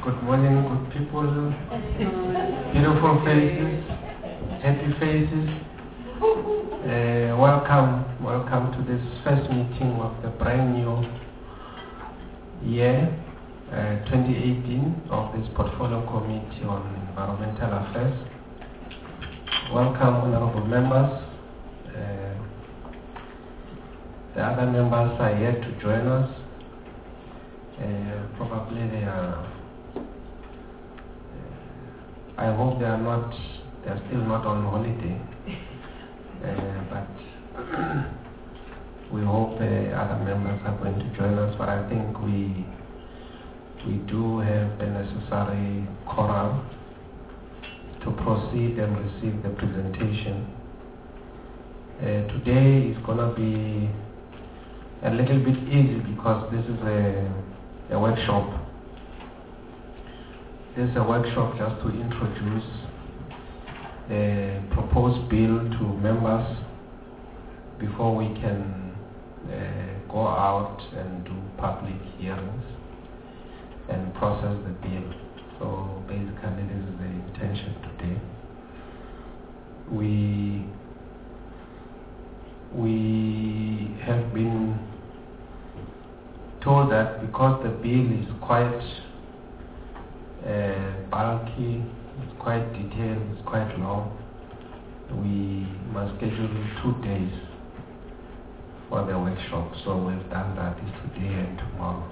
Good morning, good people. Beautiful faces, happy faces. Welcome to this first meeting of the brand new year, 2018, of this Portfolio Committee on Environmental Affairs. Welcome, honorable members. The other members are yet to join us. Probably they are. I hope they are still not on holiday. But we hope other members are going to join us. But I think we do have the necessary quorum to proceed and receive the presentation. Today is going to be a little bit easy because this is a workshop. This is a workshop just to introduce the proposed bill to members before we can go out and do public hearings and process the bill. So basically this is the intention today. We have been told that because the bill is quite bulky, it's quite detailed, it's quite long, we must schedule 2 days for the workshop. So we've done that today and tomorrow.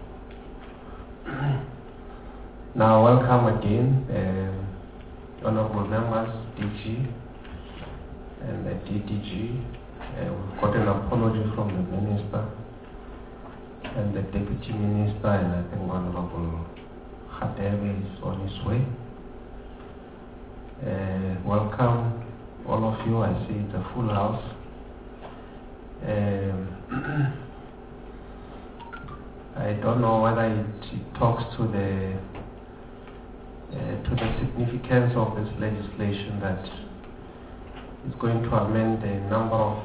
Now welcome again, honorable members, DG and the DDG. We've got an apology from the Minister and the Deputy Minister, and I think Honorable Khadebe is on his way. Welcome all of you. I see it's a full house. I don't know whether it talks to the significance of this legislation that is going to amend a number of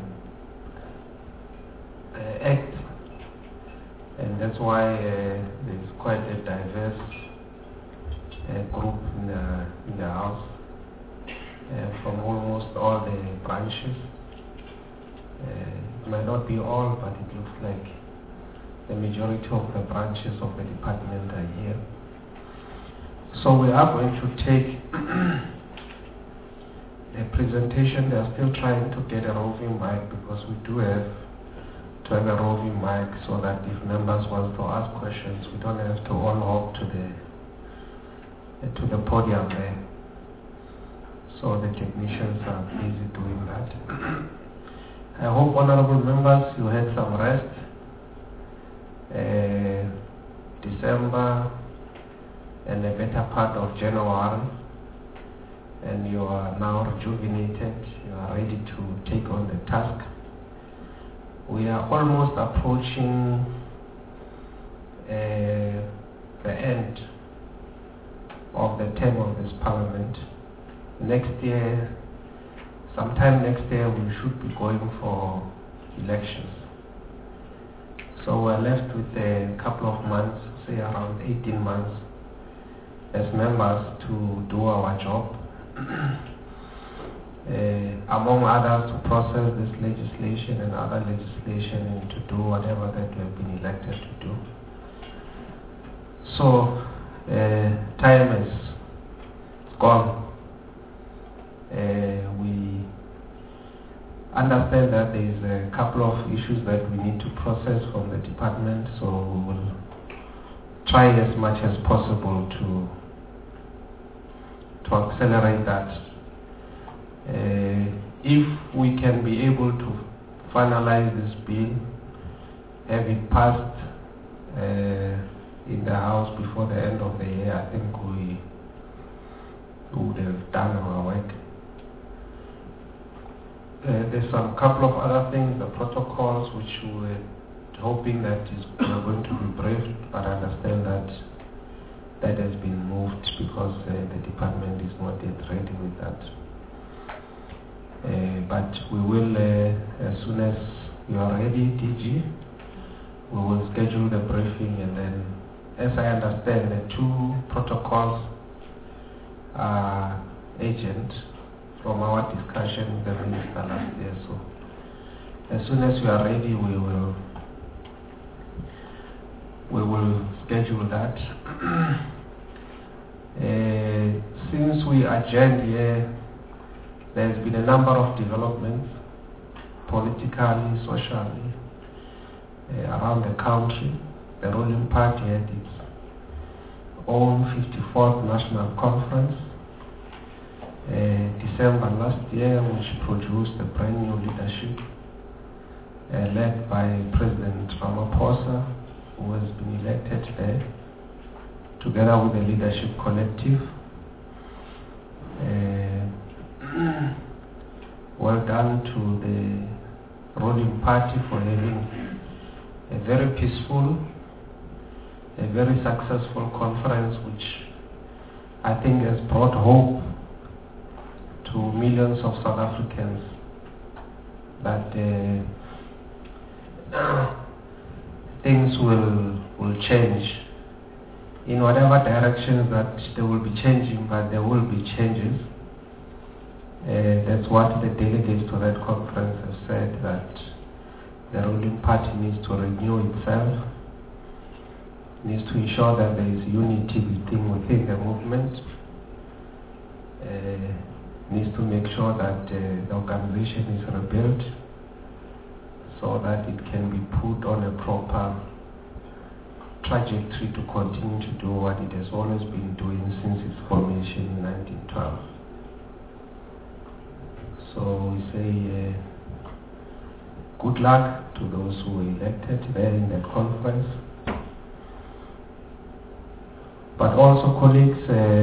acts. And that's why there's quite a diverse group in the House from almost all the branches. It might not be all, but it looks like the majority of the branches of the department are here. So we are going to take a presentation. They are still trying to get a roving mic because we do have to have a roving mic so that if members want to ask questions, we don't have to all hop to the podium there. So the technicians are busy doing that. I hope, honorable members, you had some rest. December and a better part of January, and you are now rejuvenated. You are ready to take on the task. We are almost approaching the end of the term of this parliament. Next year, sometime next year, we should be going for elections. So we're left with a couple of months, say around 18 months, as members to do our job. Among others, to process this legislation and other legislation and to do whatever that we have been elected to do. So, time is gone. We understand that there is a couple of issues that we need to process from the department, so we will try as much as possible to accelerate that. If we can be able to finalize this bill, have it passed in the House before the end of the year, I think we would have done our work. There's some couple of other things, the protocols, which we were hoping that we are going to be briefed, but I understand that has been moved because the department is not yet ready with that. But we will, as soon as you are ready, DG, we will schedule the briefing, and then, as I understand, the two protocols agent from our discussion with the minister last year. So as soon as we are ready, we will schedule that. Since we adjourned here, there's been a number of developments, politically, socially, around the country. The ruling party had its own 54th National Conference, December last year, which produced a brand new leadership led by President Ramaphosa, who has been elected there, together with the Leadership Collective. Well done to the ruling party for having a very peaceful, a very successful conference, which I think has brought hope to millions of South Africans that things will change in whatever directions that they will be changing, but there will be changes. That's what the delegates to that conference have said, that the ruling party needs to renew itself, needs to ensure that there is unity within the movement, needs to make sure that the organization is rebuilt so that it can be put on a proper trajectory to continue to do what it has always been doing since its formation in 1912. So we say good luck to those who were elected there in that conference. But also, colleagues,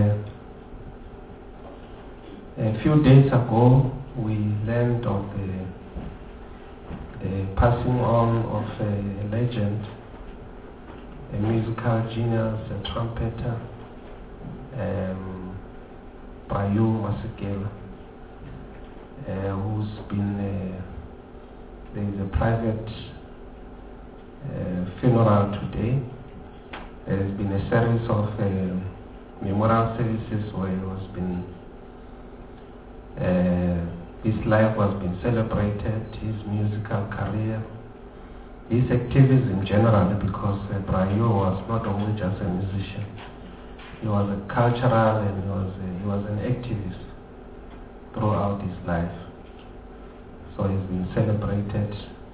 a few days ago we learned of the passing on of a legend, a musical genius, a trumpeter, Brayo Masekela, who's been, there is a private funeral today. There has been a series of memorial services where it was been, his life was being celebrated, his musical career, his activism generally, because Brayo was not only just a musician, he was a cultural and he was an activist throughout his life. So he's been celebrated.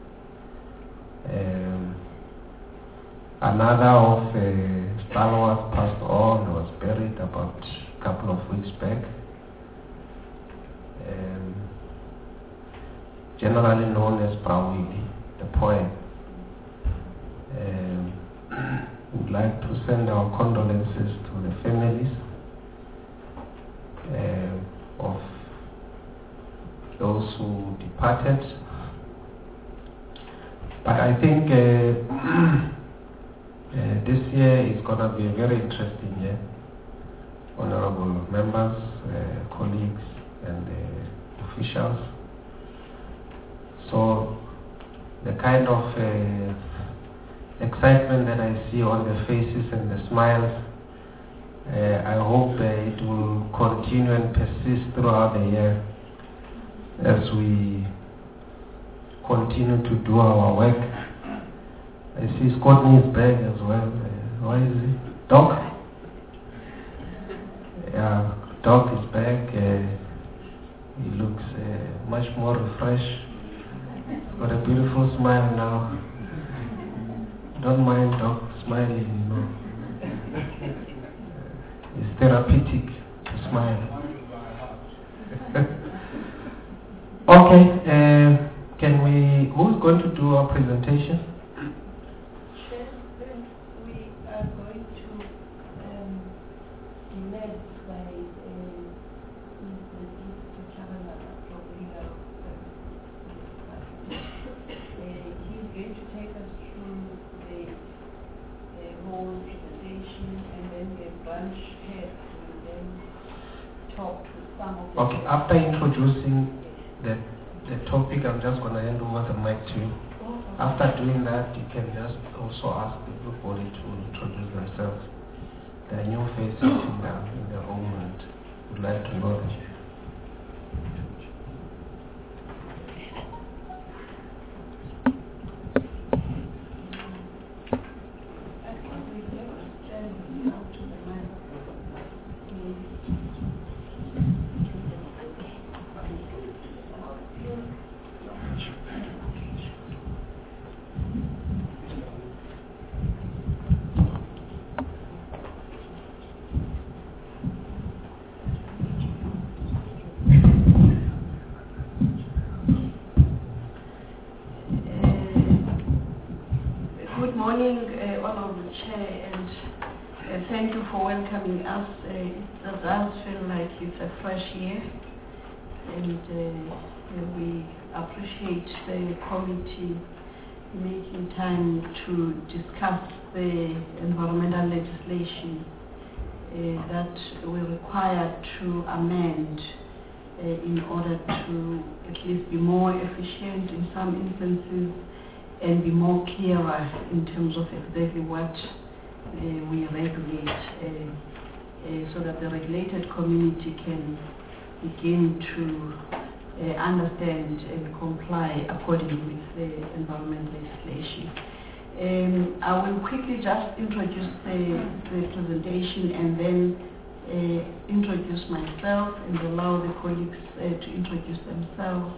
Another of stalwarts passed on, was buried about a couple of weeks back. Generally known as Brawili, the poet. We'd like to send our condolences to the families of those who departed. But I think this year is going to be a very interesting year. Honorable members, colleagues, and officials. So the kind of excitement that I see on the faces and the smiles, I hope it will continue and persist throughout the year as we continue to do our work. I see Scotty is back as well. Why is he? Doc? Yeah, Doc is back. He looks much more refreshed. Got a beautiful smile now. Don't mind Doc smiling, you know. It's therapeutic to smile. Okay, who's going to do our presentation? We are going to be led by Mr. Chabalala from Legal He's going to take us through the whole presentation, and then the branch head will then talk to some of the... Okay, after introducing the topic, I'm just going to hand over the mic to you. After doing that, you can just also ask everybody to introduce themselves. there are new faces in the room and would like to know them. Good morning, Honorable Chair, and thank you for welcoming us. It does feel like it's a fresh year, and we appreciate the committee making time to discuss the environmental legislation that we require to amend in order to at least be more efficient in some instances and be more clearer in terms of exactly what we regulate, so that the regulated community can begin to understand and comply accordingly with the environment legislation. I will quickly just introduce the presentation and then introduce myself and allow the colleagues to introduce themselves.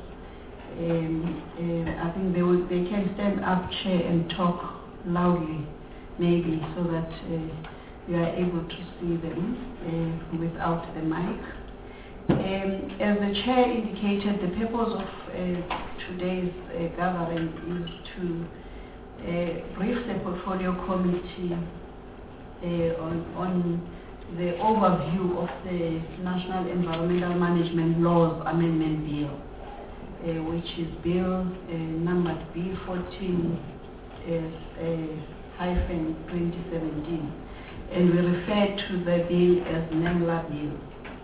I think they can stand up, Chair, and talk loudly, maybe, so that you are able to see them without the mic. As the Chair indicated, the purpose of today's gathering is to brief the Portfolio Committee on the overview of the National Environmental Management Laws Amendment Bill, which is Bill numbered B14 hyphen 2017, and we refer to the bill as NEMLA bill.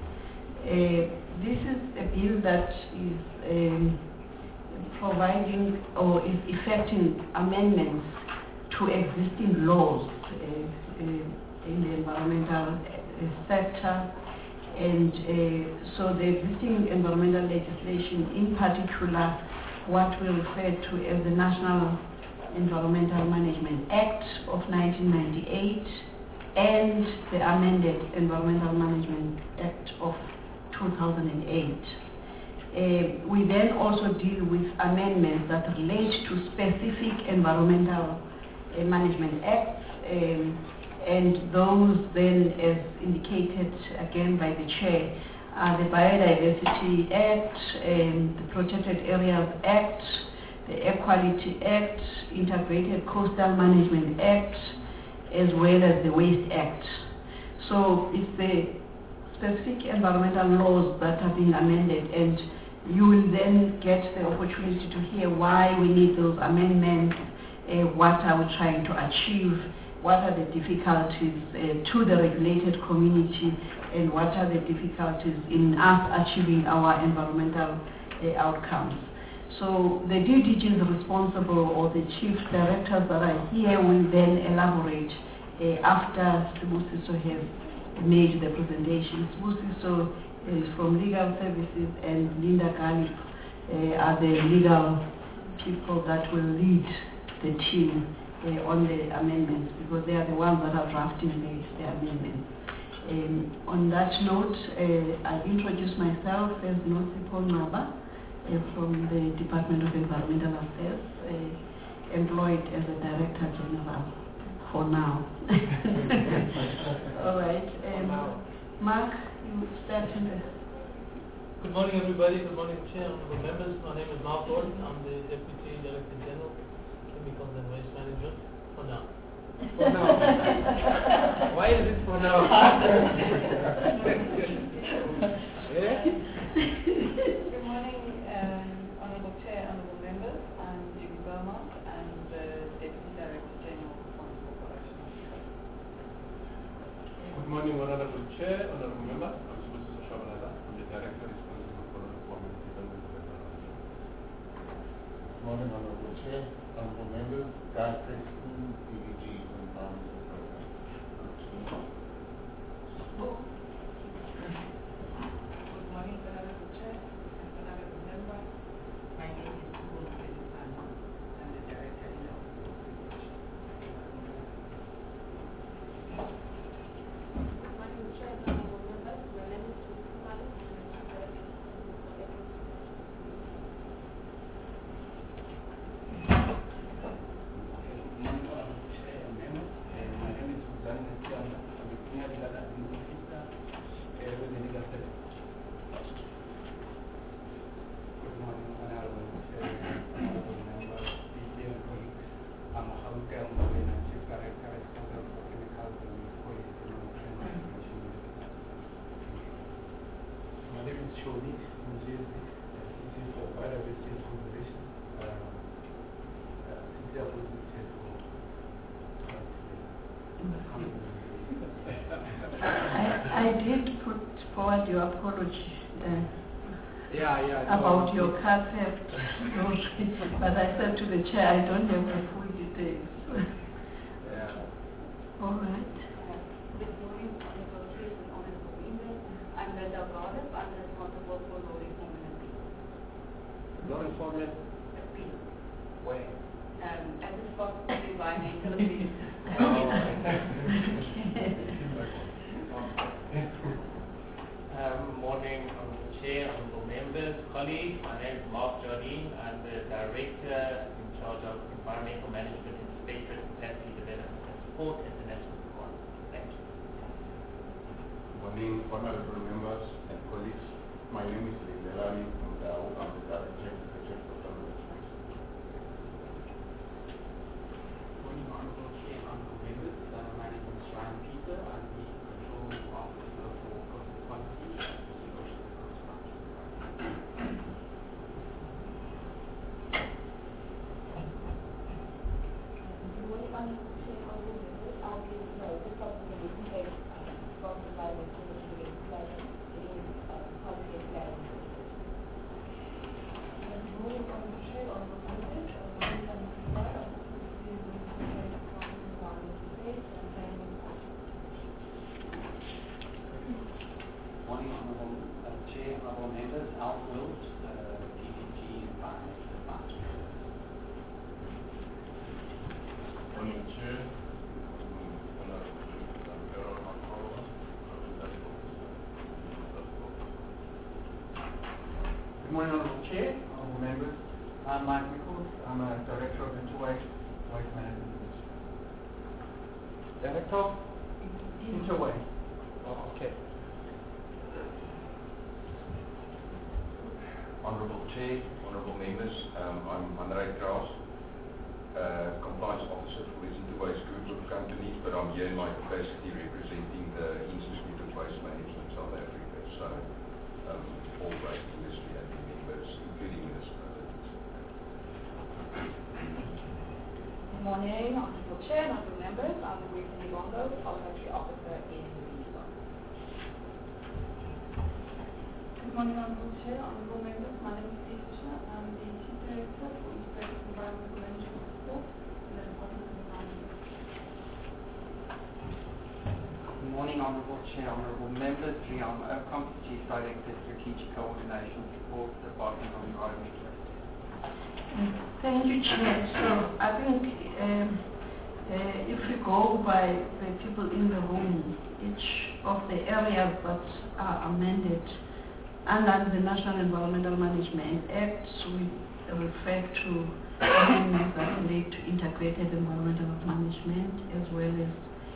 This is a bill that is providing or is effecting amendments to existing laws in the environmental sector. And so the existing environmental legislation, in particular what we refer to as the National Environmental Management Act of 1998 and the amended Environmental Management Act of 2008. We then also deal with amendments that relate to specific environmental management acts, and those then, as indicated again by the Chair, are the Biodiversity Act, the Protected Areas Act, the Air Quality Act, Integrated Coastal Management Act, as well as the Waste Act. So it's the specific environmental laws that are being amended, and you will then get the opportunity to hear why we need those amendments, what are we trying to achieve, what are the difficulties to the regulated community, and what are the difficulties in us achieving our environmental outcomes. So the DDGs responsible, or the chief directors that are here, will then elaborate after Sibusiso has made the presentation. Sibusiso is from Legal Services, and Linda Galip are the legal people that will lead the team on the amendments, because they are the ones that are drafting the amendments. On that note, I introduce myself as Nosipho Naba from the Department of Environmental Affairs, employed as a Director General for now. All right. Mark, you start in the... Good morning, everybody. Good morning, Chair, honorable members. My name is Mark Gordon. I'm the Deputy Director General, Chemicals and Waste Manager, for now. For now. Why is it for now? Good morning, Honorable Chair, honorable members. I'm Judy Beaumont. I'm the Deputy Director General for Funds Corporation. Good morning, Honorable Chair, honorable members. I'm Sibusiso Shabalala. I'm the Director responsible for the Performance Development of Environment. Good morning, Honorable Chair, honorable members. Guy Preston, DDG Environmental Program. Shoni Mujezi, CC for Biodiversity and Conservation. Sincere apologies here for I did put forward your apology yeah, about your car theft, but I said to the chair, I don't have the full details. yeah. All right. Good morning, honorable chief and honorable members. I'm Linda Goddard. I'm responsible for law reform and appeal. Law enforcement, where? At the spot of environmental appeal. Morning, Honorable Chair, Honorable Members, colleagues. My name is Mark Jardine. I'm the Director in charge of Environmental Management, Inspectorate, Capacity Development and Support at the National Park. Thank you. Good morning, honorable members and colleagues. My name is Lelani Mundau. I'm the Director of the Chief of Management. Good morning, honorable chair, honorable members. My name is Ryan Peter. I'm the control officer for coastal quality at the Ocean Coast Guard. Good morning, honorable chair, honorable members. I'll be notice of the meeting date sponsored by the Commission on Planning in policy and planning. Good morning, honorable chair, honorable members. Morning, honorable chair, honorable members. Alf Wills, PPG Environmental Advisory. Morning, Chair. Honorable Gerald Markova, representative officer. Good morning, honorable chair, honorable members. I'm Mike Nichols. I'm a director of Interwaste Waste Management Division. Director? Interwaste. Oh, okay. Honorable Chair, honorable members, I'm André Kraus, compliance officer for the Interwaste Group of companies, but I'm here in my capacity representing the Institute of Waste Management South Africa. So, all waste industry and members, including municipalities. Good morning, honorable chair, honorable members. I'm Wilson Ibongo, parliamentary officer in the zone. Good morning, honorable chair, honorable members. My name is Steve Fisher. I'm the chief director for Integrated Environmental Management Support in the Department of Environment. Good morning, honorable chair, honorable members. Rian Okamp, chief director, strategic coordination support, Department of Environmental. Thank you, Chair. So I think if we go by the people in the room, each of the areas that are amended under the National Environmental Management Act, we refer to amendments that relate to integrated environmental management as well as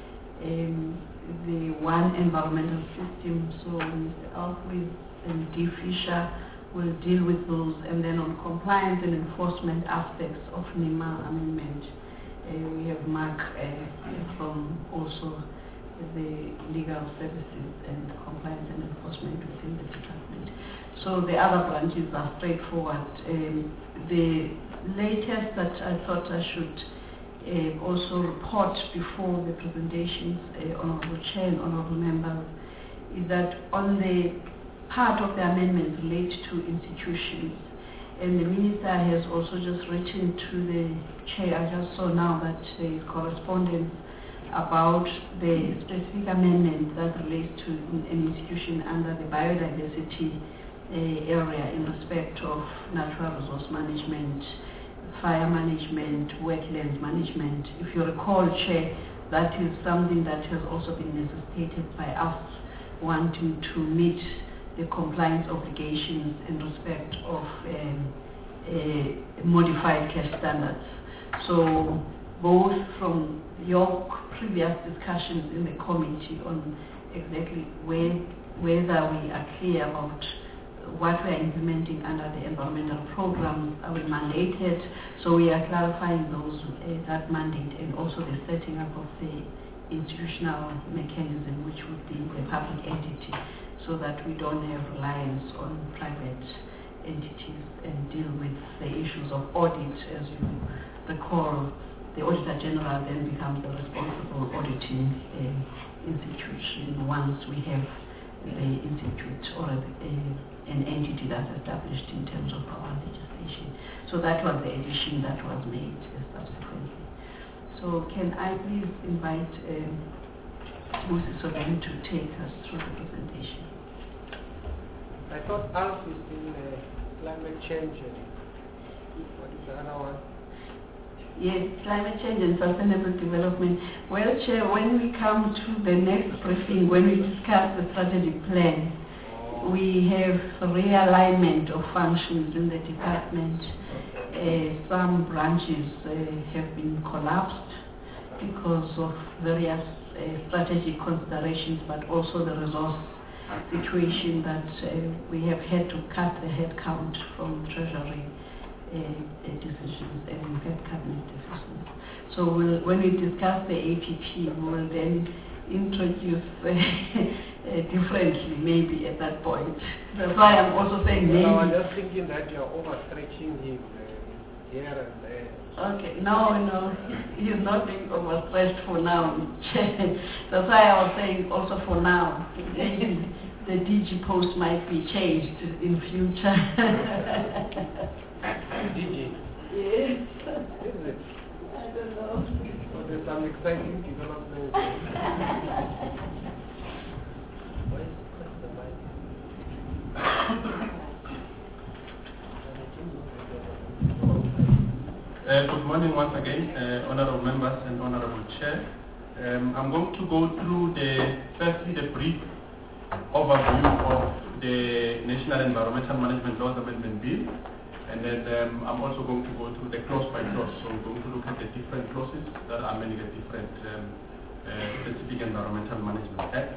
the one environmental system. So Mr. Alfred and D. Fisher will deal with those, and then on compliance and enforcement aspects of NEMA amendment, we have Mark from also the legal services and compliance and enforcement within the department. So the other branches are straightforward. The latest that I thought I should also report before the presentations, honorable chair and honorable members, is that on the part of the amendments relate to institutions, and the minister has also just written to the chair. I just saw now that there is correspondence about the specific amendment that relates to an institution under the biodiversity area in respect of natural resource management, fire management, wetlands management. If you recall, Chair, that is something that has also been necessitated by us wanting to meet the compliance obligations in respect of modified cash standards. So both from your previous discussions in the committee on exactly whether we are clear about what we are implementing under the environmental programs are we mandated, so we are clarifying those that mandate, and also the setting up of the institutional mechanism, which would be the public entity. so that we don't have reliance on private entities and deal with the issues of audit. As you recall, the Auditor General then becomes the responsible auditing institution once we have the institute or an entity that's established in terms of our legislation. So that was the addition that was made subsequently. So can I please invite Moses Sobeni to take us through the presentation? I thought ALF is in climate change. What is the other one? Yes, climate change and sustainable development. Well, Chair, when we come to the next briefing, when we discuss the strategic plan, we have realignment of functions in the department. Some branches have been collapsed because of various strategic considerations, but also the resource situation that we have had to cut the headcount from Treasury decisions and Fed cabinet decisions. So when we discuss the APP, we will then introduce differently maybe at that point. That's why I'm also saying maybe. No, I'm just thinking that you're overstretching him here and there. Okay, no, he's not being overstretched for now. That's why I was saying also for now. The DG post might be changed in future. DG? Yes. Is it? I don't know. So there's some exciting developments. Good morning once again, honorable members and honorable chair. I'm going to go through firstly the brief overview of the National Environmental Management Laws Amendment Bill, and then I'm also going to go through the clause by clause. So we're going to look at the different clauses that are amending the different specific Environmental Management Act.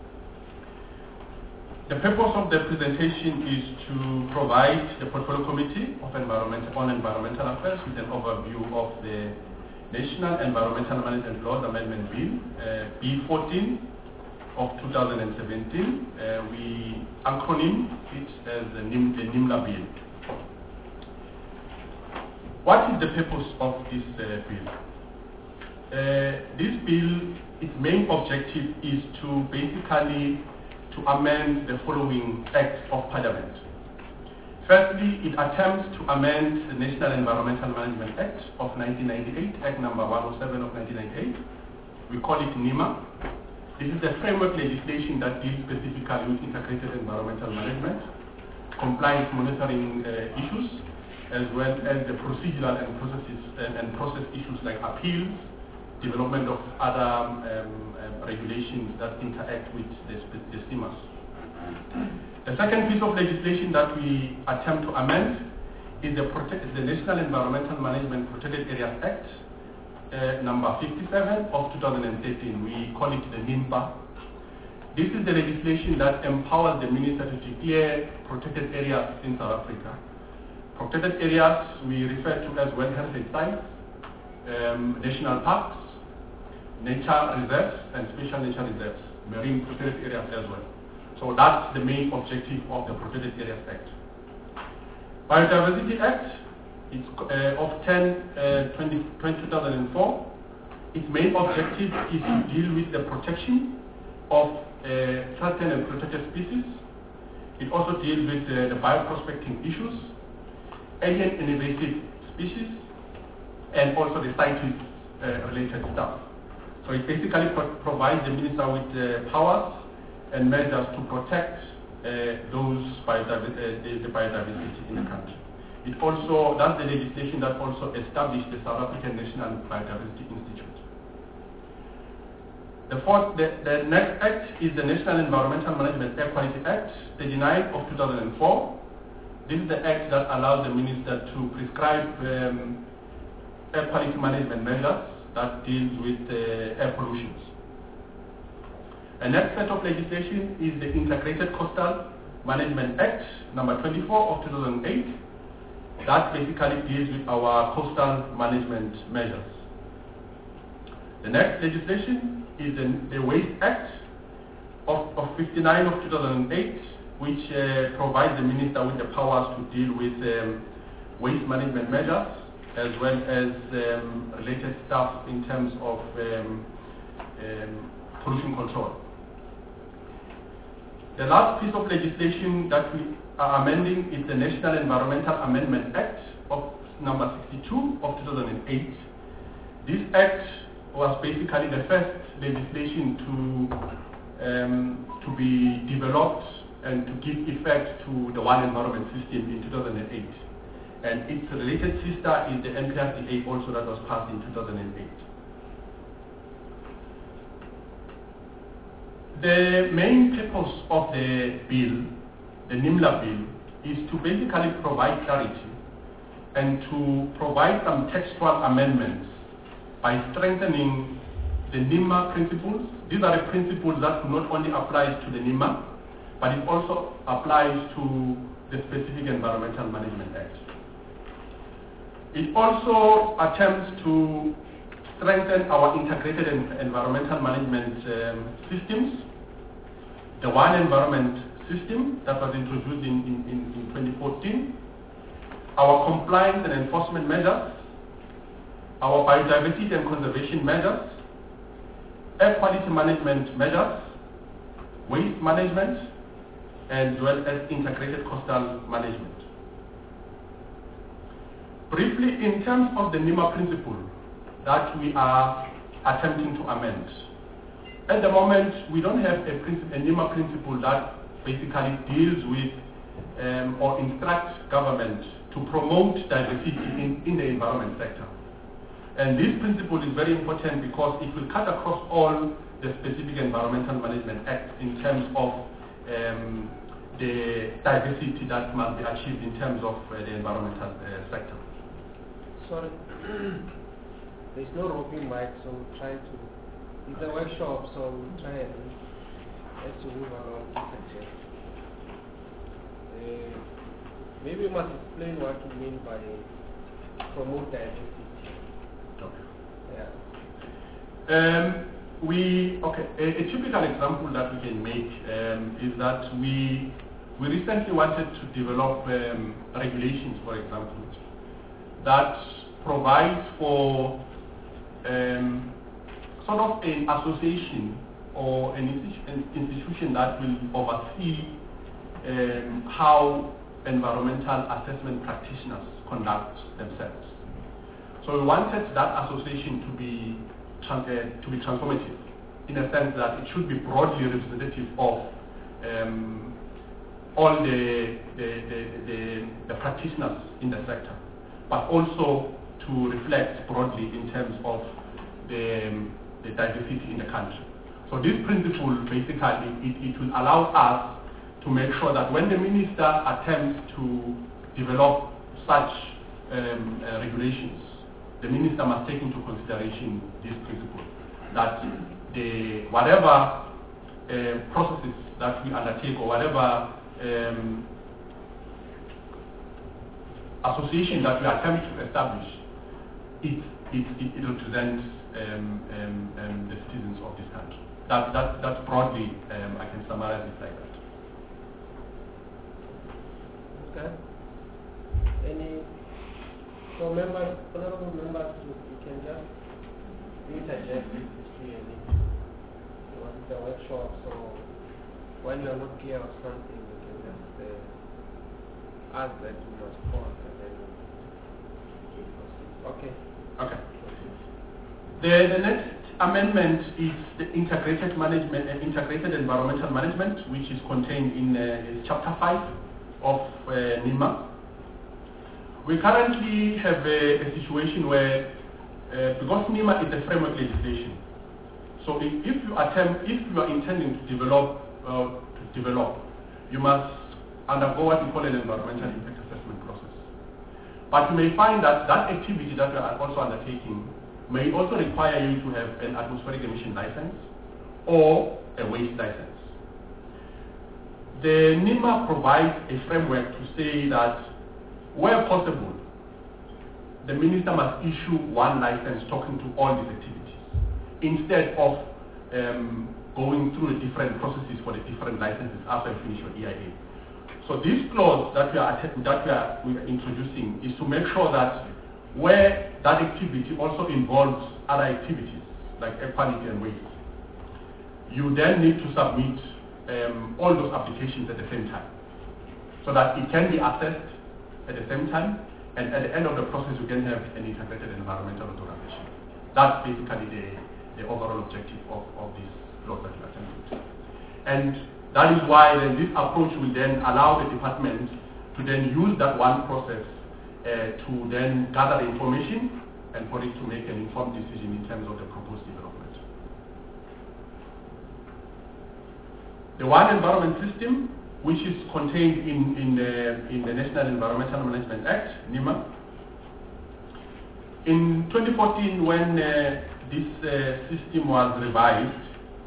The purpose of the presentation is to provide the Portfolio Committee on Environmental Affairs with an overview of the National Environmental Management Laws Amendment Bill, B14 of 2017. We acronym it as the NIMLA Bill. What is the purpose of this bill? This bill, its main objective is to basically to amend the following acts of Parliament. Firstly, it attempts to amend the National Environmental Management Act of 1998, Act number 107 of 1998. We call it NEMA. This is the framework legislation that deals specifically with integrated environmental management, compliance monitoring issues, as well as the procedural and process issues like appeals, development of other regulations that interact with the SEMAs. The second piece of legislation that we attempt to amend is the National Environmental Management Protected Areas Act, number 57 of 2013. We call it the NIMPA. This is the legislation that empowers the minister to declare protected areas in South Africa. Protected areas we refer to as World Heritage Sites, national parks, nature reserves, and special nature reserves, marine protected areas as well. So that's the main objective of the Protected Areas Act. Biodiversity Act is of 2004. Its main objective is to deal with the protection of threatened and protected species. It also deals with the bioprospecting issues, alien and invasive species, and also the CITES related stuff. So it basically provides the minister with powers and measures to protect the biodiversity in the country. It also, that's the legislation that also established the South African National Biodiversity Institute. The next act is the National Environmental Management Air Quality Act, 39 of 2004. This is the act that allows the minister to prescribe air quality management measures that deals with air pollution. The next set of legislation is the Integrated Coastal Management Act, number 24 of 2008. That basically deals with our coastal management measures. The next legislation is the Waste Act of 59 of 2008, which provides the minister with the powers to deal with waste management measures as well as related stuff in terms of pollution control. The last piece of legislation that we are amending is the National Environmental Amendment Act of number 62 of 2008. This act was basically the first legislation to be developed and to give effect to the One Environment System in 2008. And its related sister is the NPRDA also that was passed in 2008. The main purpose of the bill, the NIMLA bill, is to basically provide clarity and to provide some textual amendments by strengthening the NIMA principles. These are the principles that not only applies to the NIMA, but it also applies to the specific Environmental Management Act. It also attempts to strengthen our integrated environmental management systems. The One Environment System that was introduced in 2014, our compliance and enforcement measures, our biodiversity and conservation measures, air quality management measures, waste management, as well as integrated coastal management. Briefly, in terms of the NIMA principle that we are attempting to amend, at the moment we don't have a NIMA principle that basically deals with or instructs government to promote diversity in the environment sector. And this principle is very important because it will cut across all the specific Environmental Management Acts in terms of the diversity that must be achieved in terms of the environmental sector. Sorry, there's no roving mic, so we'll try to. It's a workshop, so we'll try and as to move around to suggest. Maybe you must explain what you mean by promote diversity. Okay. Yeah. A typical example that we can make is that we recently wanted to develop regulations, for example, that provides for sort of an association or an institution that will oversee how environmental assessment practitioners conduct themselves. So we wanted that association to be transformative in a sense that it should be broadly representative of all the practitioners in the sector, but also to reflect broadly in terms of the diversity in the country. So this principle basically it will allow us to make sure that when the minister attempts to develop such regulations, the minister must take into consideration this principle, that whatever processes that we undertake or whatever association that we attempt to establish, it represents the citizens of this country. That's broadly, I can summarize it like that. Okay. So members, honorable members, you can just interject if you see any. It's a workshop, so when you're not clear of something, you can just ask that you must pause and then proceed. Okay. Okay. The next amendment is the integrated environmental management, which is contained in Chapter 5 of NIMA. We currently have a situation where, because NIMA is a framework legislation, so if you are intending to develop, you must undergo what we call an environmental impact assessment process. But you may find that that activity that you are also undertaking may also require you to have an atmospheric emission license or a waste license. The NIMA provides a framework to say that where possible, the minister must issue one license talking to all these activities, instead of going through the different processes for the different licenses after you finish your EIA. So this clause that we are introducing is to make sure that where that activity also involves other activities like air quality and waste, you then need to submit all those applications at the same time, so that it can be assessed at the same time, and at the end of the process you can have an integrated environmental authorization. That's basically the overall objective of this law that we are attempting. And that is why then this approach will then allow the department to then use that one process to then gather the information and for it to make an informed decision in terms of the proposed development. The One Environment System, which is contained in the National Environmental Management Act, NEMA. In 2014, when this system was revised,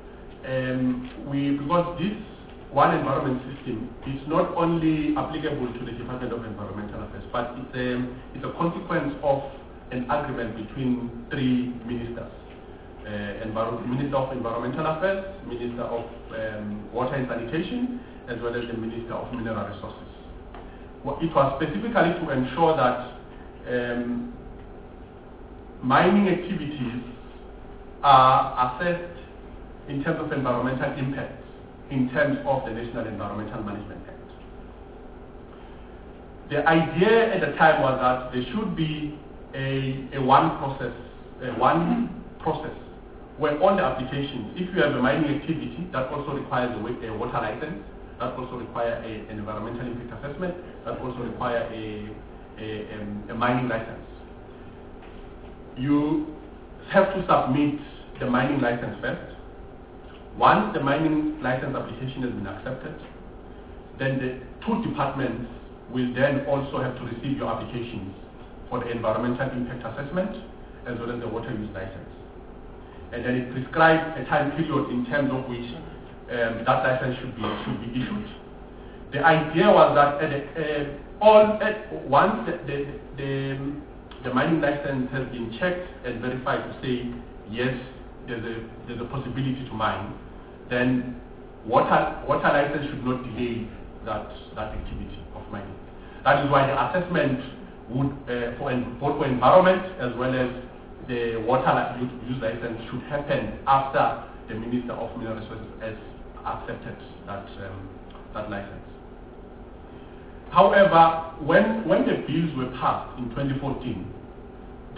because this One Environment System is not only applicable to the Department of Environmental Affairs, but it's a consequence of an agreement between three ministers. Minister of Environmental Affairs, Minister of Water and Sanitation, as well as the Minister of Mineral Resources. It was specifically to ensure that mining activities are assessed in terms of environmental impacts in terms of the National Environmental Management Act. The idea at the time was that there should be one process where all the applications, if you have a mining activity that also requires a water license, that also requires an environmental impact assessment, that also requires a mining license. You have to submit the mining license first. Once the mining license application has been accepted, then the two departments will then also have to receive your applications for the environmental impact assessment as well as the water use license. And then it prescribes a time period in terms of which that license should be issued. The idea was that once the mining license has been checked and verified to say yes, there's a possibility to mine, then water license should not delay that activity of mining. That is why the assessment would both for environment as well as the water use license should happen after the Minister of Mineral Resources has accepted that license. However, when the bills were passed in 2014, the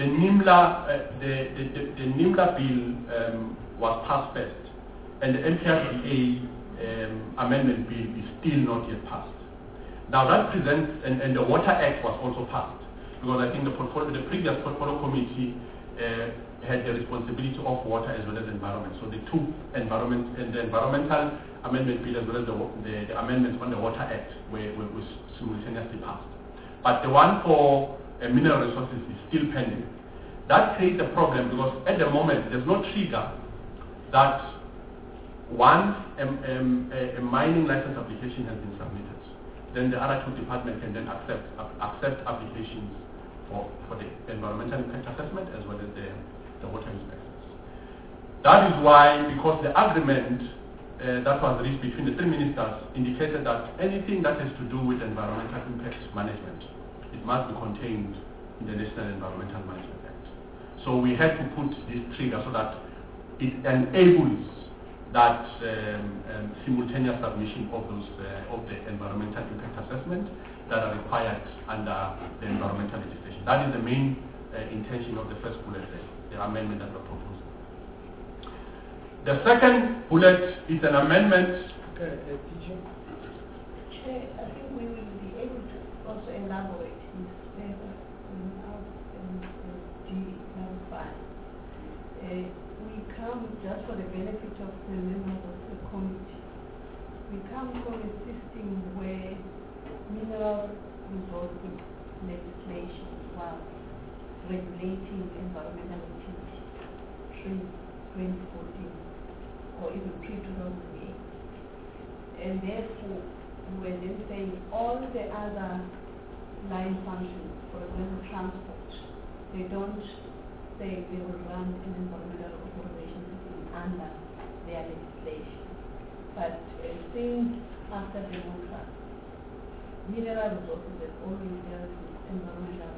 NIMLA bill was passed first, and the NPRDA amendment bill is still not yet passed. Now that presents, and the Water Act was also passed, because I think the previous portfolio committee had the responsibility of water as well as environment. So the two environment and the environmental amendment bill as well as the amendments on the Water Act were simultaneously passed. But the one for mineral resources is still pending. That creates a problem because at the moment there's no trigger that once a mining license application has been submitted, then the other two departments can then accept applications for the environmental impact assessment as well as the water use license. That is why, because the agreement that was reached between the three ministers indicated that anything that has to do with environmental impact management, it must be contained in the National Environmental Management Act. So we had to put this trigger so that it enables that simultaneous submission of the environmental impact assessment that are required under the environmental legislation. That is the main intention of the first bullet, the amendment that we're proposing. The second bullet is an amendment. Chair, I think we will be able to also elaborate in further G95. We come, just for the benefit of the members of the committee, we come from a system where mineral resources legislation was regulating environmental activity pre-2014 or even pre-2008. And therefore, we were then saying all the other line functions, for example, transport, they don't say they will run an environmental authorization system under their legislation. But since after democracy, mineral resources have always dealt with environmental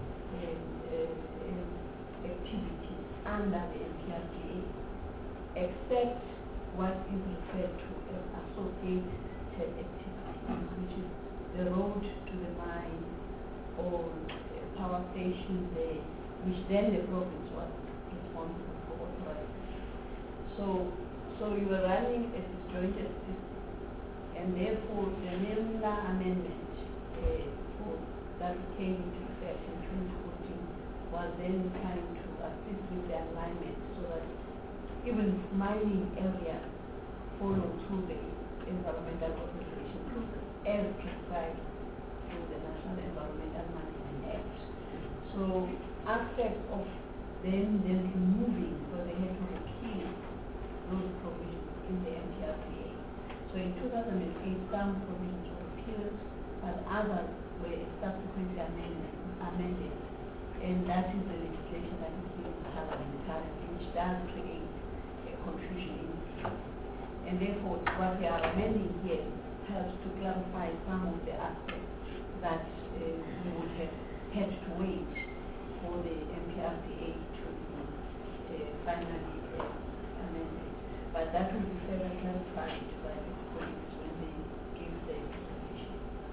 activities under the MPRDA, except what is referred to as associated activities, which is the road to the mine or power station there, which then the province was responsible for authorizing. So you were running a disjointed system, and therefore the NEMLA amendment that came into effect in 2014 was then trying to assist with the alignment so that even mining areas follow through the environmental authorization process as prescribed through the National Environmental Management Act. So aspects of them removing, because they had to repeal those provisions in the MPRDA. So in 2008, some provisions were repealed, but others were subsequently amended. And that is the legislation that is being Parliament currently, which does create a confusion in the field. And therefore, what we are amending here helps to clarify some of the aspects that we would have had to wait for the MPRDA to be finally amended. But that will be further clarified by the colleagues when they give their presentation.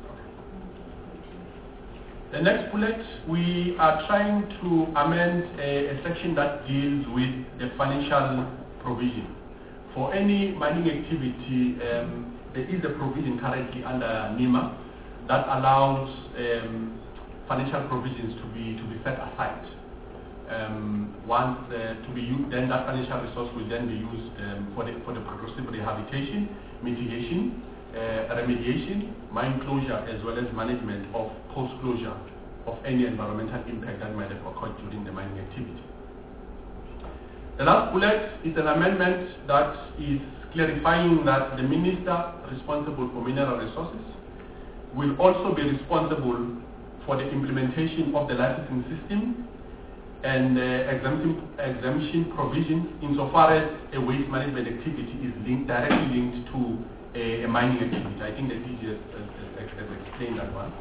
The next bullet, we are trying to amend a section that deals with the financial provision. For any mining activity, there is a provision currently under NEMA that allows financial provisions to be set aside. Once to be used, then that financial resource will then be used for the progressive rehabilitation, mitigation, remediation, mine closure, as well as management of post-closure of any environmental impact that might have occurred during the mining activity. The last bullet is an amendment that is clarifying that the minister responsible for mineral resources will also be responsible for the implementation of the licensing system and exemption provisions insofar as a waste management activity is directly linked to a mining activity. I think the DG has explained that one.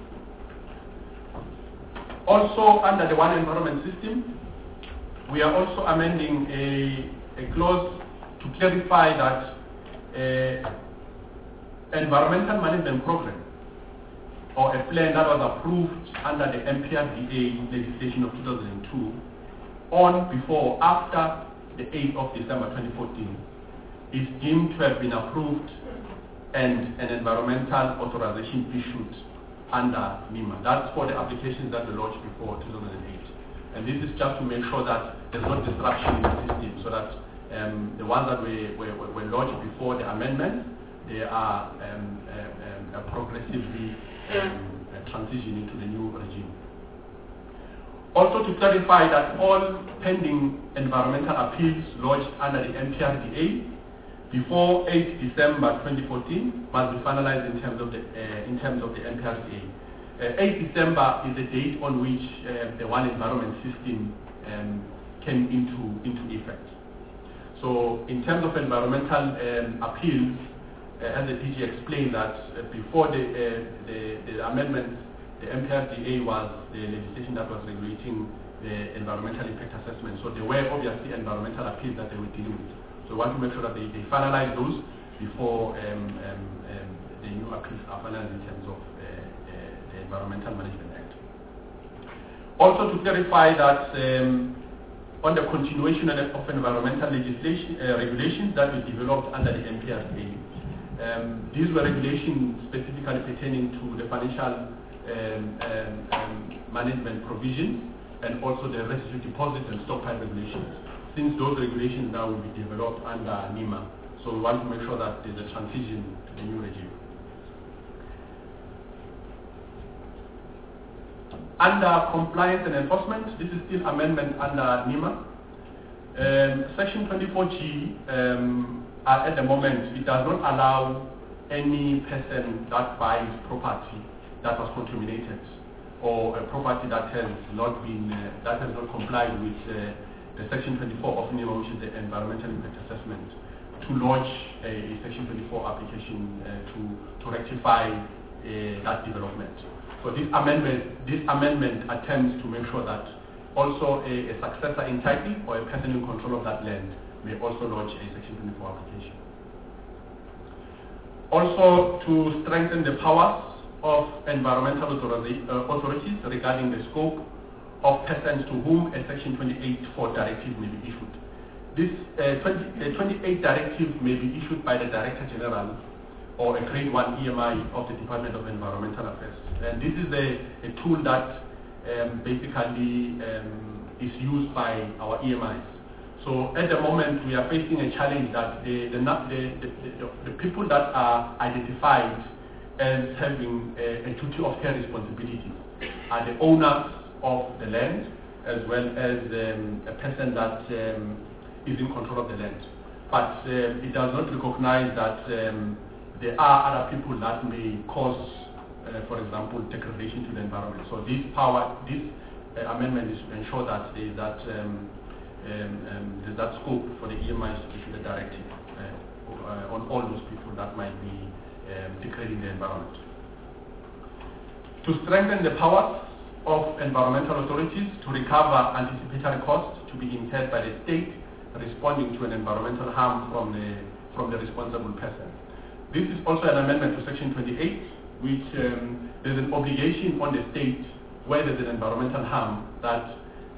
Also, under the One Environment system, we are also amending a clause to clarify that environmental management program or a plan that was approved under the MPRDA legislation of 2002 on, before, after the 8th of December 2014 is deemed to have been approved and an environmental authorization issued under NEMA. That's for the applications that were launched before 2008. And this is just to make sure that there's no disruption in the system, so that the ones that were launched before the amendment, they are progressively transitioning to the new regime. Also to clarify that all pending environmental appeals lodged under the MPRDA before 8 December 2014 must be finalized in terms of the MPRDA. 8 December is the date on which the One Environment system came into effect. So in terms of environmental appeals, as the DG explained that before the amendment, the MPRDA was the legislation that was regulating the environmental impact assessment. So there were obviously environmental appeals that they were dealing with. So we want to make sure that they finalize those before the new appeals are finalized in terms of the Environmental Management Act. Also to clarify that on the continuation of environmental legislation regulations that were developed under the MPRDA, these were regulations specifically pertaining to the financial management provisions and also the residue deposit and stockpile regulations, since those regulations now will be developed under NEMA. So we want to make sure that there's a transition to the new regime. Under compliance and enforcement, this is still amendment under NEMA. Section 24G, at the moment, it does not allow any person that buys property that was contaminated or a property that has not complied with the Section 24 of NEMA, which is the environmental impact assessment, to lodge a Section 24 application to rectify that development. So this amendment attempts to make sure that also a successor in title or a person in control of that land may also lodge a Section 24 application. Also, to strengthen the powers of environmental authorities regarding the scope of persons to whom a Section 28(4) directive may be issued. This 28 directive may be issued by the Director General or a Grade 1 EMI of the Department of Environmental Affairs. And this is a tool that basically is used by our EMIs. So at the moment we are facing a challenge that the people that are identified as having a duty of care responsibility are the owners of the land as well as a person that is in control of the land. But it does not recognize that there are other people that may cause, for example, degradation to the environment. So this amendment is to ensure that there is that scope for the EMIs to issue the directive on all those people that might be degrading the environment. To strengthen the powers of environmental authorities to recover anticipatory costs to be incurred by the state responding to an environmental harm from the responsible person. This is also an amendment to Section 28, which there's an obligation on the state where there's an environmental harm that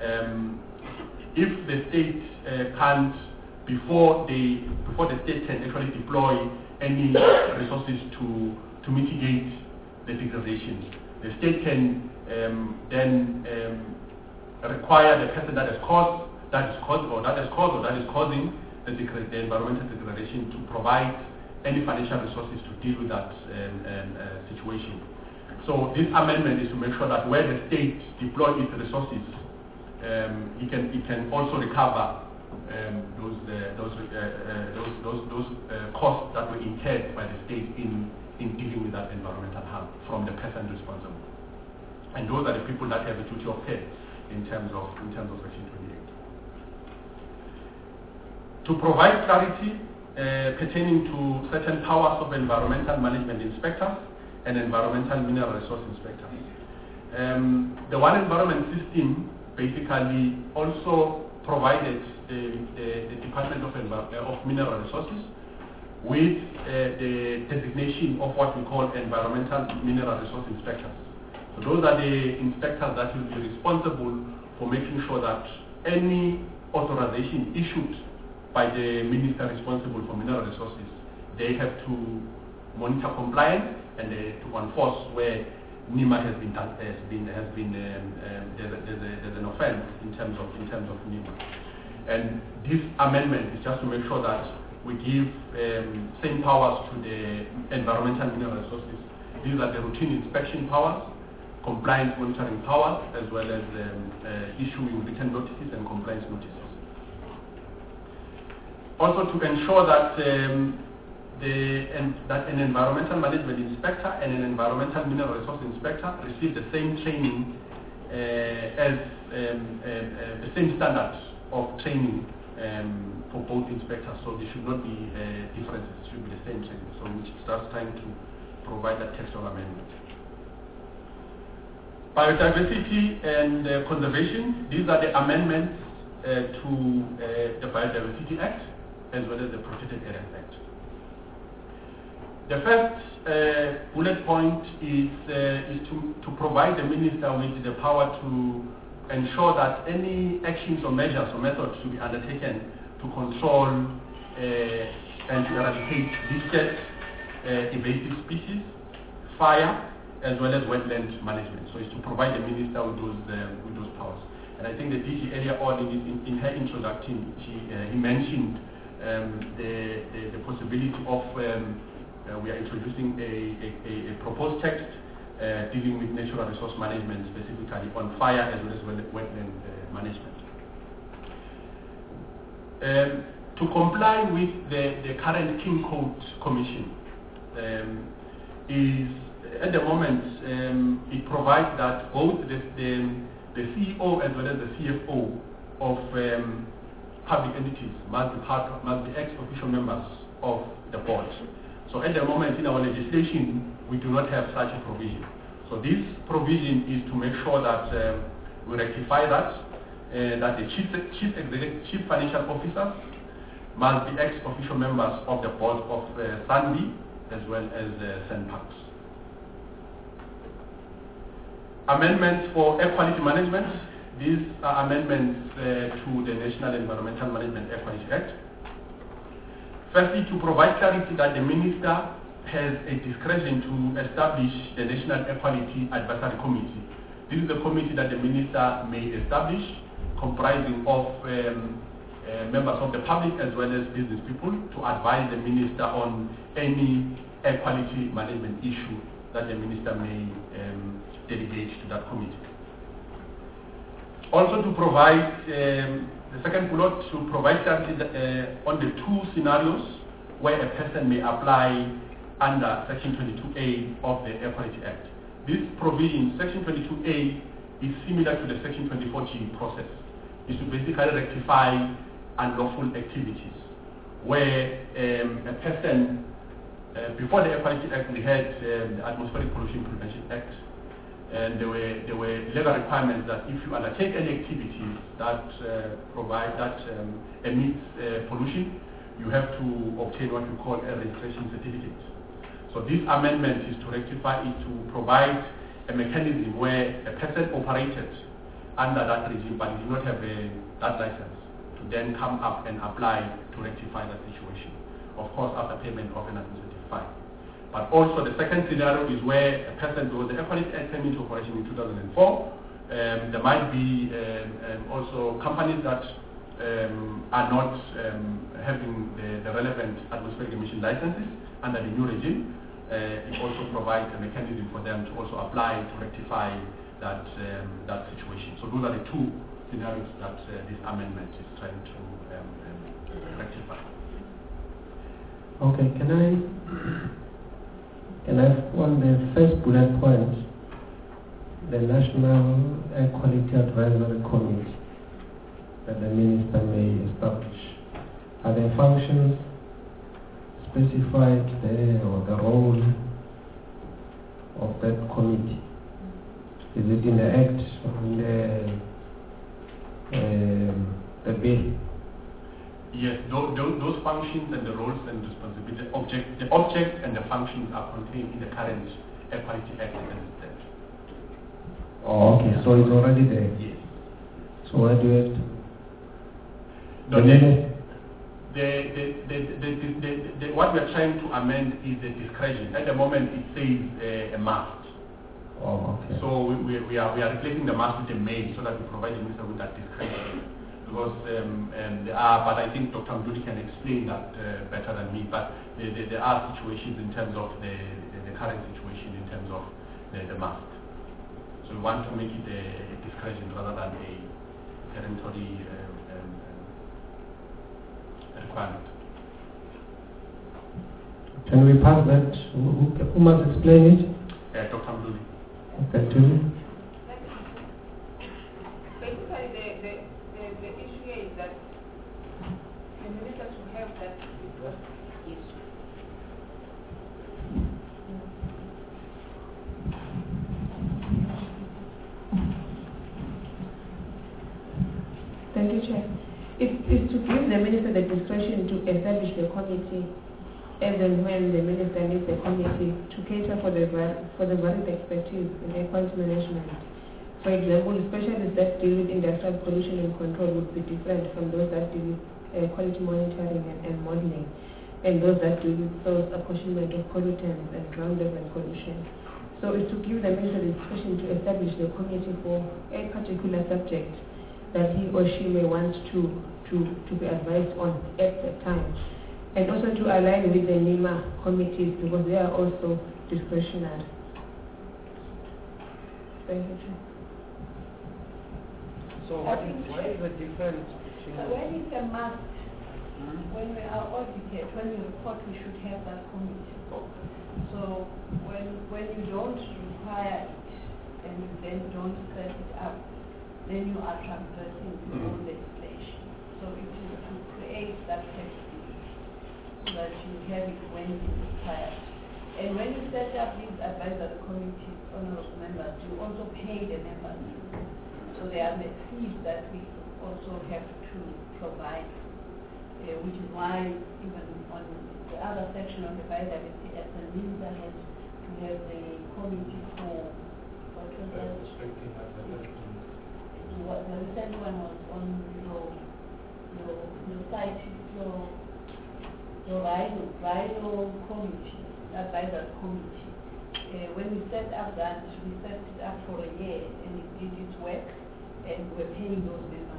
if the state can't, before the state can actually deploy any resources to mitigate the degradation, the state can then require the person that is causing the environmental degradation to provide any financial resources to deal with that situation. So this amendment is to make sure that where the state deploys its resources, it can also recover those costs that were incurred by the state in dealing with that environmental harm from the person responsible. And those are the people that have a duty of care in terms of Section 28. To provide clarity pertaining to certain powers of environmental management inspectors and environmental mineral resource inspectors. The One Environment system basically also provided the Department of Mineral Resources with the designation of what we call environmental mineral resource inspectors. So those are the inspectors that will be responsible for making sure that any authorization issued by the minister responsible for mineral resources, they have to monitor compliance and to enforce where NEMA has been there's an offense in terms of NEMA. And this amendment is just to make sure that we give same powers to the environmental mineral resources. These are the routine inspection powers, compliance monitoring powers, as well as issuing written notices and compliance notices. Also to ensure that that an environmental management inspector and an environmental mineral resource inspector receive the same training as the same standards of training for both inspectors. So there should not be differences, it should be the same training. So which is just trying to provide that textual amendment. Biodiversity and conservation, these are the amendments to the Biodiversity Act as well as the Protected Areas Act. The first bullet point is to provide the minister with the power to ensure that any actions or measures or methods to be undertaken to control and to eradicate listed invasive species, fire, as well as wetland management. So it's to provide the minister with those powers. And I think the DG earlier on in her introduction, he mentioned the possibility of we are introducing a proposed text dealing with natural resource management, specifically on fire as well as wetland management. To comply with the current King Code Commission is at the moment it provides that both the CEO as well as the CFO of public entities must be ex-official members of the board. So at the moment in our legislation, we do not have such a provision. So this provision is to make sure that we rectify that the chief financial officers must be ex-official members of the board of SANBI as well as SENPACS. Amendments for air quality management. These are amendments to the National Environmental Management Air Quality Act. Firstly, to provide clarity that the minister has a discretion to establish the National Air Quality Advisory Committee. This is a committee that the minister may establish, comprising of members of the public as well as business people, to advise the minister on any air quality management issue that the minister may delegate to that committee. Also to provide, the second bullet, to provide clarity on the two scenarios where a person may apply under Section 22A of the Air Quality Act. This provision, Section 22A, is similar to the Section 24G process. Is to basically rectify unlawful activities where a person, before the Air Quality Act, we had the Atmospheric Pollution Prevention Act, and there were legal requirements that if you undertake any activities that emits pollution, you have to obtain what we call a registration certificate. So this amendment is to rectify it, to provide a mechanism where a person operated under that regime but did not have that license to then come up and apply to rectify that situation. Of course, after payment of an administrative fine. But also the second scenario is where a person, because the Air Quality Act came into operation in 2004, there might be also companies that are not having the relevant atmospheric emission licenses under the new regime. It also provides a mechanism for them to also apply to rectify that situation. So those are the two scenarios that this amendment is trying to rectify. Okay, can I, on the first bullet point, the National Air Quality Advisory Committee that the minister may establish, are there functions specified there or the role of that committee? Is it in the Act or in the bill? Yes, those functions and the roles and responsibilities, the object and the functions are contained in the current Air Quality Act as it stands. Oh, okay, so it's already there. Yes. So where do you have to? What we are trying to amend is the discretion. At the moment, it says a must. Oh, okay. So we are replacing the must with a may, so that we provide the minister with that discretion. Because there are, but I think Dr. Mduli can explain that better than me, but there are situations in terms of the current situation in terms of the must. So we want to make it a discretion rather than a peremptory requirement. Can we pass that? Who must explain it? Dr. Mduli. Okay, to you. Basically, the issue here is that the minister should have that issue. Thank you, Chair. It's to give the minister the discretion to establish the committee as and when the minister needs the committee to cater for the varied expertise in air quality management. For example, specialists that deal with industrial pollution and control would be different from those that deal with air quality monitoring and modeling, and those that deal with source apportionment of pollutants and ground level pollution. So it's to give the minister the discretion to establish the committee for a particular subject that he or she may want to be advised on at that time. And also to align with the NEMA committees because they are also discretionary. Thank you, Chair. So what is the difference between... When it's a must, when we are audited, when we report, we should have that committee. So when you don't require it and you then don't set it up, then you are transgressing your own legislation. So it is to create that flexibility so that you have it when it is required. And when you set up these advisory committees, honorable members, you also pay the members. So there are the fees that we also have to provide, which is why even on the other section of the biodiversity as the minister has to have the committee for what was that? The second one was on your site, your rhino committee, advisory committee. When we set up that, we set it up for a year and it did its work and we're paying those members.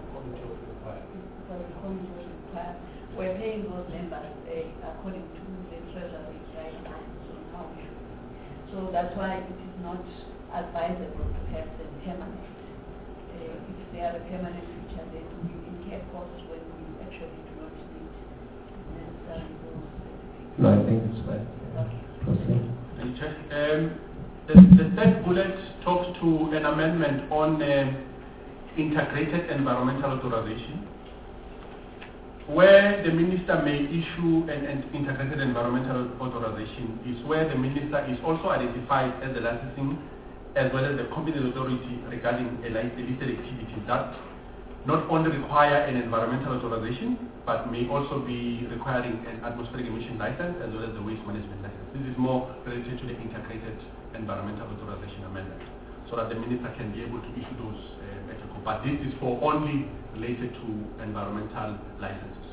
We're paying those members according to the Treasury guidelines on how we should. So that's why it is not advisable to have them permanent. If they are a permanent feature, then we incur costs when we actually do not need necessarily those certificates. No, I think it's fine. Okay. Proceed. The third bullet talks to an amendment on integrated environmental authorization, where the minister may issue an integrated environmental authorization is where the minister is also identified as the licensing as well as the competent authority regarding a listed activity that not only require an environmental authorization but may also be requiring an atmospheric emission license as well as the waste management license. This is more related to the integrated environmental authorization amendment, so that the minister can be able to issue those but this is for only related to environmental licenses.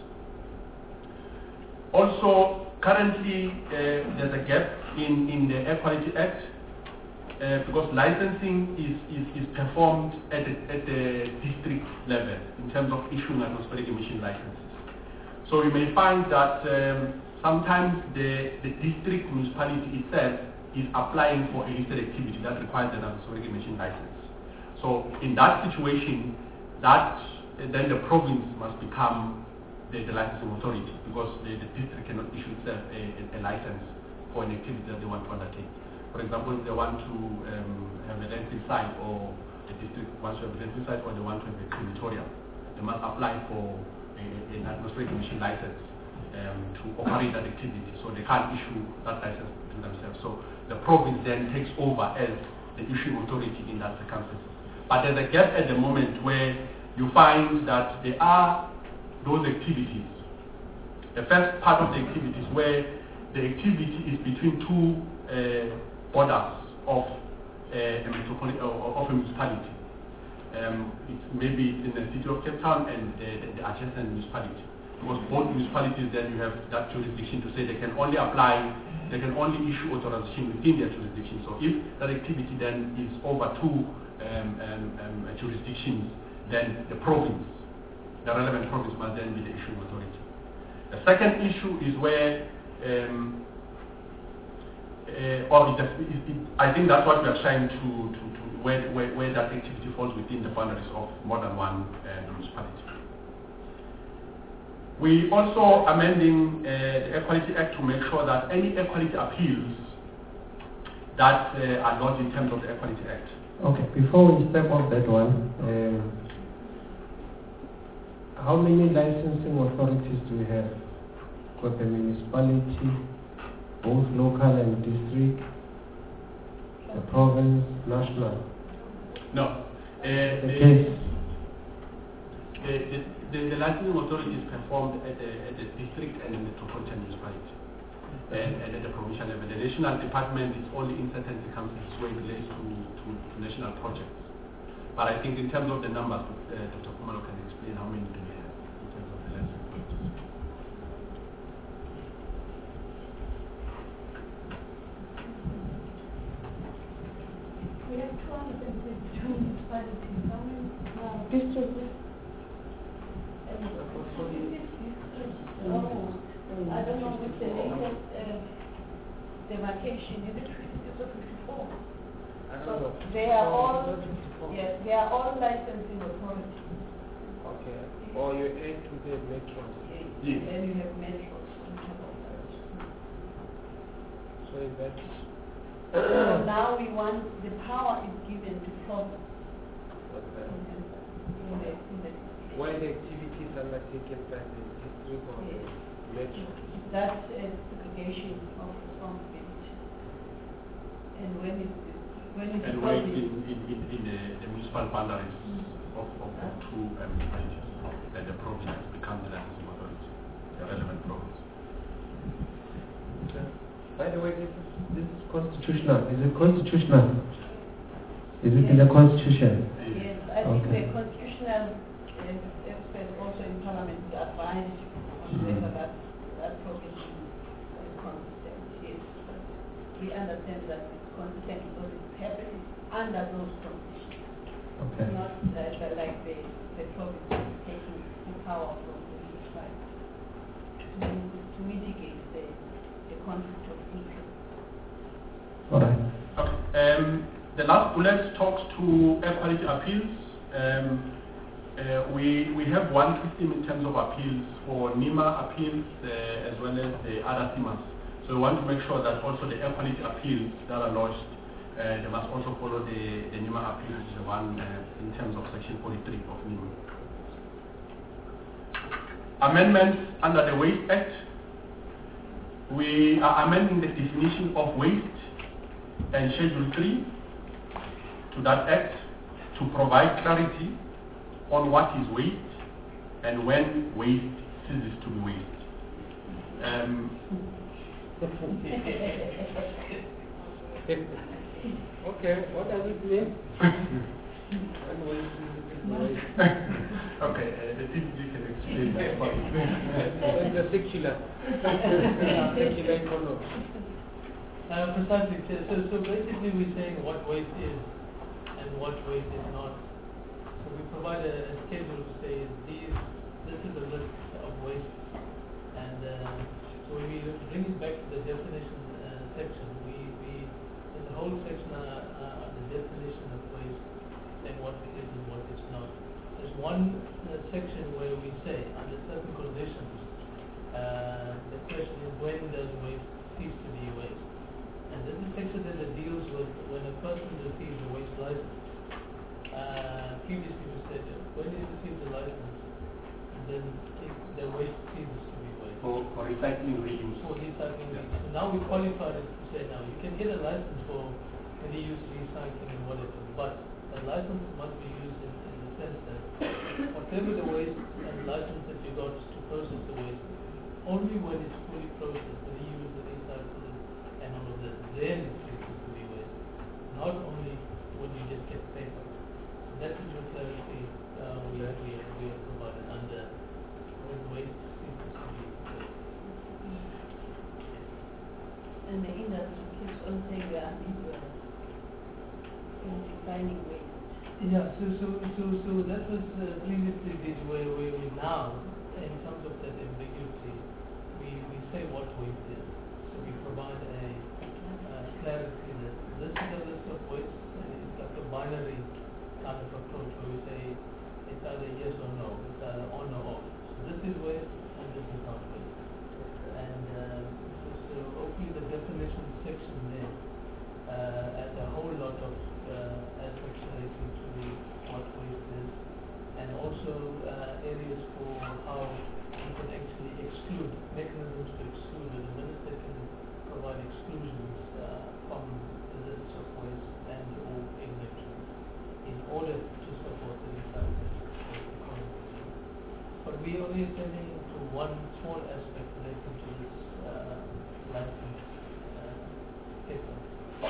Also, currently there's a gap in the Air Quality Act because licensing is performed at the district level in terms of issuing atmospheric emission licenses. So you may find that sometimes the district municipality itself is applying for a listed activity that requires an atmospheric emission license. So in that situation, then the province must become the licensing authority because the district cannot issue itself a license for an activity that they want to undertake. For example, if they want to have a landfill site, or the district wants to have a landfill site, or they want to have a crematorium, they must apply for an atmospheric emission license to operate that activity. So they can't issue that license to themselves. So the province then takes over as the issuing authority in that circumstance. But there's a gap at the moment where you find that there are those activities. The first part of the activities where the activity is between two borders of a municipality. It's maybe in the city of Cape Town and the adjacent municipality. Because both municipalities then you have that jurisdiction to say they can only apply, they can only issue authorization within their jurisdiction. So if that activity then is over two jurisdictions, then the province, the relevant province must then be the issuing authority. The second issue is where, I think that's what we are trying to where that activity falls within the boundaries of more than one municipality. We also amending the Air Quality Act to make sure that any air quality appeals that are lodged in terms of the Air Quality Act. Okay, before we step off that one, how many licensing authorities do we have? Got the municipality, both local and district, the province, national? No. The licensing authority is performed at the district and in the metropolitan municipality and at the provincial level. The national department is only in certain circumstances where it relates to national projects. But I think in terms of the numbers, Dr. Kumalo can explain how many do we have in terms of the licensing authorities. We have 252 municipalities. How many districts? I don't know with the latest demarcation, is it 56 or 54? So they are all, yes, they are all licensing authorities. Okay. Or you add to the metros. Yes. Then you have metros on top of that. So that's... So now we want, the power is given to province in the why the activities undertaken by the district or the metro? That's a segregation of responsibility. And when it's And where in the municipal boundaries of the two municipalities, that the province becomes the licensing authority, the relevant province. By the way, this is constitutional. Is it constitutional? Is it in the constitution? Yes, I think the constitutional experts also in Parliament advised on whether that provision is consistent. Yes, but we understand that it's consistent because it's happening under those conditions. Okay. Not like the province is taking the power from the municipality to mitigate the conflict of interest. All right. Okay. The last bullet talks to air quality appeals. We have one system in terms of appeals for NEMA appeals as well as the other themas. So we want to make sure that also the air quality appeals that are lodged, they must also follow the NEMA appeal, which is the one in terms of section 43 of NEMA. Amendments under the Waste Act. We are amending the definition of waste and Schedule 3 to that act to provide clarity on what is waste and when waste ceases to be waste. Okay, what does it mean? Okay, the DPG can explain that part. It's a secular. Secular economy. Precisely. So basically we're saying what waste is and what waste is not. So we provide a schedule to say this is a list of waste, and so when we bring it back to the definition section, in the whole section the definition of waste and what it is and what it's not. There's one section where we say under certain conditions the question is when does waste cease to be waste. And this is a section that deals with when a person receives a waste license. Previously we said when he receives a license, and then the waste ceases to be waste. For recycling reuse. For recycling reuse. So now we qualify it to say now you can get a license for reuse, recycling and whatever, but the license must be used in the sense that whatever the waste and license that you got to process the waste, only when it's fully processed, reuse, recycle and all of that, then it ceases to be waste. Not only when you just get paper. So that is your clarity we are provided under when waste ceases to be waste. And the industry keeps on saying we are ambiguous in defining waste. Yeah, so that was previously did where we now, in terms of that ambiguity, we say what waste is. So we provide a clarity that this is a list of waste, and it's like a binary kind of approach where we say it's either yes or no, it's either on or off. So this is waste and this is not waste. And so hopefully the definition section there has a whole lot of aspects relating to what waste is, and also areas for how you can actually exclude, mechanisms to exclude, and the minister can provide exclusions from the lists of waste and or exemptions in order to support the recycling economy. But we are only attending to one small aspect relating to this license paper.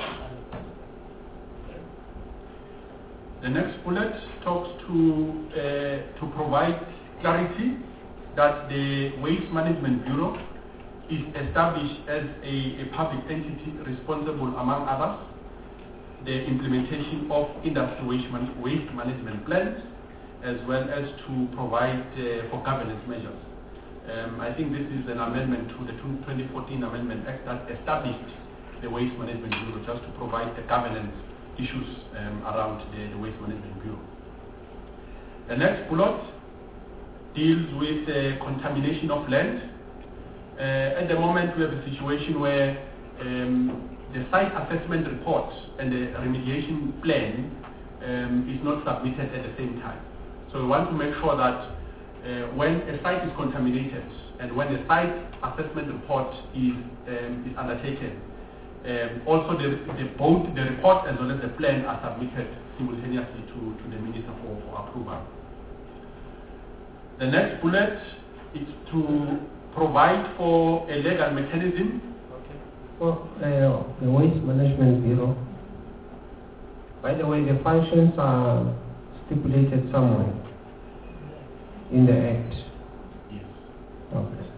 The next bullet talks to provide clarity that the Waste Management Bureau is established as a public entity responsible, among others, the implementation of industry waste management plans, as well as to provide for governance measures. I think this is an amendment to the 2014 Amendment Act that established the Waste Management Bureau just to provide the governance issues around the Waste Management Bureau. The next bullet deals with contamination of land. At the moment we have a situation where the site assessment report and the remediation plan is not submitted at the same time. So we want to make sure that when a site is contaminated and when the site assessment report is undertaken, also the report as well as the plan are submitted simultaneously to the minister for approval. The next bullet is to provide for a legal mechanism. Well, the Waste Management Bureau, by the way, the functions are stipulated somewhere in the Act. Yes. Okay.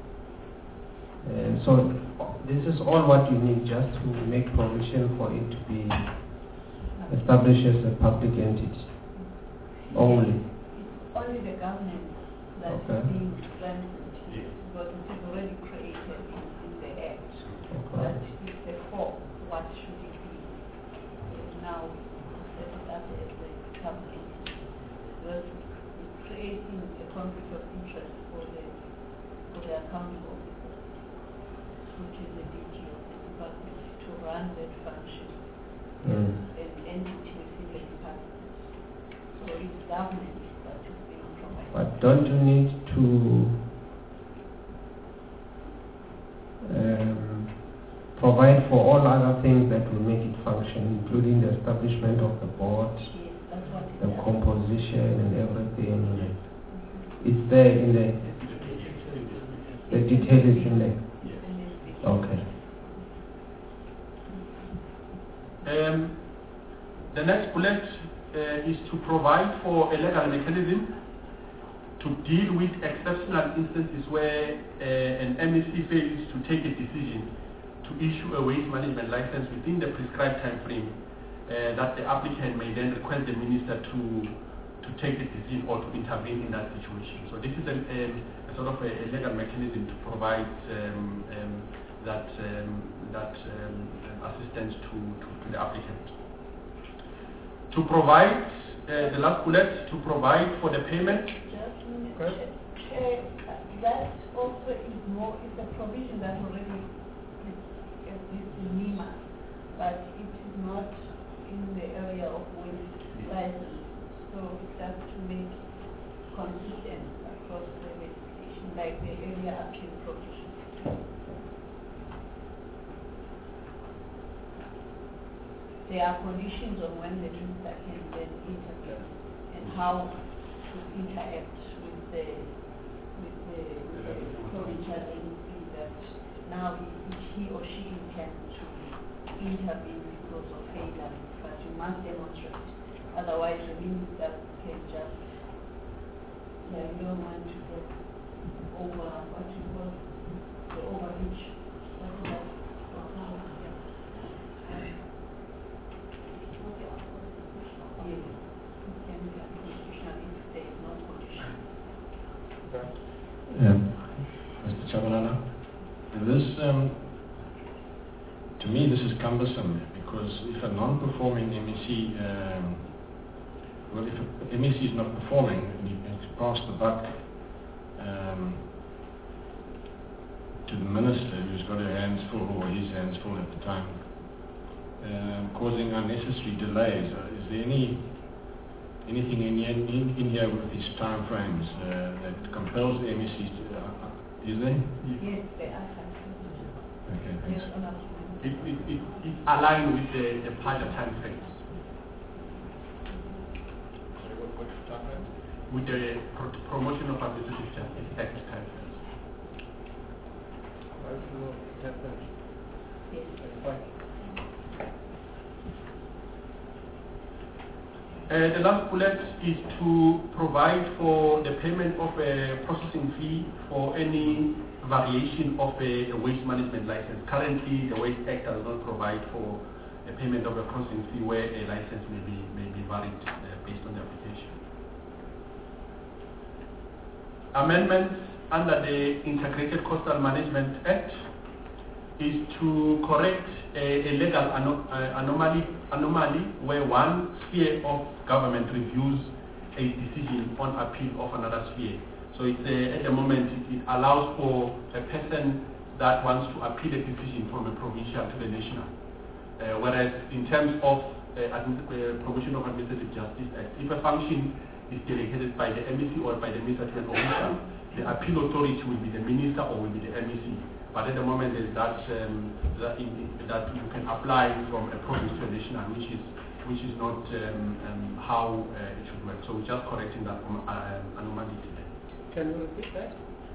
So this is all what you need, just to make provision for it to be established as a public entity only. It's only the government that Okay. is being granted, because it is already created in the Act. But it's the form, what should it be? Now, set it up as a public entity. Because it's creating a conflict of interest for the accounting officer, which is the duty of the department, to run that function, an entity within the department. So it's government that is being provided. But don't you need to provide for all other things that will make it function, including the establishment of the board, Yes, that's what it the does. composition and everything? It's there in the detail is in there. Okay. The next bullet is to provide for a legal mechanism to deal with exceptional instances where an MEC fails to take a decision to issue a waste management license within the prescribed time frame, that the applicant may then request the minister to take the decision or to intervene in that situation. So this is a sort of a legal mechanism to provide that assistance to the applicant. To provide, the last bullet, to provide for the payment. Just a minute. Chair, that also is more, it's a provision that already exists in NEMA, but it is not in the area of waste license. So just to make consistent across the legislation, like the area appeal provision. There are conditions on when the minister can then intervene and how to interact with the provincial agency that now he or she intends to intervene because of failure, but you must demonstrate. Otherwise, the minister can just, you don't want to get over what you call the overreach. Yes, it can be unconstitutional if there is no condition. Mr. Chabalala, this, to me, this is cumbersome because if a non-performing MEC, well, if a MEC is not performing, and you can pass the buck to the minister who's got her hands full or his hands full at the time, causing unnecessary delays. Is there anything in here with these time frames that compels the MECs to, is there? Yes, there are. Okay, thanks. It aligns with the budget time frames. With the promotion of administrative justice act time frames. The last bullet is to provide for the payment of a processing fee for any variation of a waste management license. Currently, the Waste Act does not provide for the payment of a processing fee where a license may be varied based on the application. Amendments under the Integrated Coastal Management Act is to correct a legal anomaly where one sphere of government reviews a decision on appeal of another sphere. So it's, at the moment it allows for a person that wants to appeal a decision from a provincial to the national. Whereas in terms of provision of Administrative Justice Act, if a function is delegated by the MEC or by the minister to an official, the appeal authority will be the minister or will be the MEC. But at the moment, there is that you can apply from a province to a national, which is not how it should work. So we're just correcting that anomaly today. Can you repeat that?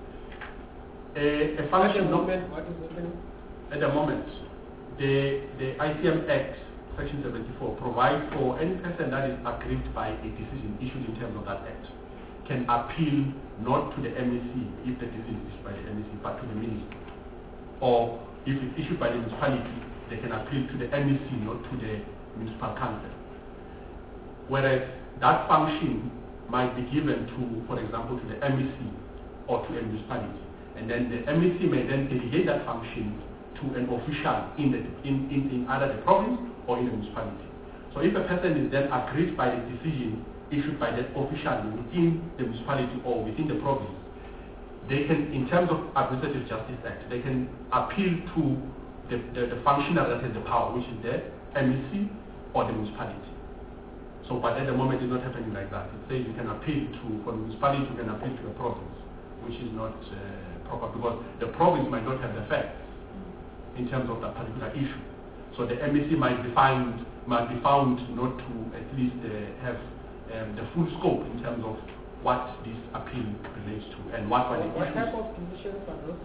A function. At the moment, what is happening? At the moment, the ICM Act, Section 74, provides for any person that is aggrieved by a decision issued in terms of that Act can appeal not to the MEC if the decision is issued by the MEC, but to the minister. Or if it's issued by the municipality, they can appeal to the MEC, not to the municipal council. Whereas that function might be given to, for example, to the MEC or to a municipality. And then the MEC may then delegate that function to an official in either the province or in the municipality. So if a person is then aggrieved by the decision issued by that official within the municipality or within the province, they can, in terms of Administrative Justice Act, they can appeal to the functional that has the power, which is the MEC or the municipality. So, but at the moment it's not happening like that. It says you can appeal to, for the municipality, you can appeal to the province, which is not proper, because the province might not have the facts in terms of that particular issue. So the MEC might be found not to at least have the full scope in terms of what this appeal relates to and what are the issues. What type of decisions are those?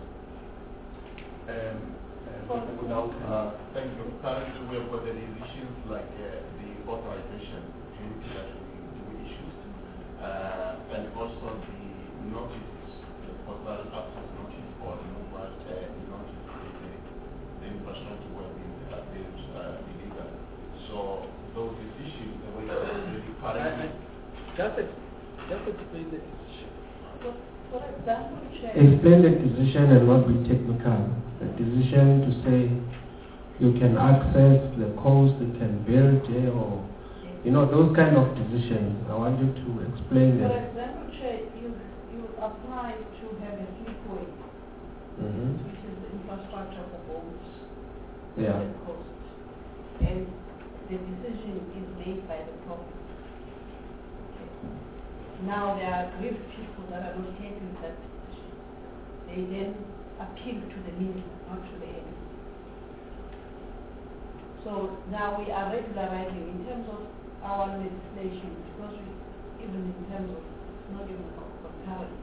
Thank you. Currently, we have got the decisions like the authorization that we issued, and also the notices, the postal access notice or removal notice, the infrastructure where being built illegal. So those decisions, the way they currently. Just explain the decision. For example, Explain the decision and not be technical. The decision to say you can access the coast, you can build there, or those kind of decisions. I want you to explain For them. example, you apply to have a slipway, which is the infrastructure for boats Yeah. and coast, and the decision is made by the province. Now there are grave people that are not happy with that decision. They then appeal to the minister, not to the MEC. So now we are regularizing in terms of our legislation, because even in terms of not even concurrent,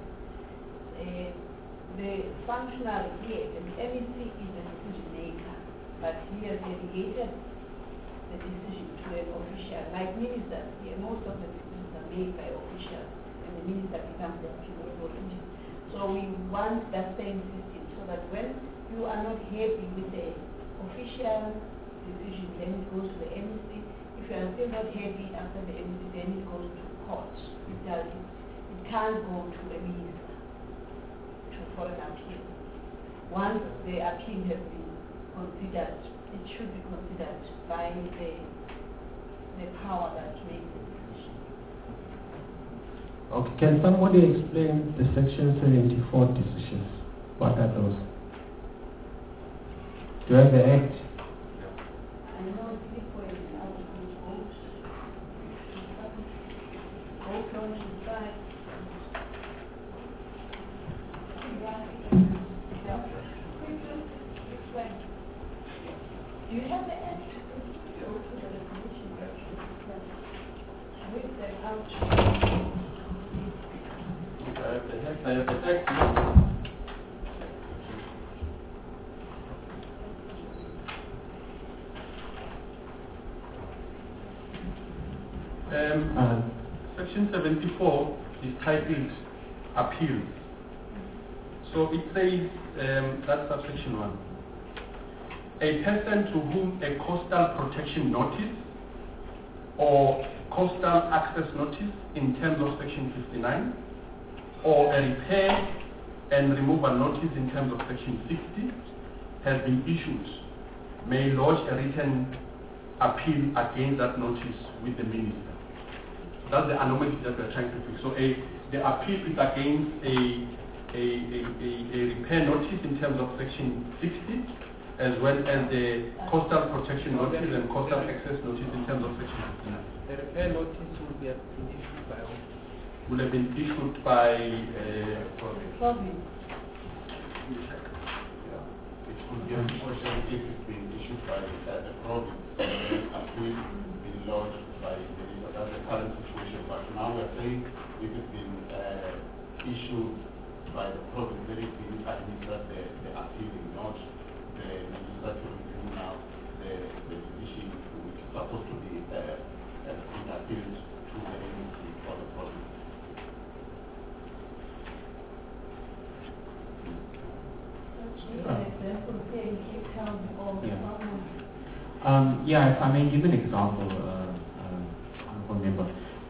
the functional here, the MEC is the decision maker, but he has delegated the decision to an official, like ministers. Here, most of the decisions are made by officials, and the minister becomes the appeal authority. So we want that same system, so that when you are not happy with the official decision, then it goes to the MEC. If you are still not happy after the MEC, then it goes to court. It can't go to the minister for an appeal. Once the appeal has been considered, it should be considered by the power that makes the decision. Okay, can somebody explain the Section 74 decisions? What are those? Do you have the Act? I know people in our schools, both on the side. Do you have the Act? Go to the resolution. Read them out. I have the Act. Section 74 is titled Appeal. So it says, that's subsection 1. A person to whom a coastal protection notice or coastal access notice in terms of section 59 or a repair and removal notice in terms of section 60 has been issued may lodge a written appeal against that notice with the minister. That's the anomaly that we're trying to fix. So the appeal is against a repair notice in terms of section 60, as well as the coastal protection notice and coastal access notice in terms of section 59. The repair notice will be issued by will have been issued by Province. It could be a question if it's been issued by the province and then appeal been lodged by the minister. That's the current situation. But now we're saying if it's been issued by the province, then it's been administered the appealing, not the legislative review now, the decision which is supposed to be appealed to the NEC or the province. Yeah, if I may give an example, Honourable Member.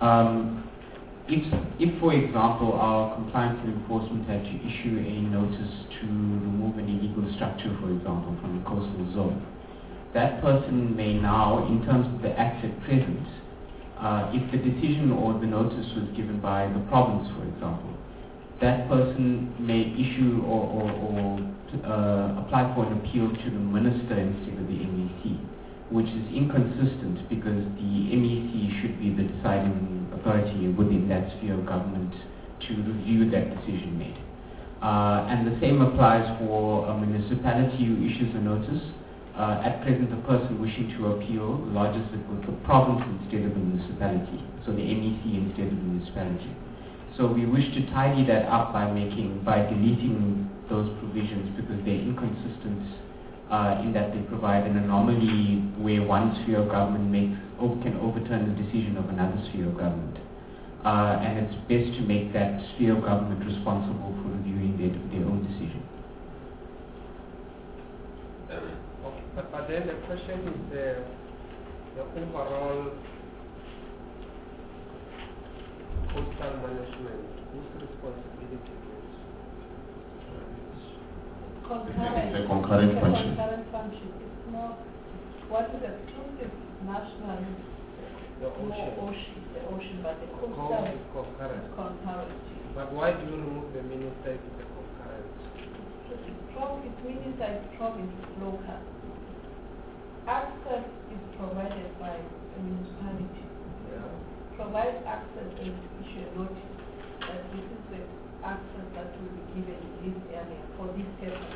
If, for example, our compliance and enforcement had to issue a notice to remove an illegal structure, for example, from the coastal zone, that person may now, in terms of the act at present, if the decision or the notice was given by the province, for example, that person may issue or apply for an appeal to the minister instead of the MEC, which is inconsistent because the MEC should be the deciding authority within that sphere of government to review that decision made. And the same applies for a municipality who issues a notice. At present, the person wishing to appeal lodges it with the province instead of the municipality, so the MEC instead of the municipality. So we wish to tidy that up by deleting those provisions because they're inconsistent in that they provide an anomaly where one sphere of government can overturn the decision of another sphere of government. And it's best to make that sphere of government responsible for reviewing their own decision. But then the question is the overall coastal management, whose responsibility is? It's a concurrent function. It's not what is exclusive national, the ocean, but the coastal is concurrent. But why do you remove the minister if it's concurrent? It's minister is province, local. Access is provided by a municipality. Provide access and issue a notice that this is the access that will be given in this area for this purpose.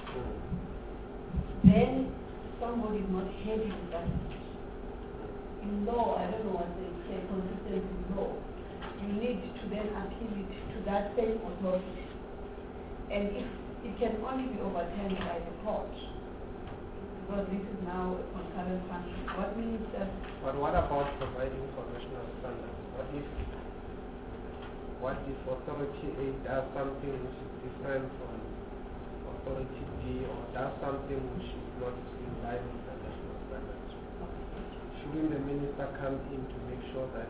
Then somebody is not heavy with that. In law, I don't know what they say, consistency in law, you need to then appeal it to that same authority. And if it can only be overturned by the court, because this is now a concurrent function. What means that? But what about providing international standards? What if authority A does something which is different from authority B or does something which is not in line with the national standards? Shouldn't the minister come in to make sure that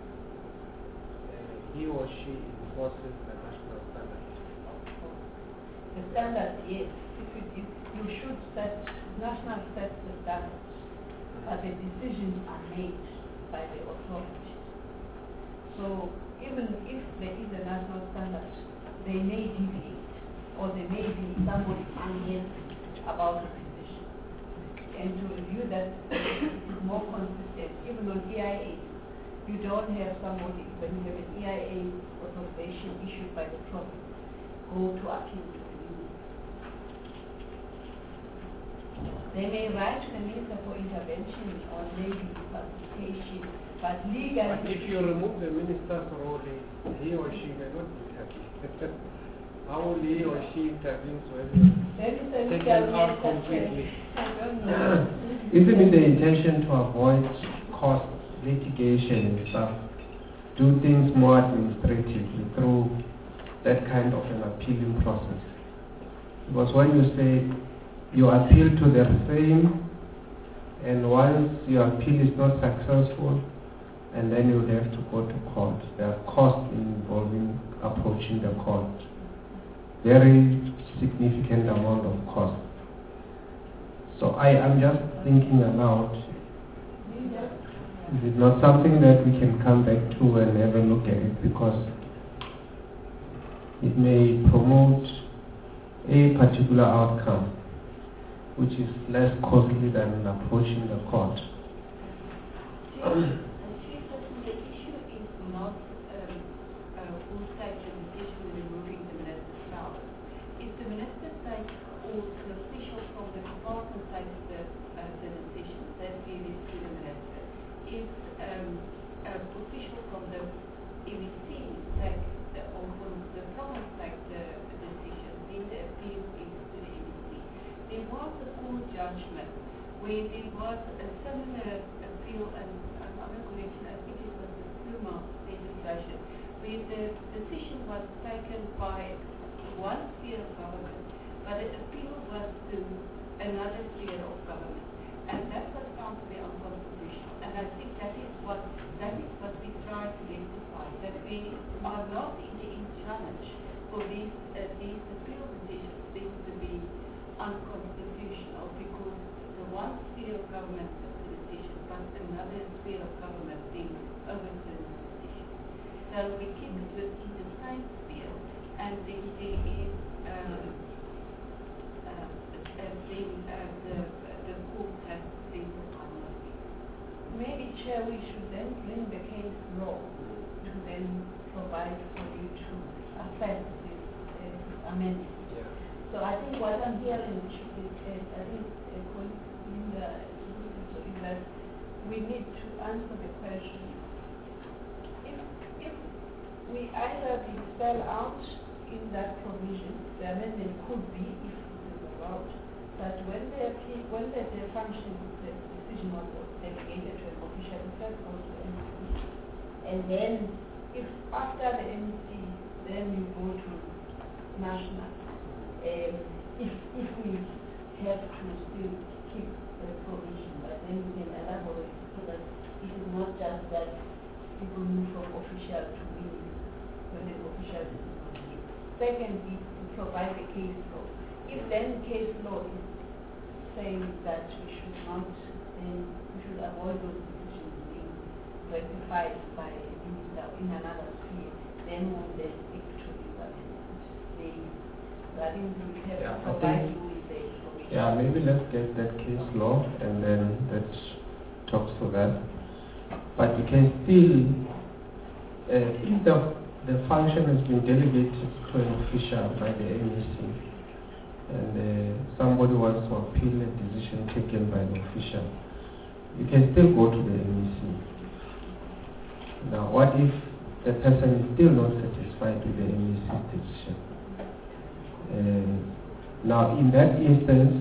he or she enforces the national standards? The standard, yes. You should set, national sets the standards, but the decisions are made by the authority. So even if there is a national standard, they may deviate, or there may be somebody unhappy about the decision. And to review that is more consistent. Even on EIA, you don't have somebody, when you have an EIA authorization issued by the province, go to appeal to the minister. They may write to the minister for intervention or maybe participation, but legally... But if you remove the minister's role, he or she may not be happy. How will he or she intervenes when you're taken out completely? I don't know. Isn't it the intention to avoid cost, litigation and stuff, do things more administratively through that kind of an appealing process? Because when you say you appeal to the same, and once your appeal is not successful, and then you have to go to court. There are costs involving approaching the court. Very significant amount of cost. So I am just thinking aloud. Is it not something that we can come back to and have a look at it, because it may promote a particular outcome which is less costly than approaching the court. The issue is not official from the ABC like or from the province like the decision, then the appeal is to the ABC. There was a court judgment where there was a similar appeal, and I'm not correction, I think it was the Pluma legislation, where the decision was taken by one sphere of government, but the appeal was to another sphere of government. And that was found to be unconstitutional. And I think that is what we try to rectify, that we are not in the challenge for these appeal decisions seem to be unconstitutional because the one sphere of government took the decision, but another sphere of government then overturned the decision. So we keep it within the same sphere, and then there is the court has been Maybe, Chair, we should then bring the case law to then provide for you to affect this amendment. Yeah. So I think what I'm hearing is, I think, Linda, is that we need to answer the question. If we either spell out in that provision, the amendment could be, if it is allowed, that when the function, the decision was delegated to an official, it first goes to MEC, and then if after the MEC, then you go to national. If we have to still keep the provision, but then we can elaborate so that it is not just that people move from official to minister when the official is not here. Secondly, to provide the case law. If then case law is saying that we should not, then we should avoid those decisions being rectified by a minister in another sphere, then we will then stick to this amendment. I think we have to provide you with the information. Yeah, maybe let's get that case law and then let's talk to that. But you can still, if the function has been delegated to an official by the MEC, and somebody wants to appeal a decision taken by the official, you can still go to the MEC. Now, what if the person is still not satisfied with the MEC's decision? Now, in that instance,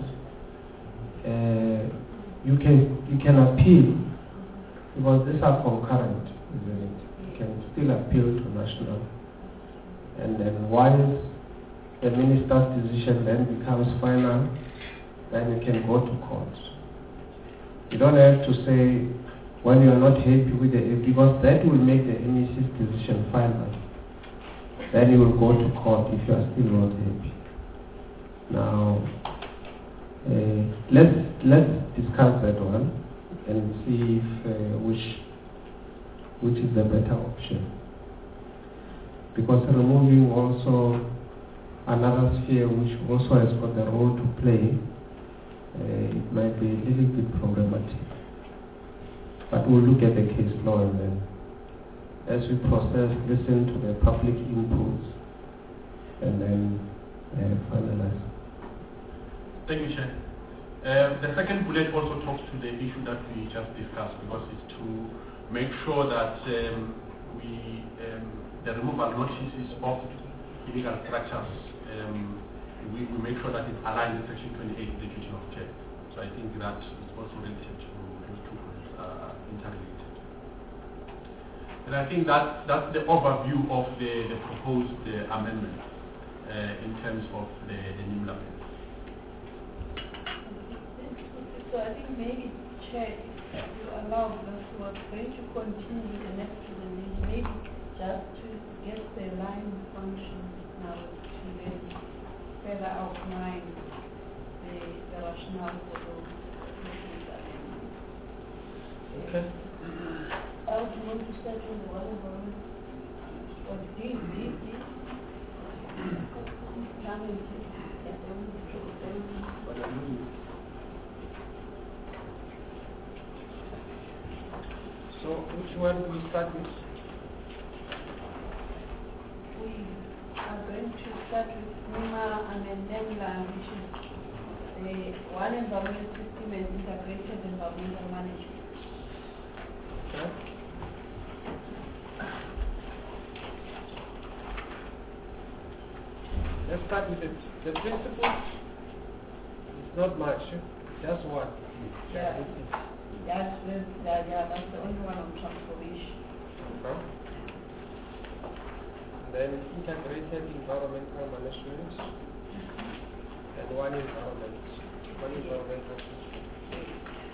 you can appeal, because these are concurrent, isn't it? You can still appeal to national, and then once the minister's decision then becomes final, then you can go to court. You don't have to say when you are not happy with the, because that will make the MEC's decision final. Then you will go to court if you are still not happy. Now, let's discuss that one and see if which is the better option. Because removing also another sphere which also has got a role to play, it might be a little bit problematic. But we'll look at the case law and then, as we process, listen to the public inputs and then finalize. Thank you, Chair. The second bullet also talks to the issue that we just discussed, because it's to make sure that the removal notices of illegal structures, we make sure that it aligns with Section 28 of the Duty of Care. So I think that is also related to those two points, interrelated. And I think that's the overview of the proposed amendment in terms of the new law. So I think maybe, Chair, if you allow us, we are going to continue the next to the next, maybe just to get the line function now to then further outline the rationale for those amendments. Okay. Else you want to start with the one about or D. So which one do we start with? We are going to start with NUMA and then NEMLA, which is the one environmental system and integrated environmental management. Okay. start with the principles. It's not much, just one. Yeah. That's the only one on transformation. Then integrated environmental management and one environmental system.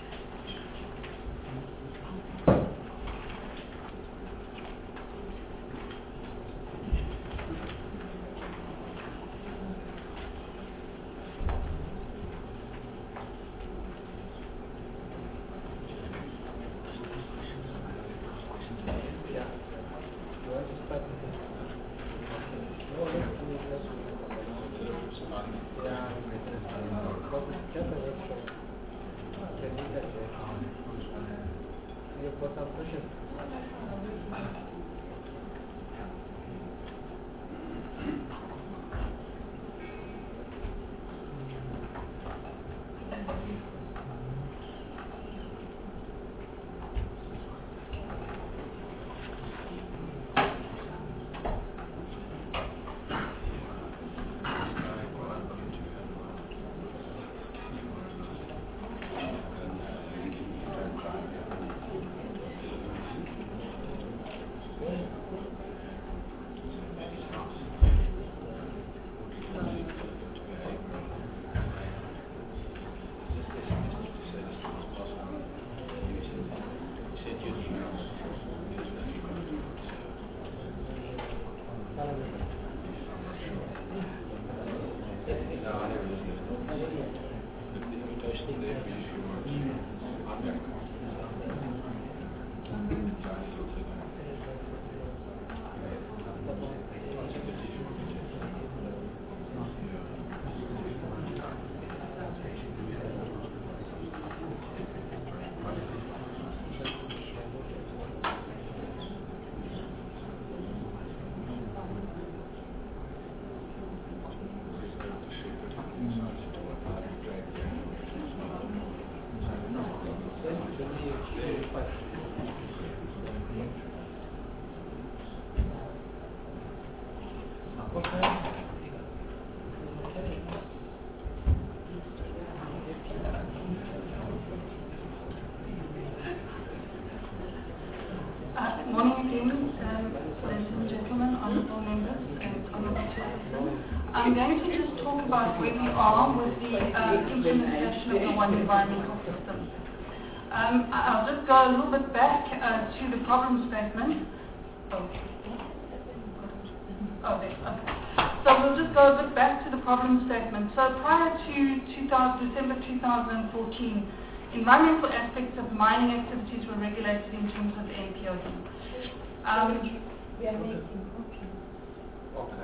I'm going to just talk about where we are with the implementation of the One Environmental System. I'll just go a little bit back to the problem statement. Okay. So we'll just go a bit back to the problem statement. So prior to December 2014, environmental aspects of mining activities were regulated in terms of the NPOD. We are making copies. Okay.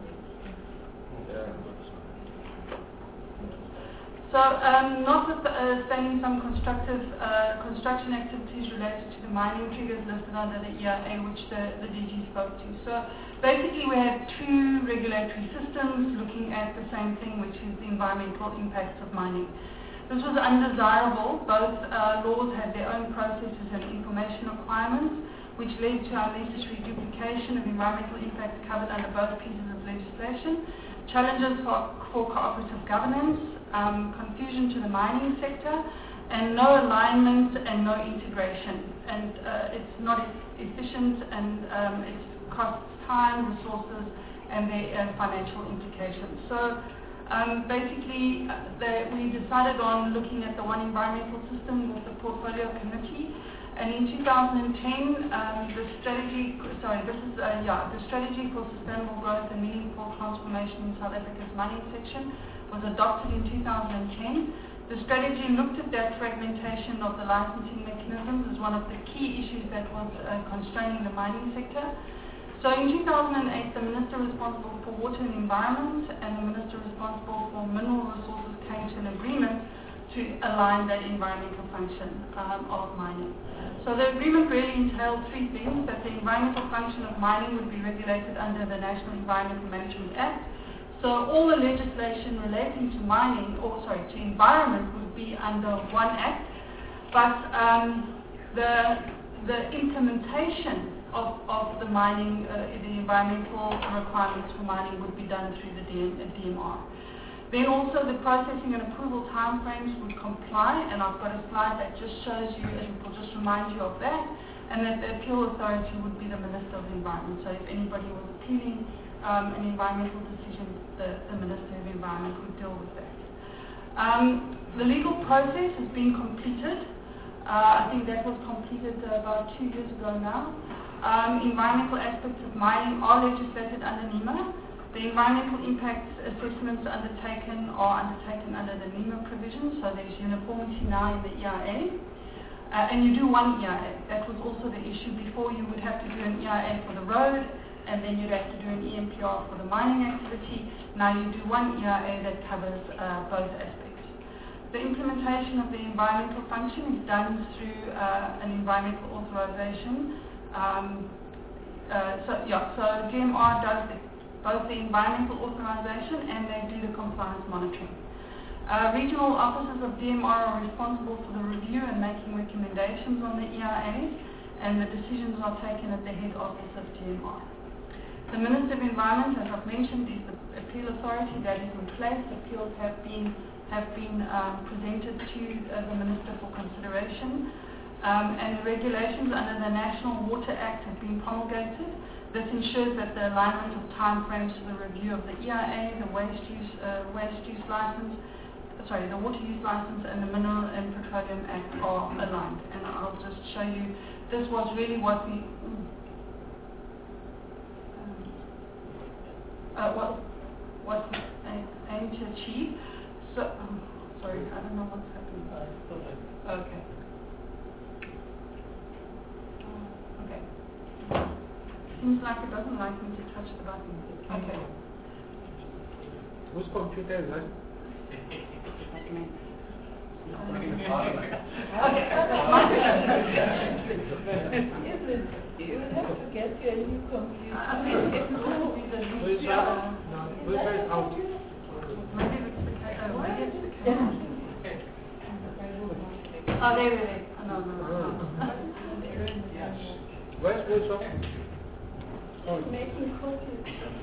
So, notwithstanding some construction activities related to the mining triggers listed under the EIA, which the DG spoke to. So, basically we had two regulatory systems looking at the same thing, which is the environmental impacts of mining. This was undesirable. Both laws had their own processes and information requirements, which led to unnecessary duplication of environmental impacts covered under both pieces of legislation, challenges for cooperative governance, confusion to the mining sector, and no alignment and no integration. And it's not efficient, and it costs time, resources, and their financial implications. So basically, we decided on looking at the One Environmental System with the Portfolio Committee. And in 2010, the strategy for sustainable growth and meaningful transformation in South Africa's mining section was adopted in 2010. The strategy looked at that fragmentation of the licensing mechanisms as one of the key issues that was constraining the mining sector. So in 2008, the Minister responsible for water and environment and the Minister responsible for mineral resources came to an agreement to align that environmental function of mining. So the agreement really entailed three things: that the environmental function of mining would be regulated under the National Environmental Management Act. So all the legislation relating to mining, to environment, would be under one act, but the implementation of the mining, the environmental requirements for mining would be done through the DMR. Then also the processing and approval timeframes would comply, and I've got a slide that just shows you and will just remind you of that, and that the appeal authority would be the Minister of the Environment. So if anybody was appealing an environmental decision, the Minister of the Environment would deal with that. The legal process has been completed. I think that was completed about 2 years ago now. Environmental aspects of mining are legislated under NEMA. The environmental impact assessments undertaken are undertaken under the NEMA provisions, so there's uniformity now in the EIA. And you do one EIA. That was also the issue before. You would have to do an EIA for the road, and then you'd have to do an EMPR for the mining activity. Now you do one EIA that covers both aspects. The implementation of the environmental function is done through an environmental authorization. So DMR does both the environmental authorization and they do the compliance monitoring. Regional officers of DMR are responsible for the review and making recommendations on the EIA, and the decisions are taken at the head office of DMR. The Minister of Environment, as I've mentioned, is the appeal authority that is in place. Appeals have been presented to the Minister for consideration, and the regulations under the National Water Act have been promulgated. This ensures that the alignment of timeframes for the review of the EIA, the water use license, and the Mineral and Petroleum Act are aligned. And I'll just show you. This was really what we aim to achieve. So, sorry, I don't know what's happening. Okay. Okay. Seems like it doesn't like me to touch the button. Okay. Whose computer is that? You have to get your new computer. Who is that out? Maybe it's the Oh, there. No. Where's this one? Making copies.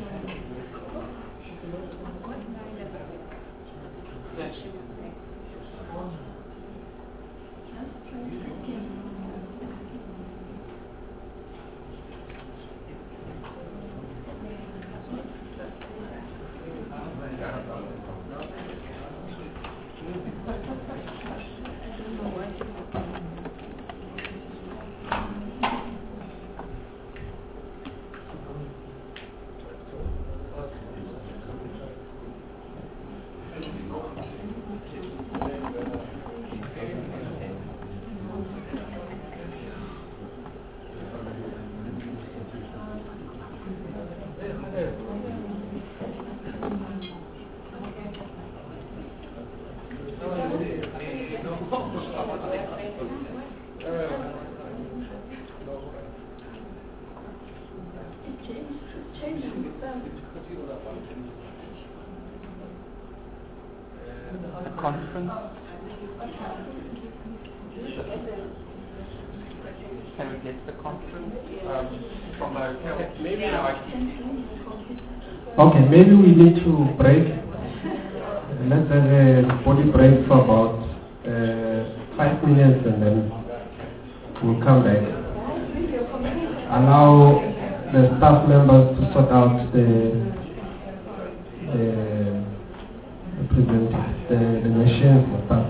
Conference. Can we get the conference from the maybe Okay, maybe we need to break. Let's have a body break for about 5 minutes and then we'll come back. Allow the staff members to sort out the machines and stuff.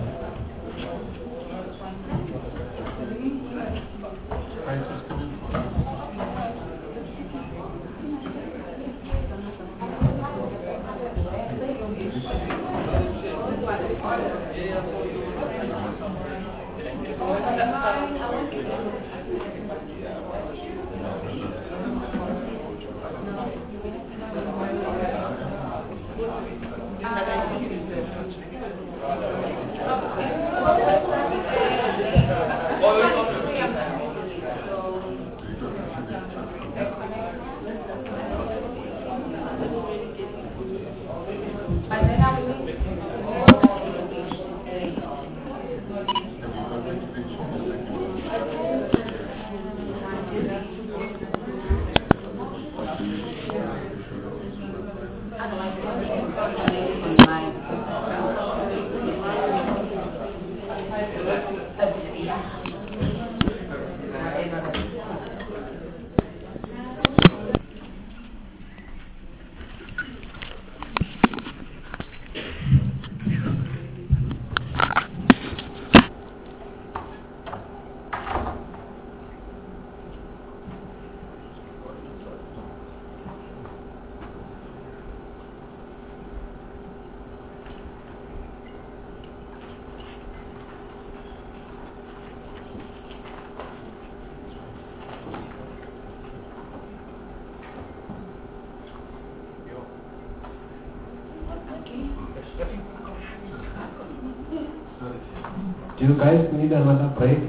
Do you guys need another break?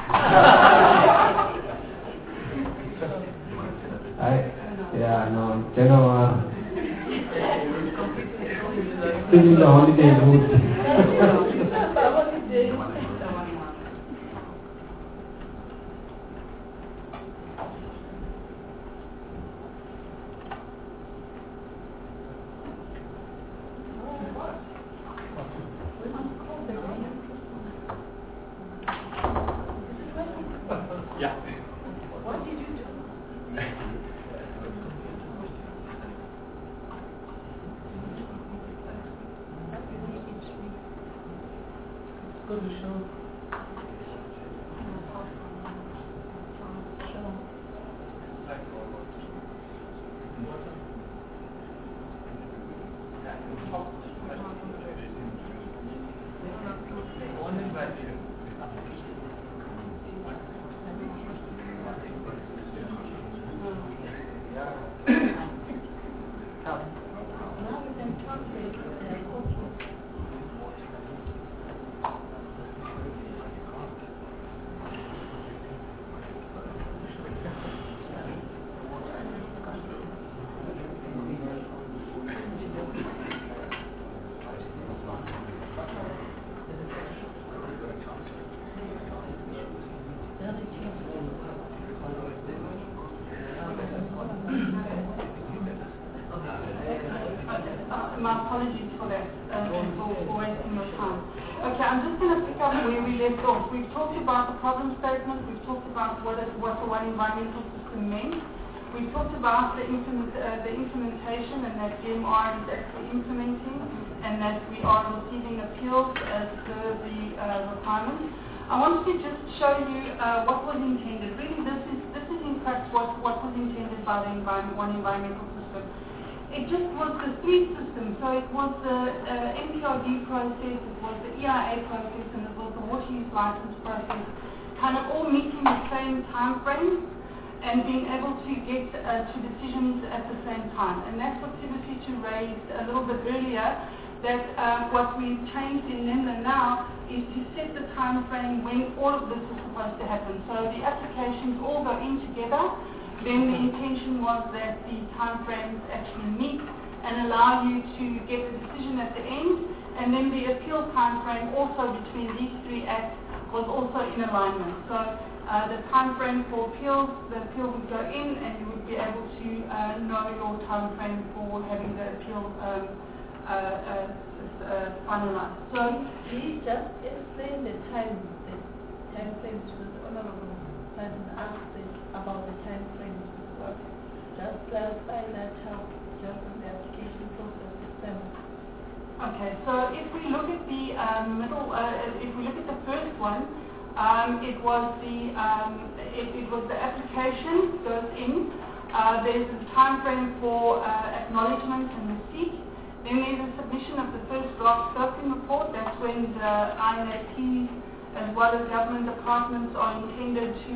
January. Still in the holiday mood. My apologies for that, for wasting your time. Okay, I'm just going to pick up where we left off. We've talked about the problem statement. We've talked about what the One Environmental System meant. We've talked about the implementation and that GMR is actually implementing and that we are receiving appeals as per the requirements. I want to just show you what was intended. Really, this is in fact what was intended by the One Environmental System. It just was the three systems. So it was the NPRD process, it was the EIA process, and it was the water use license process, kind of all meeting the same time frame and being able to get to decisions at the same time. And that's what Timothy raised a little bit earlier, that what we've changed in NEMLA now is to set the time frame when all of this is supposed to happen. So the applications all go in together. Then the intention was that the time frames actually meet and allow you to get a decision at the end, and then the appeal time frame also between these three acts was also in alignment. So the time frame for appeals, the appeal would go in and you would be able to know your time frame for having the appeal finalized. So please just explain the time frames to the Honorable President asked about the time frames. Just clarify that help just in the application process itself. Okay, so if we look at the if we look at the first one, it was the application goes in. There's a time frame for acknowledgement and receipt. Then there's a submission of the first draft scoping report. That's when the INAPs as well as government departments are intended to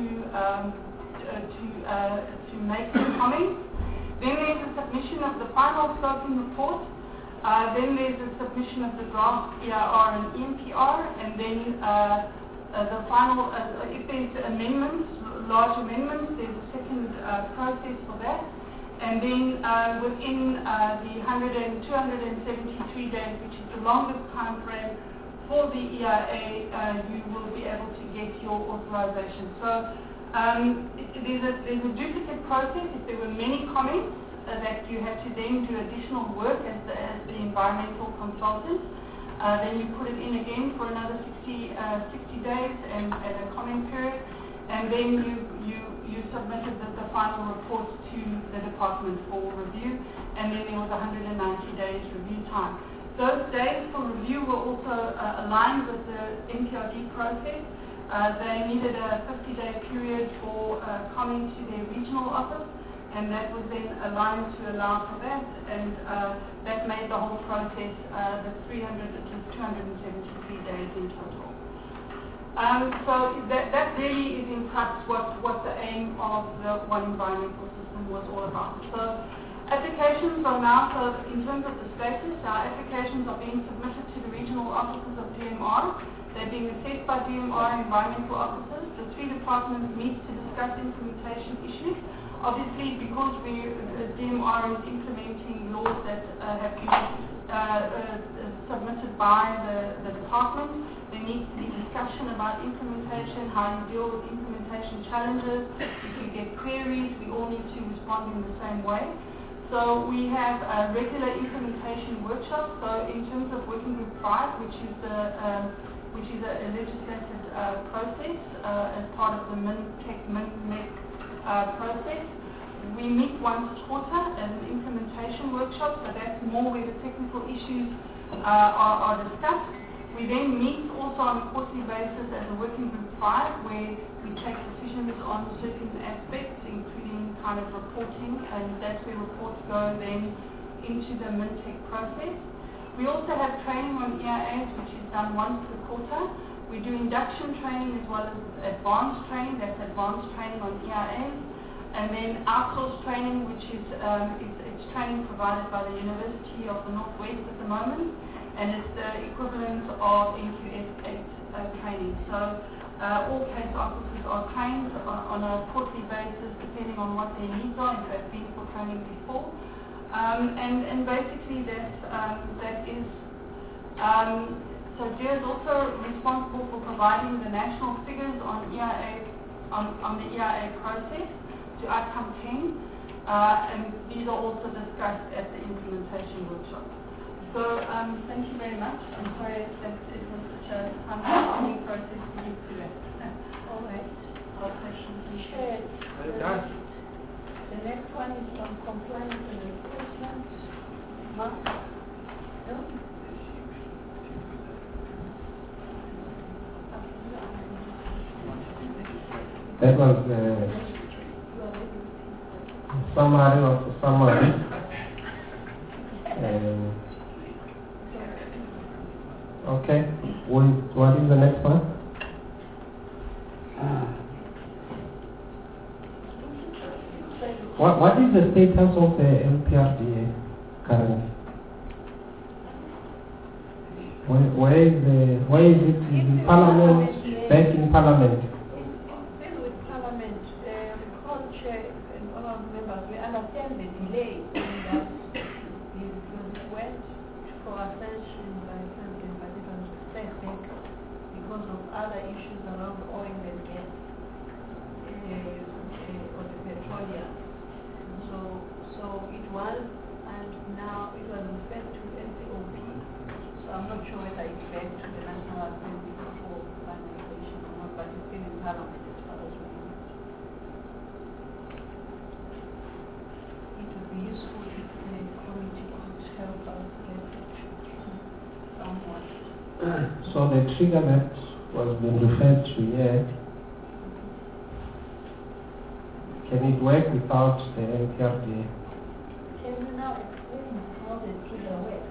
make some comments. Then there's a submission of the final scoping report. Then there's a submission of the draft EIR and EMPR, and then the final, if there's amendments, large amendments, there's a second process for that. And then within the 273 days, which is the longest time frame for the EIA, you will be able to get your authorization. So there's a duplicate process. If there were many comments that you had to then do additional work as the environmental consultant, then you put it in again for another 60 days and a comment period, and then you submitted the final report to the department for review, and then there was 190 days review time. Those days for review were also aligned with the NPRD process. They needed a 50-day period for coming to their regional office, and that was then aligned to allow for that, and that made the whole process the 273 days in total. So that really is in practice what the aim of the One Environmental System was all about. So applications are now, so in terms of the status, our applications are being submitted to the regional offices of GMR. They're being assessed by DMR environmental officers. The three departments meet to discuss implementation issues. Obviously, because DMR is implementing laws that have been submitted by the department, there needs to be discussion about implementation, how you deal with implementation challenges. If we get queries, we all need to respond in the same way. So we have regular implementation workshops. So in terms of Working Group 5, which is a legislated process as part of the MinTech process, we meet once a quarter as an implementation workshop. So that's more where the technical issues are discussed. We then meet also on a quarterly basis as a Working Group 5, where we take decisions on certain aspects, including kind of reporting, and that's where reports go then into the MinTech process. We also have training on EIAs, which is done once per quarter. We do induction training as well as advanced training. That's advanced training on EIAs. And then outsourced training, which is it's training provided by the University of the Northwest at the moment, and it's the equivalent of NQS 8 training. So all case officers are trained on a quarterly basis, depending on what their needs are, if they've been for training before. And basically that is so GEA is also responsible for providing the national figures on EIA on the EIA process to Outcome 10, and these are also discussed at the implementation workshop. So thank you very much. I'm sorry that it was such a time-consuming process to get to that. All right. Our questions and Chair, the next one is on compliance and enforcement. Mark? No? That was the summary of the summary. Okay, what is the next one? What is the status of the LPRDA currently? Where is it in Parliament? Back in Parliament? Still with Parliament, recall Chair and honourable members, we understand the delay in that it went for ascension by President, but it was set back because of other issues around oil and gas or the petroleum. So it was, and now it was referred to NCOP. So I'm not sure whether it's back to the National Assembly for finalization or not, but it's still in Parliament as far as we know. It would be useful if the committee could help us get it somewhat. So the trigger that was being referred to here, can it work without the LPRDA? Can you now explain how the trigger works?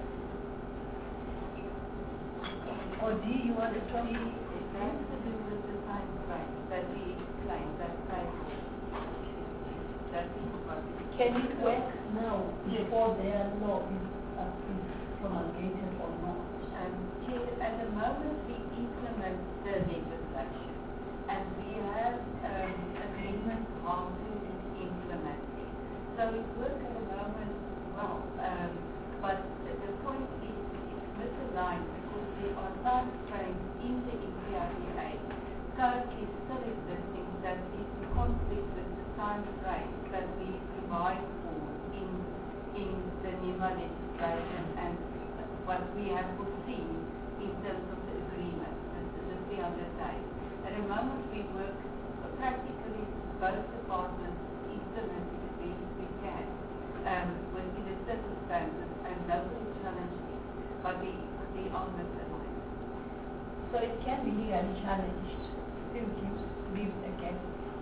Or do you want to tell me? It has to do with the time frame that we claim, that time. That is what can it work now before their law is promulgated or not? At the moment we implement the legislation and we have agreement how to implement it. So it works at the moment well, but the point is it's misaligned because there are time frames in the EPRDA currently still existing that is in conflict with the time frames that we provide for in the NEMA legislation and what we have foreseen in terms of the agreement, the 300 days. At the moment we work practically both departments implementing as best as we can within the circumstances and nobody challenged it, but we are misaligned. So it can be legally challenged, still leaves a gap.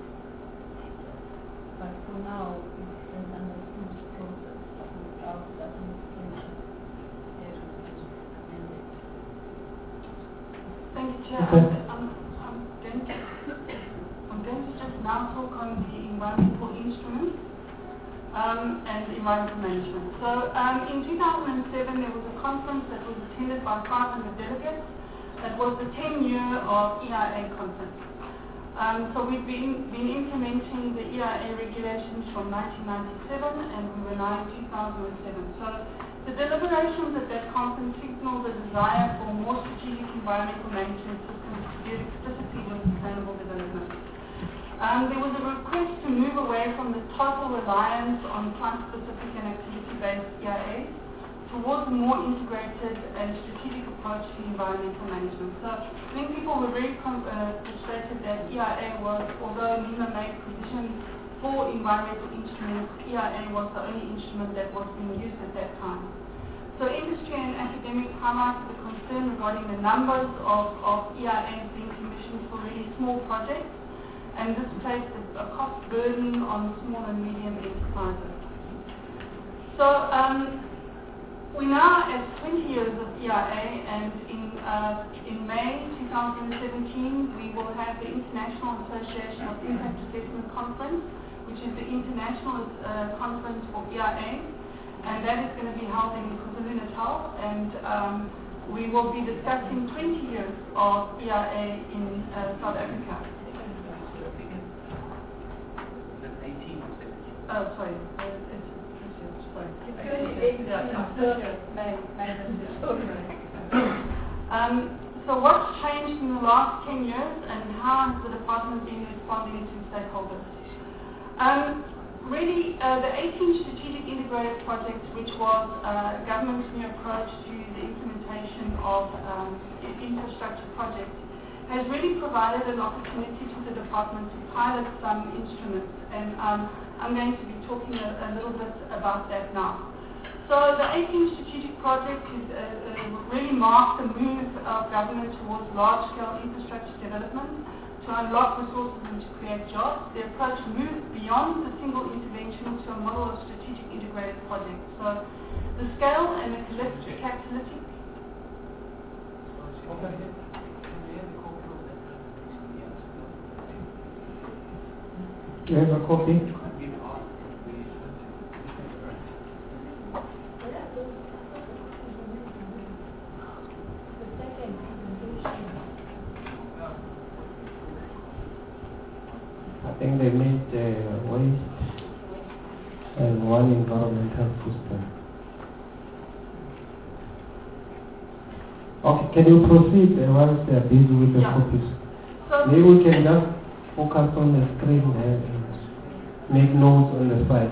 But for now it's an understood process without that legislation. Thank you, Chair. Okay. I'm going to just now talk on the environmental instruments and environmental management. So in 2007 there was a conference that was attended by 500 delegates. It was the 10-year of EIA conference. So we've been implementing the EIA regulations from 1997 and we were now in 2007. So the deliberations at that conference signaled a desire for more strategic environmental management systems to deal explicitly with sustainable development. There was a request to move away from the total reliance on site-specific and activity-based EIAs towards a more integrated and strategic approach to environmental management. So I think people were very frustrated that EIA was, although NEMA made provision for environmental instruments, EIA was the only instrument that was being used at that time. So industry and academics highlighted the concern regarding the numbers of EIAs being commissioned for really small projects, and this placed a cost burden on small and medium enterprises. So we now at 20 years of EIA, and in May 2017 we will have the International Association of Impact Assessment Conference, which is the international conference for EIA, and that is going to be held in KwaZulu-Natal, and we will be discussing 20 years of EIA in South Africa. Oh, sorry. So what's changed in the last 10 years and how has the department been responding to stakeholders? Really, the 18 strategic integrated projects, which was government's new approach to the implementation of infrastructure projects, has really provided an opportunity to the department to pilot some instruments, and I'm going to be talking a little bit about that now. So the 18 strategic projects really marked the move of government towards large-scale infrastructure development to unlock resources and to create jobs. The approach moved beyond the single intervention to a model of strategic integrated projects. So the scale and the catalytic. Do you have a copy? I think they made waste and one environmental system. Okay, can you proceed whilst they are busy with the copies? So maybe we can just focus on the screen and make notes on the side.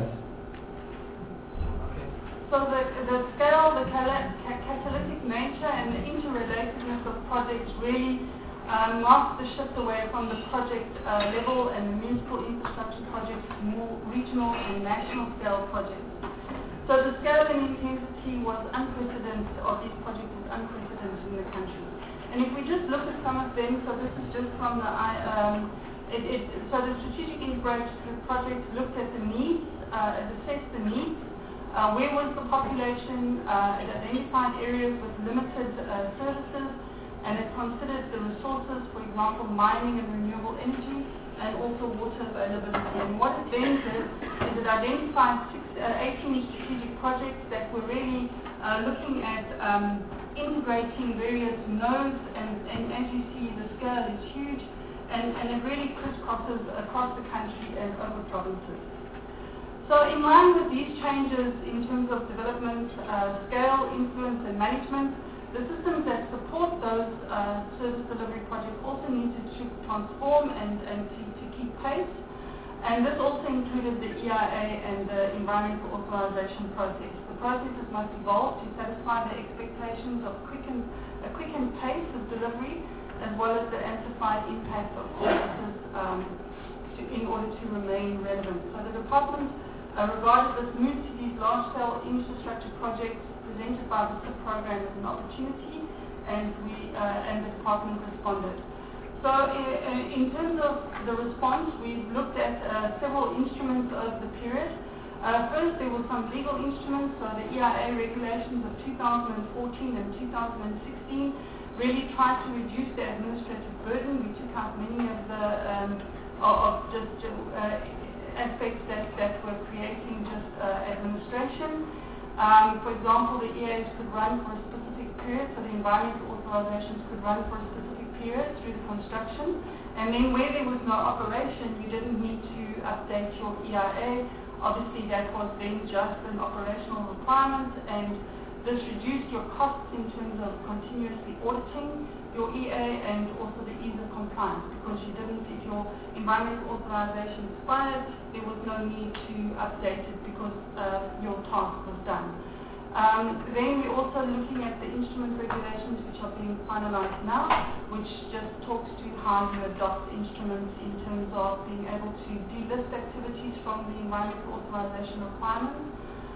So the scale, the catalytic nature and the interrelatedness of projects really marks the shift away from the project level and the municipal infrastructure projects to more regional and national scale projects. So the scale and intensity was unprecedented, of these projects is unprecedented in the country. And if we just look at some of them, so this is just from the so the strategic integrated project looked at the needs, it assessed the needs, where was the population, it identified areas with limited services, and it considered the resources, for example, mining and renewable energy, and also water availability. And what it then did is it identified 18 strategic projects that were really looking at integrating various nodes, and as you see, the scale is huge, and it really crisscrosses across the country and over provinces. So in line with these changes in terms of development, scale, influence and management, the systems that support those service delivery projects also needed to transform and to keep pace. And this also included the EIA and the environmental authorization process. The processes must evolve to satisfy the expectations of a quickened pace of delivery, as well as the amplified impact of services in order to remain relevant. So the department regarded this move to these large-scale infrastructure projects presented by the SIP program as an opportunity, and the department responded. So in terms of the response, we've looked at several instruments over the period. First, there were some legal instruments, so the EIA regulations of 2014 and 2016 really tried to reduce the administrative burden. We took out many of the aspects that were creating just administration. For example, the EAs could run for a specific period, so the environmental authorizations could run for a specific period through the construction. And then where there was no operation, you didn't need to update your EIA. Obviously, that was then just an operational requirement, and this reduced your costs in terms of continuously auditing your EA and also the ease of compliance, because you didn't, if your environmental authorization expired, there was no need to update it because your task was done. Then we're also looking at the instrument regulations which are being finalized now, which just talks to how you adopt instruments in terms of being able to delist activities from the environmental authorization requirements,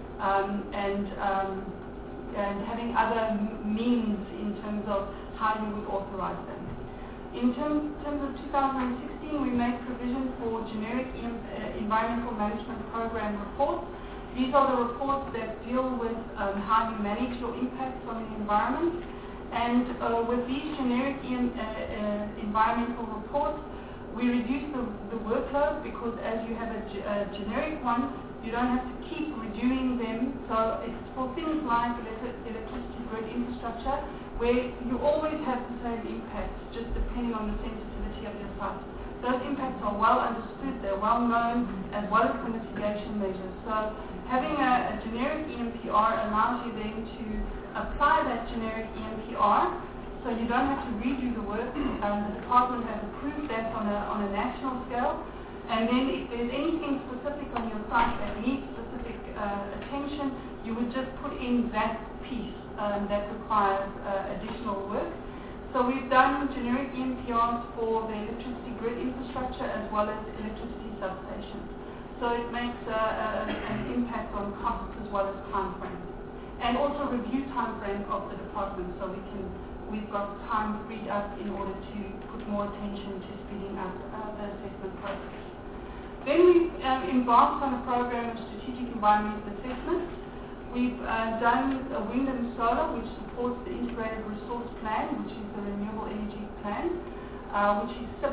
and having other means in terms of how you would authorize them. In terms of 2016, we made provision for generic environmental management program reports. These are the reports that deal with how you manage your impacts on the environment. And with these generic environmental reports, we reduce the workload, because as you have a generic one, you don't have to keep redoing them. So it's for things like electricity grid infrastructure, where you always have the same impacts, just depending on the sensitivity of your site. Those impacts are well understood, they're well known, as well as the mitigation measures. So having a generic EMPR allows you then to apply that generic EMPR, so you don't have to redo the work. The department has approved that on a national scale. And then if there's anything specific on your site that needs specific attention, you would just put in that piece that requires additional work. So we've done generic EMPRs for the electricity grid infrastructure as well as electricity substations. So it makes an impact on costs as well as time frame. And also review time frame of the department, so we've got time freed up in order to put more attention to speeding up the assessment process. Then we've embarked on a program of strategic environmental assessments. We've done wind and solar, which supports the integrated resource plan, which is the renewable energy plan, which is SIP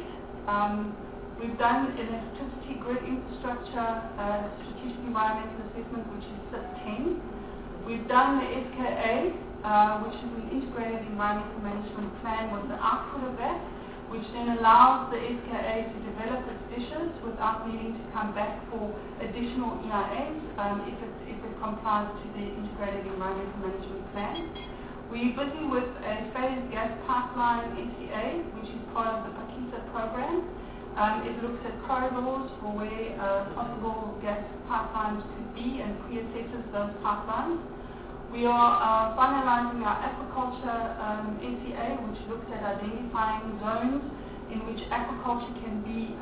8. We've done electricity grid infrastructure strategic environmental assessment, which is SIP 10. We've done the SKA, which is an integrated environmental management plan, with the output of that, which then allows the SKA to develop its dishes without needing to come back for additional EIAs if it complies to the integrated environmental management plan. We're busy with a phased gas pipeline SCA, which is part of the PAKISA program. It looks at corridors for where possible gas pipelines could be and pre-assesses those pipelines. We are finalizing our aquaculture SCA, which looks at identifying zones in which aquaculture can be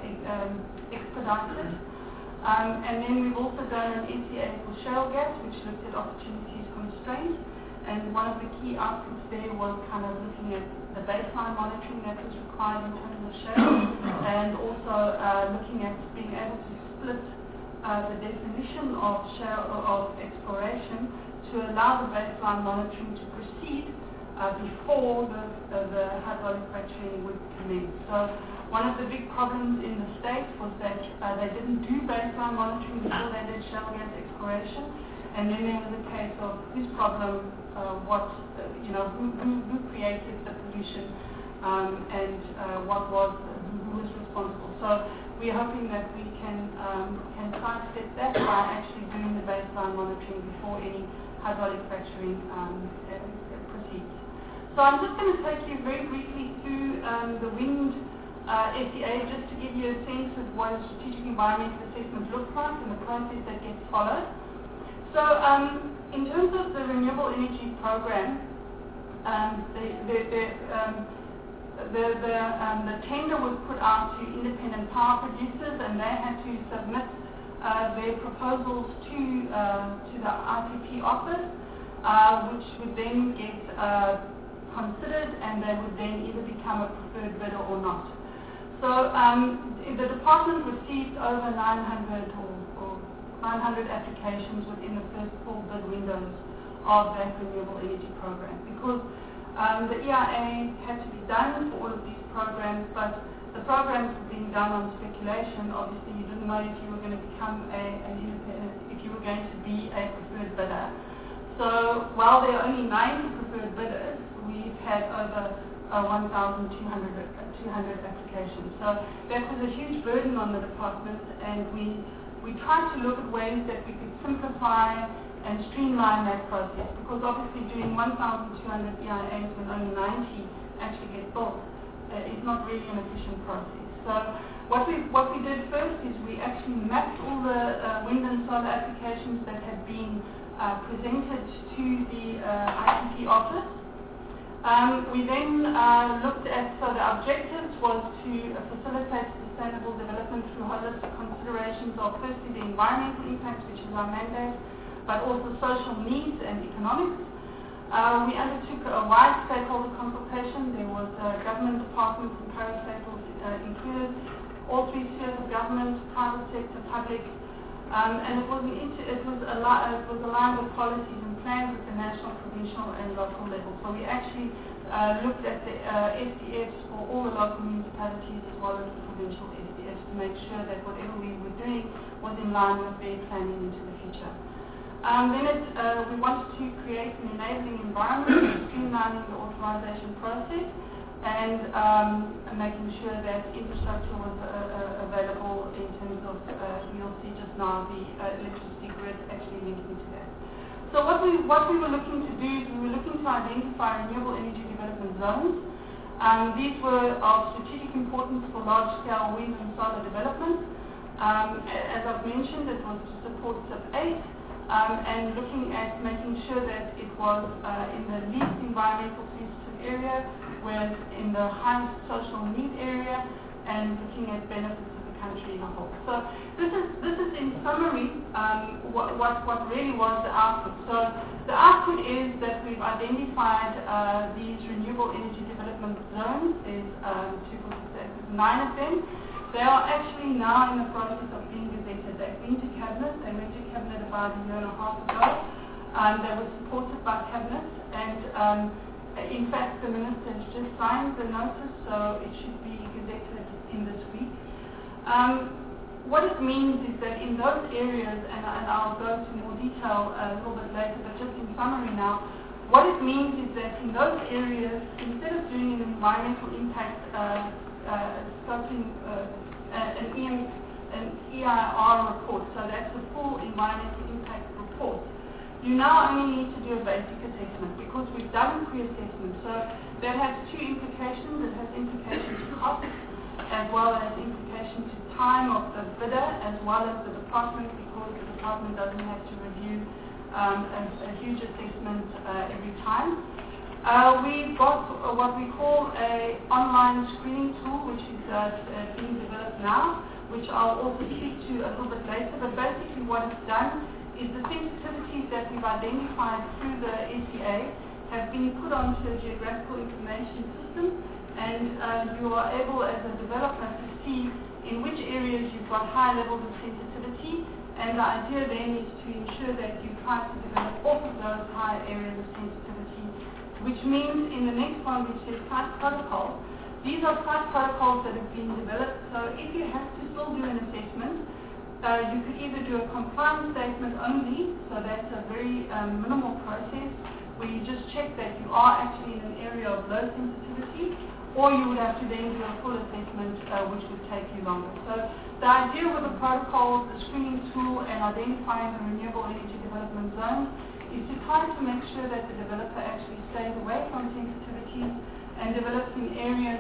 expedited. And then we've also done an SCA for shale gas, which looked at opportunities constraints. And one of the key outputs there was kind of looking at the baseline monitoring that was required in terms of shale, and also looking at being able to split the definition of shale of exploration to allow the baseline monitoring to proceed before the hydraulic fracturing would commence. So one of the big problems in the state was that they didn't do baseline monitoring before they did shale gas exploration, and then there was a case of whose problem, who created the pollution, and who was responsible. So we're hoping that we can sidestep that by actually doing the baseline monitoring before any hydraulic fracturing proceeds. So I'm just going to take you very briefly through the wind SCA, just to give you a sense of what a strategic environmental assessment looks like and the process that gets followed. So in terms of the renewable energy program, the tender was put out to independent power producers, and they had to submit their proposals to the IPP office, which would then get considered, and they would then either become a preferred bidder or not. So the department received over 900 applications within the first full bid windows of that renewable energy program, because the EIA had to be done for all of these programs, but the programs were being done on speculation. Obviously, you didn't know if you were going to become if you were going to be a preferred bidder. So while there are only 90 preferred bidders, we've had over 1,200 applications. So that was a huge burden on the department, and we tried to look at ways that we could simplify and streamline that process, because obviously doing 1,200 EIAs when only 90 actually get built is not really an efficient process. So what we did first is we actually mapped all the wind and solar applications that had been presented to the ICT office. We then looked at, so the objectives was to facilitate sustainable development through holistic considerations of firstly the environmental impacts, which is our mandate, but also social needs and economics. We undertook a wide stakeholder consultation. There was government departments and parastatals included, all three spheres of government, private sector, public, and it was aligned with policies and plans at the national, provincial, and local level. So we actually looked at the SDFs for all the local municipalities as well as the provincial SDFs to make sure that whatever we were doing was in line with their planning into the future. We wanted to create an enabling environment, streamlining the authorization process, and making sure that infrastructure was available in terms of, you'll see just now, the electricity grid actually linking to that. So what we were looking to do is we were looking to identify renewable energy development zones. These were of strategic importance for large-scale wind and solar development. As I've mentioned, it was to support SIP 8. And looking at making sure that it was in the least environmental sensitive area, whereas in the highest social need area, and looking at benefits of the country in a whole. So this is in summary what really was the output. So the output is that we've identified these renewable energy development zones. There's 9 of them. They are actually now in the process of being gazetted. They've been to Cabinet. They went to Cabinet about a year and a half ago. They were supported by Cabinet, and in fact the Minister has just signed the notice, so it should be gazetted in this week. What it means is that in those areas, and I'll go into more detail a little bit later, but just in summary now, what it means is that in those areas, instead of doing an environmental impact scoping, an EIR report, so that's a full environmental impact report, you now only need to do a basic assessment because we've done pre-assessment. So that has two implications. It has implications to cost as well as implications to time of the bidder as well as the department, because the department doesn't have to review a huge assessment every time. We've got what we call an online screening tool, which is being developed now, which I'll also speak to a little bit later. But basically what it's done is the sensitivities that we've identified through the SEA have been put onto a geographical information system, and you are able as a developer to see in which areas you've got high levels of sensitivity, and the idea then is to ensure that you try to develop off of those high areas of sensitivity, which means in the next one, which is site protocol. These are site protocols that have been developed, so if you have to still do an assessment, you could either do a compliance statement only, so that's a very minimal process, where you just check that you are actually in an area of low sensitivity, or you would have to then do a full assessment, which would take you longer. So the idea with the protocols, the screening tool, and identifying the renewable energy development zones is to try to make sure that the developer actually stays away from sensitivities and develops in areas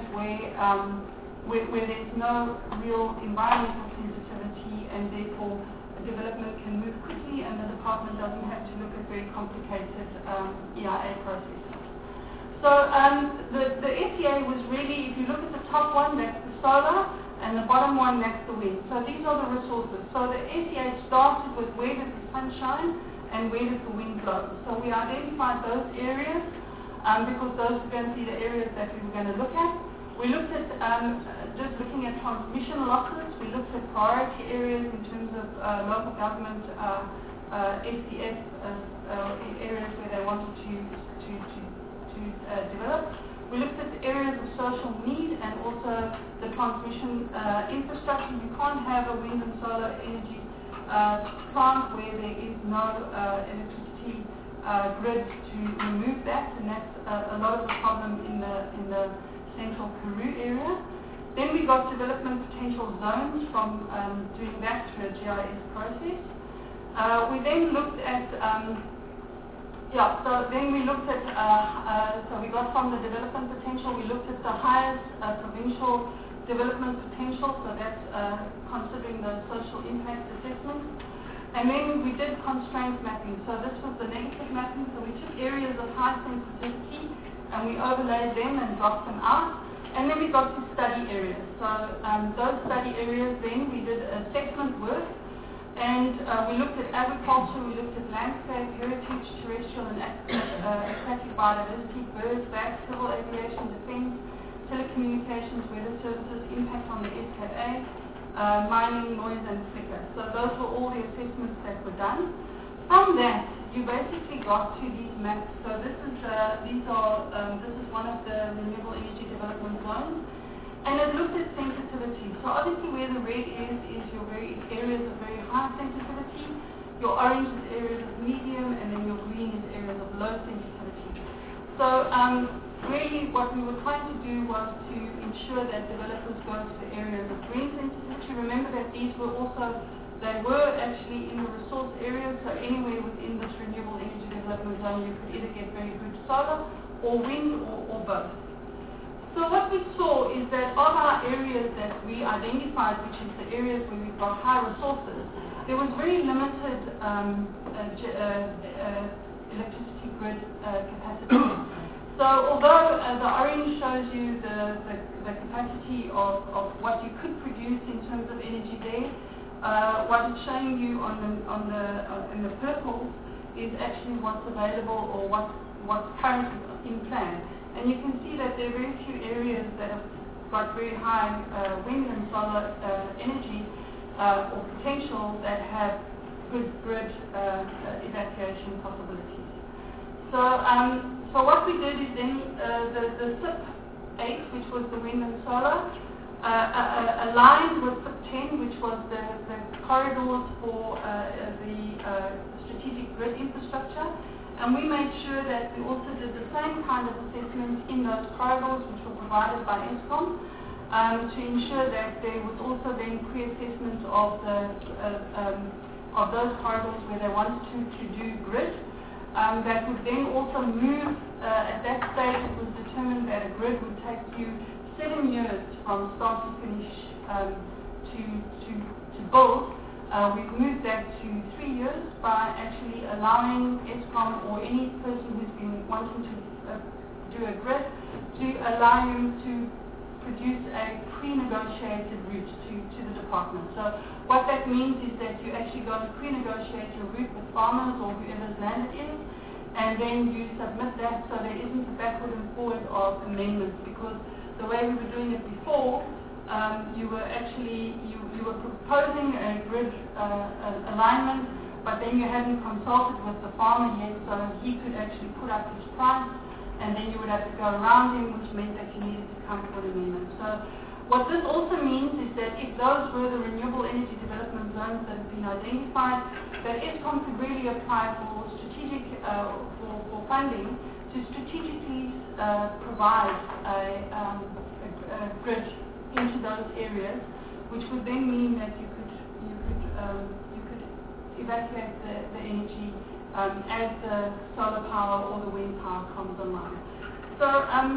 where there's no real environmental sensitivity, and therefore development can move quickly and the department doesn't have to look at very complicated EIA processes. So the SEA was really, if you look at the top one, that's the solar, and the bottom one, that's the wind. So these are the resources. So the SEA started with where does the sun shine and where does the wind blow. So we identified those areas because those were going to be the areas that we were going to look at. We looked at, just looking at transmission losses, we looked at priority areas in terms of local government, SDF areas where they wanted to develop. We looked at the areas of social need and also the transmission infrastructure. You can't have a wind and solar energy plant where there is no electricity grid to remove that, and that's a lot of the problem in the central Karoo area. Then we got development potential zones from doing that through a GIS process. We then looked at, so we got from the development potential, we looked at the highest provincial development potential, so that's considering the social impact assessment. And then we did constraint mapping, so this was the negative mapping, so we took areas of high sensitivity and we overlaid them and dropped them out. And then we got to study areas. So those study areas, then we did assessment work, and we looked at agriculture, we looked at landscape, heritage, terrestrial and aquatic biodiversity, birds, bats, civil aviation, defense, telecommunications, weather services, impact on the SKA, mining, noise and flicker. So those were all the assessments that were done. From that, you basically got to these maps. So this is one of the renewable energy development zones, and it looked at sensitivity. So obviously, where the red is your areas of very high sensitivity. Your orange is areas of medium, and then your green is areas of low sensitivity. So really, what we were trying to do was to ensure that developers go to the areas of green sensitivity. Remember that they were actually in the resource areas, so anywhere within this renewable energy development zone, you could either get very good solar or wind or both. So what we saw is that of our areas that we identified, which is the areas where we've got high resources, there was very limited electricity grid capacity. So although the orange shows you the capacity of what you could produce in terms of energy there, what it's showing you in the purple is actually what's available or what's currently in plan. And you can see that there are very few areas that have got very high wind and solar energy or potential that have good grid evacuation possibilities. So what we did is then the SIP 8, which was the wind and solar, aligned with SIP 10, which was the corridors for the strategic grid infrastructure. And we made sure that we also did the same kind of assessment in those corridors, which were provided by Eskom, to ensure that there was also then pre-assessment of those corridors where they wanted to do grid. That would then also move, at that stage it was determined that a grid would take you 7 years from start to finish to build. We've moved that to 3 years by actually allowing Eskom or any person who's been wanting to do a grid to allow you to produce a pre-negotiated route to the department. So what that means is that you actually go and pre-negotiate your route with farmers or whoever's land it is, and then you submit that so there isn't a backward and forward of amendments, because the way we were doing it before, you were proposing a grid alignment, but then you hadn't consulted with the farmer yet, so he could actually put up his price, and then you would have to go around him, which meant that you needed to come for an amendment. So what this also means is that if those were the renewable energy development zones that have been identified, that Eskom could really apply for strategic for funding to strategically provide a grid into those areas, which would then mean that you could evacuate the energy as the solar power or the wind power comes online. So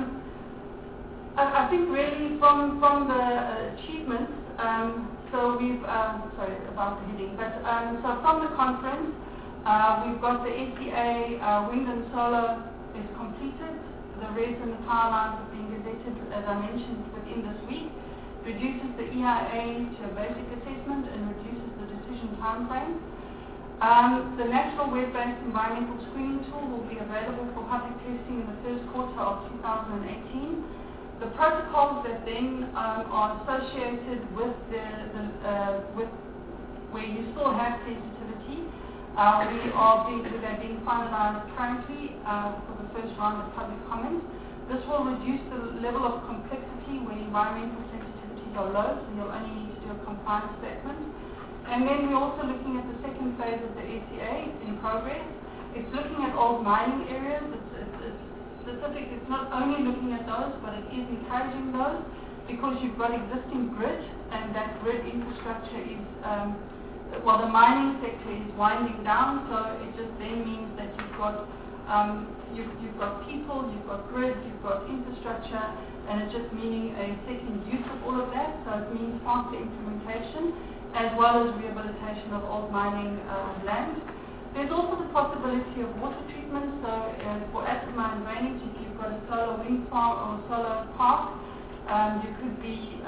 I think really from the achievements, so we've sorry about the heading, but so from the conference, we've got the SCA wind and solar is completed. The RES and the power lines have been gazetted, as I mentioned, within this week. Reduces the EIA to a basic assessment and reduces the decision timeframe. The national web-based environmental screening tool will be available for public testing in the first quarter of 2018. The protocols that then are associated with with where you still have sensitivity, they're being finalized currently for the first round of public comment. This will reduce the level of complexity when environmental sensitivities are low, so you'll only need to do a compliance statement. And then we're also looking at the second phase of the ACA. It's in progress. It's looking at old mining areas. It's specific. It's not only looking at those, but it is encouraging those because you've got existing grid, and that grid infrastructure is, well, the mining sector is winding down, so it just then means that you've got people, you've got grid, you've got infrastructure, and it's just meaning a second use of all of that. So it means faster implementation as well as rehabilitation of old mining land. There's also the possibility of water treatment. So for acid mine drainage, if you've got a solar wind farm or solar park, you could be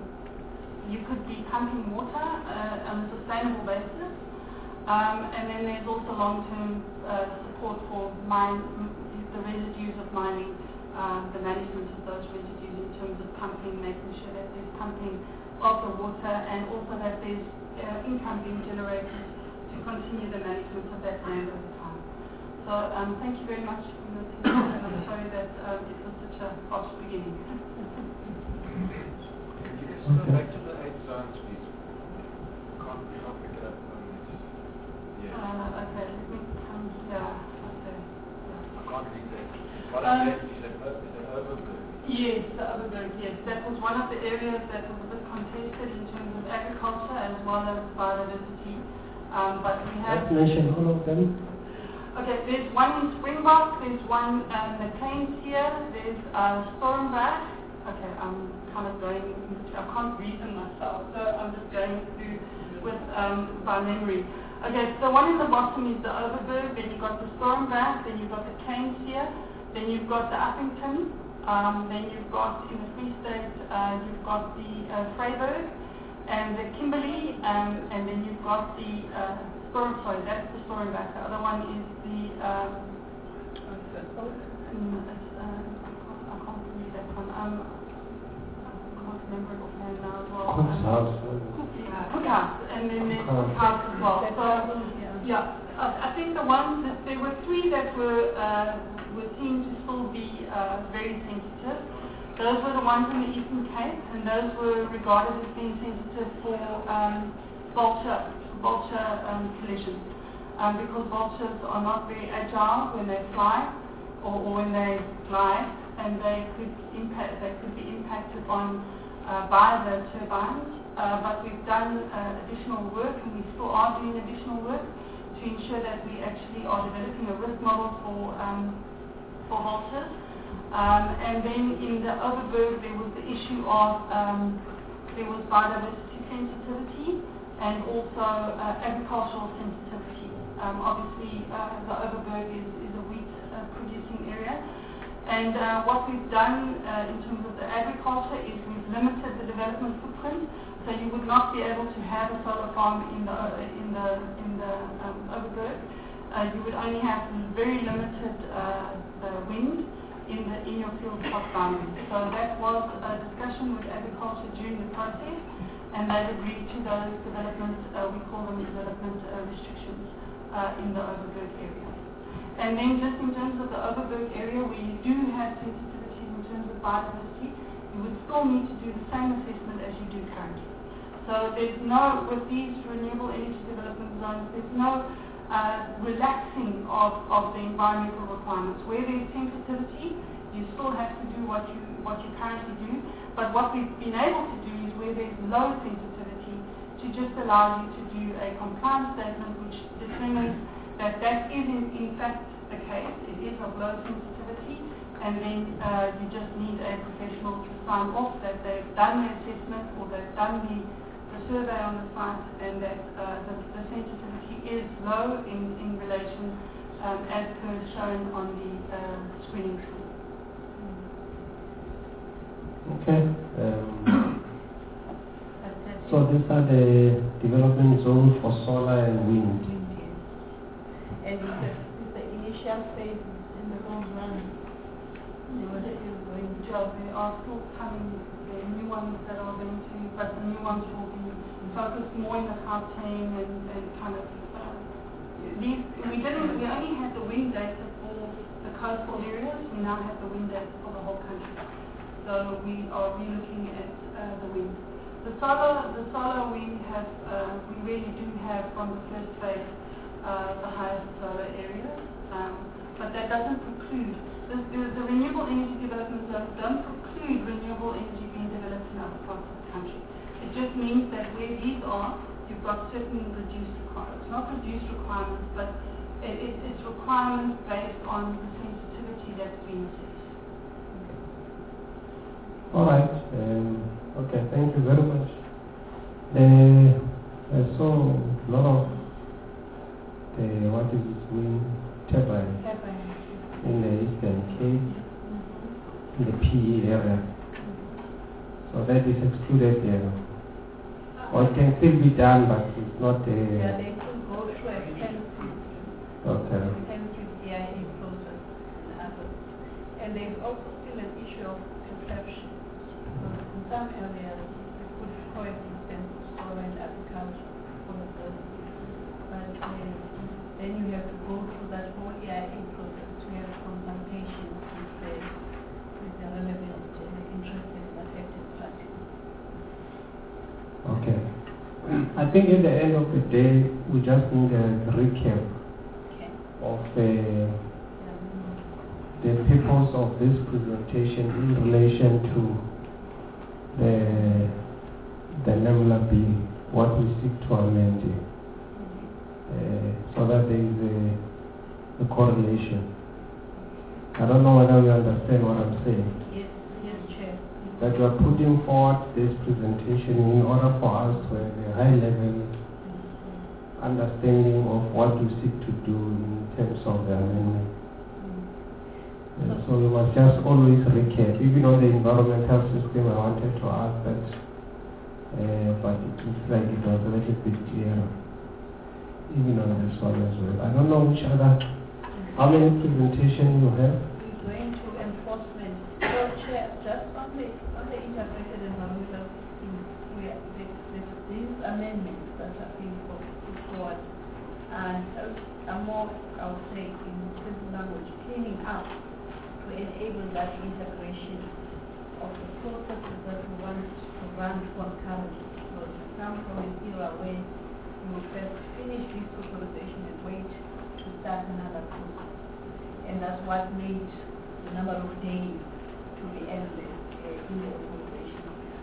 pumping water on a sustainable basis. And then there's also long-term support for the residues of mining, the management of those residues in terms of pumping, making sure that there's pumping of the water, and also that there's income being generated to continue the management of that land over time. So thank you very much for your attention, and I'm sorry that it was such a harsh beginning. Can you go back to the 8 zones, please? Can't pick it up on this. Yeah. Okay, let me come here. Okay. I can't read that. What is it Overberg? Yes, the Overberg, yes. That was one of the areas that was a bit contested in terms of agriculture as well as biodiversity. But we have... Let's mention all of them. Okay, there's one in Springbok, there's one in the Plains here, there's Stormberg. Okay, I'm kind of going, I can't read them myself, so I'm just going through with by memory. Okay, so the one in the bottom is the Overberg, then you've got the Stormberg, then you've got the Plains here, then you've got the Uppington, then you've got in the Free State, you've got the Vryburg and the Kimberley, and then you've got the sorry, that's the Stormberg. The other one is the I can't read that one. I can't remember it offhand now as well. Cookhouse, and then there's Cookhouse as well. So yeah, I think the ones that there were 3 that were seen to still be very sensitive. Those were the ones in the Eastern Cape, and those were regarded as being sensitive for vulture collisions, because vultures are not very agile when they fly or when they glide, and they could be impacted on by the turbines. But we've done additional work, and we still are doing additional work to ensure that we actually are developing a risk model for vultures. And then in the Overberg, there was the issue of there was biodiversity sensitivity and also agricultural sensitivity. Obviously, the Overberg is a wheat producing area. And what we've done in terms of the agriculture is we've limited the development footprint. So you would not be able to have a solar farm in the Overberg. You would only have very limited wind in your field plot boundary. So that was a discussion with agriculture during the process, and they've agreed to those development, we call them development restrictions in the Overberg area. And then just in terms of the Overberg area, where you do have sensitivities in terms of biodiversity, you would still need to do the same assessment as you do currently. So there's no, with these renewable energy development zones, there's no relaxing of the environmental requirements. Where there's sensitivity, you still have to do what you currently do. But what we've been able to do is where there's low sensitivity, to just allow you to do a compliance statement which determines that that is in fact the case. It is of low sensitivity, and then you just need a professional to sign off that they've done the assessment or they've done the survey on the site, and that the sensitivity is low in relation as per shown on the screening tool. Okay. So these are the development zones for solar and wind. And it's the initial phase in the whole run. They are still coming. There are new ones that are going to, but the new ones will be focused more in the Gauteng and kind of we only had the wind data for the coastal areas. We now have the wind data for the whole country. So we are relooking at the wind. The solar we really do have from the first phase the highest solar areas, but that doesn't preclude the renewable energy development zones don't preclude renewable energy being developed in other parts of the country. It just means that where these are, you've got certain reduced requirements, not reduced requirements, but it's requirements based on the sensitivity that's being set. All right. Okay, thank you very much. I saw a lot of wind turbines in the Eastern Cape, in the PE area. So that is excluded there. Or it can still be done, but it's not a... Yeah, they could go through a extensive EIA process and others. And there's also still an issue of perception. Because in some areas, you could coexistence of solar and agriculture for the first. But then you have to go through that whole EIA process to have consultations with the relevant interested and affected parties. Okay. I think at the end of the day, we just need a recap of the purpose of this presentation in relation to the NEMLA bill, what we seek to amend it, so that there is a correlation. I don't know whether you understand what I'm saying. Yes, Chair. That you are putting forward this presentation in order for us to have a high-level understanding of what you seek to do in terms of the amendment. So you must just always recap. Even on the environmental system, I wanted to ask that, but it looks like it was a little bit clearer. Even on this one as well. I don't know which other, how many presentations you have? We're going to enforcement. So, Chair, just on the integrated environmental system, these amendments that are being put forward and are more, I would say, in simple language, cleaning up to enable that integration of the processes that we want to run concurrently. Because we come from an era where you will first finish this authorization and wait to start another process. And that's what made the number of days to be endless in the authorization.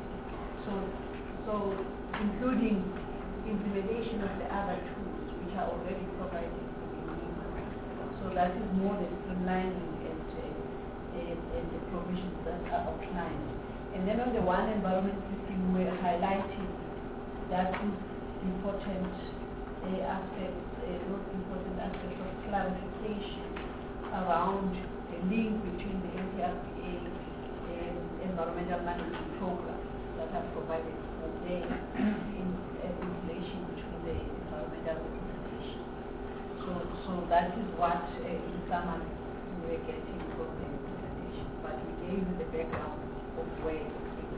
So including implementation of the other tools which are already provided for the need. So that is more than streamlining and the provisions that are outlined. And then on the one environment system, we're highlighting that is important aspects, most important aspects of clarification around the link between the NCRPA and environmental management programs that are provided for there in relation between the environmental representation. So that is what in summary we're getting from the presentation, but we gave you the background of where it is.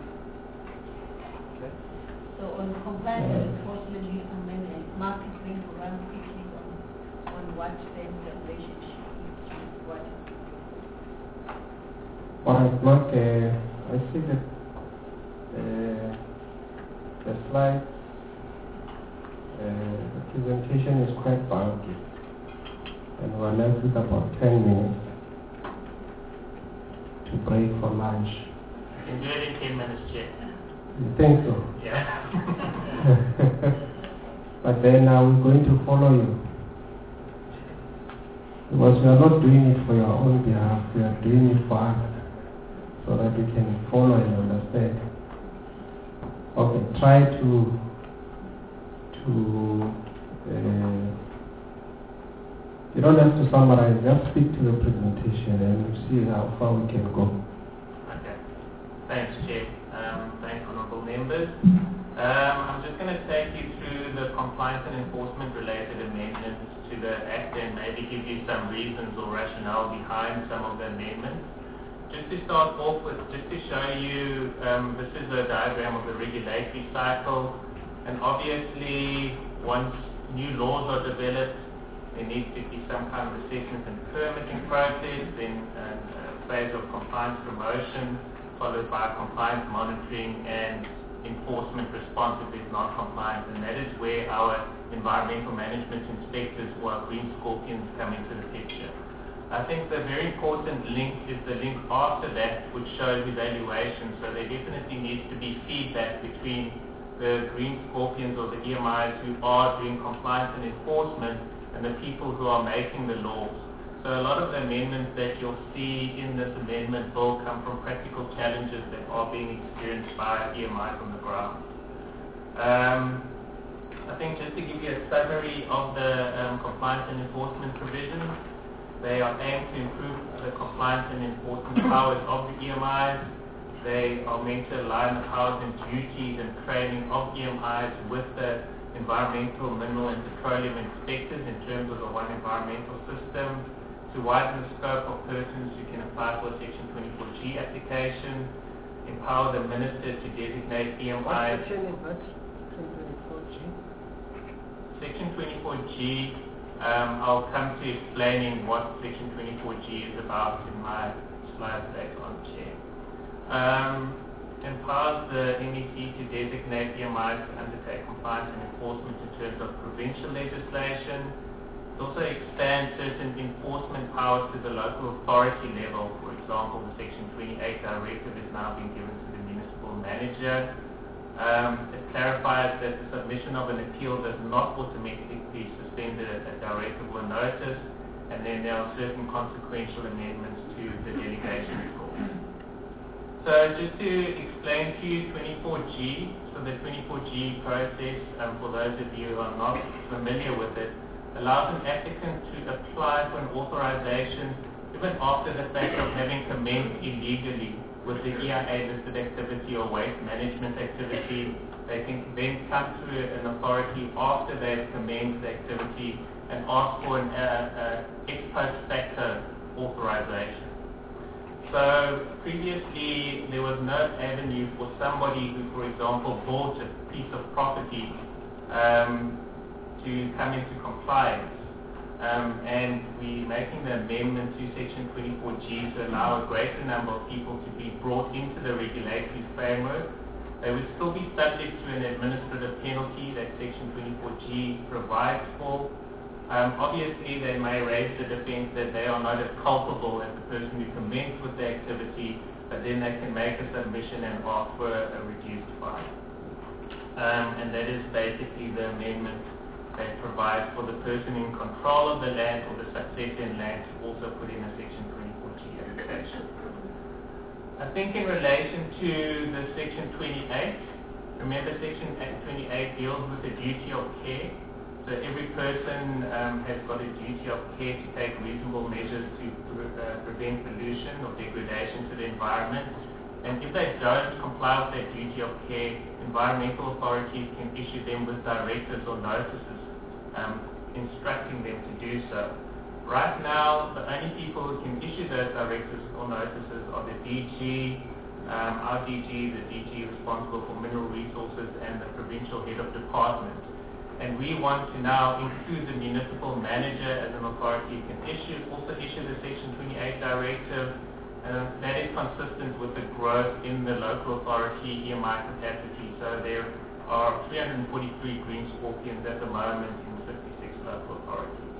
Okay. So on compliance and enforcement use amendment, Mark is going to run quickly on what then the relationship is with what is. All right, Mark, I see that the slide, the presentation is quite bulky, and we're left with about 10 minutes to break for lunch. I can do it in 10 minutes, Chair. You think so? Yeah. But then we're going to follow you. Because we are not doing it for your own behalf, we are doing it for us, so that we can follow and understand. Okay, try to you don't have to summarize, just speak to the presentation and we'll see how far we can go. Okay. Thanks, Chair. Thanks, honourable members. I'm just going to take you through the compliance and enforcement related amendments to the Act and maybe give you some reasons or rationale behind some of the amendments. Just to start off with, just to show you, this is a diagram of the regulatory cycle, and obviously once new laws are developed, There needs to be some kind of assessment and permitting process, then a phase of compliance promotion, followed by compliance monitoring and enforcement response if there's non-compliance. And that is where our environmental management inspectors, or our green scorpions, come into the picture. I think the very important link is the link after that, which shows evaluation. So there definitely needs to be feedback between the green scorpions or the EMIs who are doing compliance and enforcement and the people who are making the laws. So a lot of the amendments that you'll see in this amendment bill come from practical challenges that are being experienced by EMIs on the ground. I think just to give you a summary of the compliance and enforcement provisions, they are aimed to improve the compliance and enforcement powers of the EMIs. They are meant to align the powers and duties and training of EMIs with the environmental, mineral and petroleum inspectors in terms of the one environmental system, to widen the scope of persons who can apply for a Section 24G application, empower the minister to designate EMIs. What section is that? Section 24G? Section 24G, I'll come to explaining what Section 24G is about in my slides later on, Chair. Empowers the MEC to designate EMIs to undertake compliance and enforcement in terms of provincial legislation. It also expands certain enforcement powers to the local authority level. For example, the Section 28 directive is now being given to the municipal manager. It clarifies that the submission of an appeal does not automatically suspend a directive or notice, and then there are certain consequential amendments to the delegation clause. So just to explain to you 24G, so the 24G process, for those of you who are not familiar with it, allows an applicant to apply for an authorization even after the fact of having commenced illegally with the EIA listed activity or waste management activity. They can then come to an authority after they've commenced the activity and ask for an ex post facto authorization. So previously there was no avenue for somebody who, for example, bought a piece of property to come into compliance. And we're making the amendment to Section 24G to allow a greater number of people to be brought into the regulatory framework. They would still be subject to an administrative penalty that Section 24G provides for. Obviously, they may raise the defense that they are not as culpable as the person who commenced with the activity, but then they can make a submission and ask for a reduced fine. And that is basically the amendment that provides for the person in control of the land or the successor in land to also put in a Section 24G application. I think in relation to the Section 28, remember Section 28 deals with the duty of care. So every person has got a duty of care to take reasonable measures to prevent pollution or degradation to the environment. And if they don't comply with that duty of care, environmental authorities can issue them with directives or notices instructing them to do so. Right now, the only people who can issue those directives or notices are the DG, our DG, the DG responsible for mineral resources, and the provincial head of department. And we want to now include the municipal manager as an authority who can also issue the Section 28 directive. That is consistent with the growth in the local authority EMI capacity. So there are 343 green scorpions at the moment in 56 local authorities.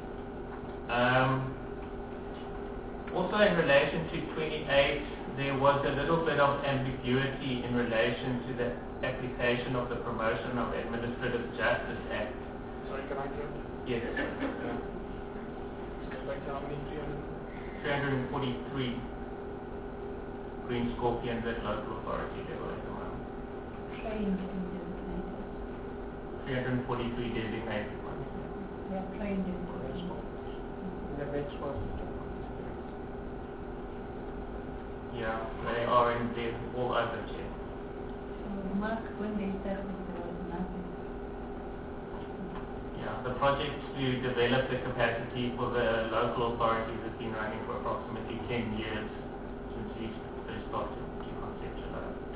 Also in relation to 28, there was a little bit of ambiguity in relation to the application of the Promotion of Administrative Justice Act. Sorry, can I get? Yes. Like how many? 343 green scorpions at local authority level at the moment. Trained and designated. 343 designated ones. They are trained and The next one. Yeah, they are in there all over the chair. So Mark, when they started, there was nothing. Yeah, the project to develop the capacity for the local authorities has been running for approximately 10 years since we first started to conceptualize.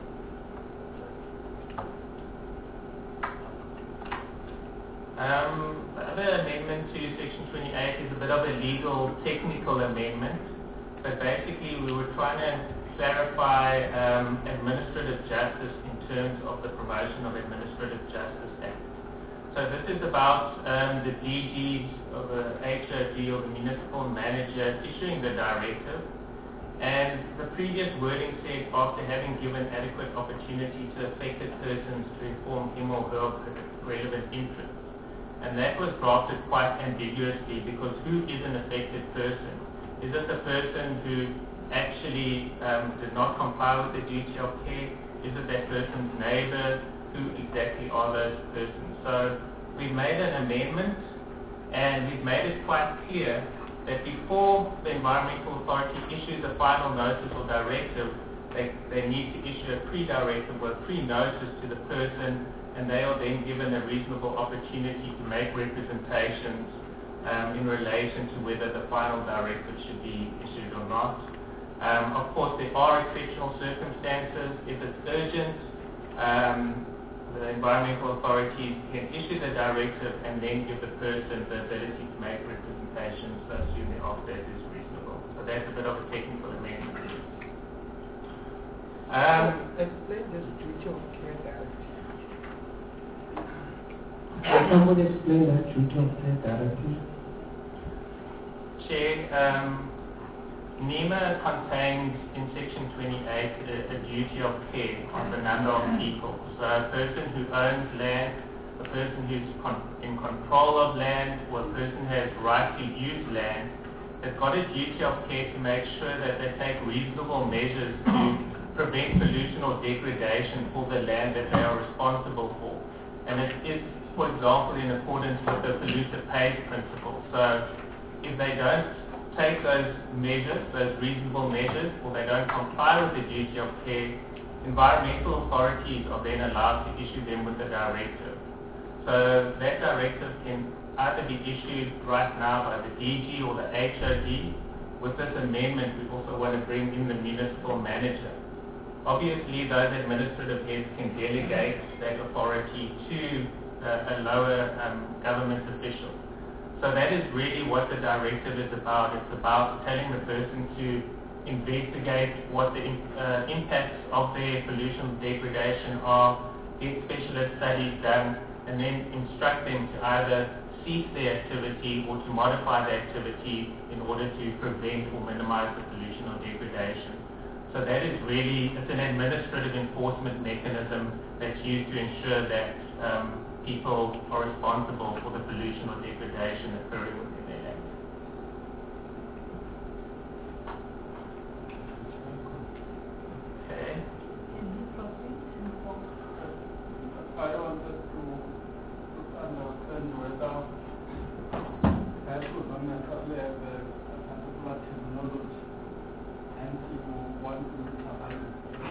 The other amendment to Section 28 is a bit of a legal technical amendment, but basically we were trying to clarify administrative justice in terms of the Promotion of Administrative Justice Act. So this is about the DGs or the HOD or the municipal manager issuing the directive. And the previous wording said, after having given adequate opportunity to affected persons to inform him or her of the relevant interests. And that was drafted quite ambiguously, because who is an affected person? Is it the person who actually did not comply with the duty of care? Is it that person's neighbor? Who exactly are those persons? So we've made an amendment, and we've made it quite clear that before the environmental authority issues a final notice or directive, they need to issue a pre-directive or a pre-notice to the person, and they are then given a reasonable opportunity to make representations in relation to whether the final directive should be issued or not. Of course, there are exceptional circumstances. If it's urgent, the environmental authorities can issue the directive and then give the person the ability to make representations, assuming that is reasonable. So that's a bit of a technical amendment. Explain this duty of care directive. Can somebody explain that duty of care directive? Chair, NEMA contains in Section 28 a duty of care on the number of people. So a person who owns land, a person who's in control of land, or a person who has right to use land, has got a duty of care to make sure that they take reasonable measures to prevent pollution or degradation for the land that they are responsible for. And it is, for example, in accordance with the polluter pays principle. So if they don't take those measures, those reasonable measures, or they don't comply with the duty of care, environmental authorities are then allowed to issue them with a directive. So that directive can either be issued right now by the DG or the HOD. With this amendment, we also want to bring in the municipal manager. Obviously, those administrative heads can delegate that authority to a lower government official. So that is really what the directive is about. It's about telling the person to investigate what the impacts of their pollution degradation are, get specialist studies done, and then instruct them to either cease their activity or to modify the activity in order to prevent or minimize the pollution or degradation. So that is really, it's an administrative enforcement mechanism that's used to ensure that people are responsible for the pollution or degradation occurring within their land. Okay. I wanted to understand whether that would not necessarily have a particular terminology, and you want to intervene.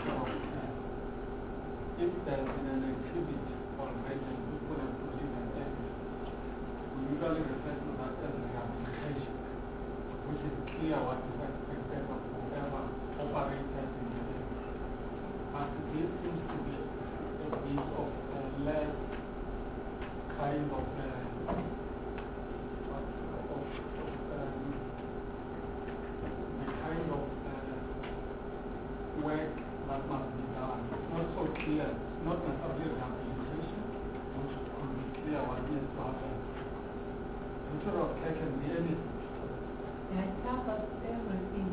If there's been an exhibit already, people have to live and exit, we usually refer to that as rehabilitation, which is clear what is expected of whoever operates in the area. But this seems to be a bit of less kind of work that must be done. It's not so clear. It's not necessarily rehabilitation, which could be clear what needs to happen. Future of care can be anything. It covers everything.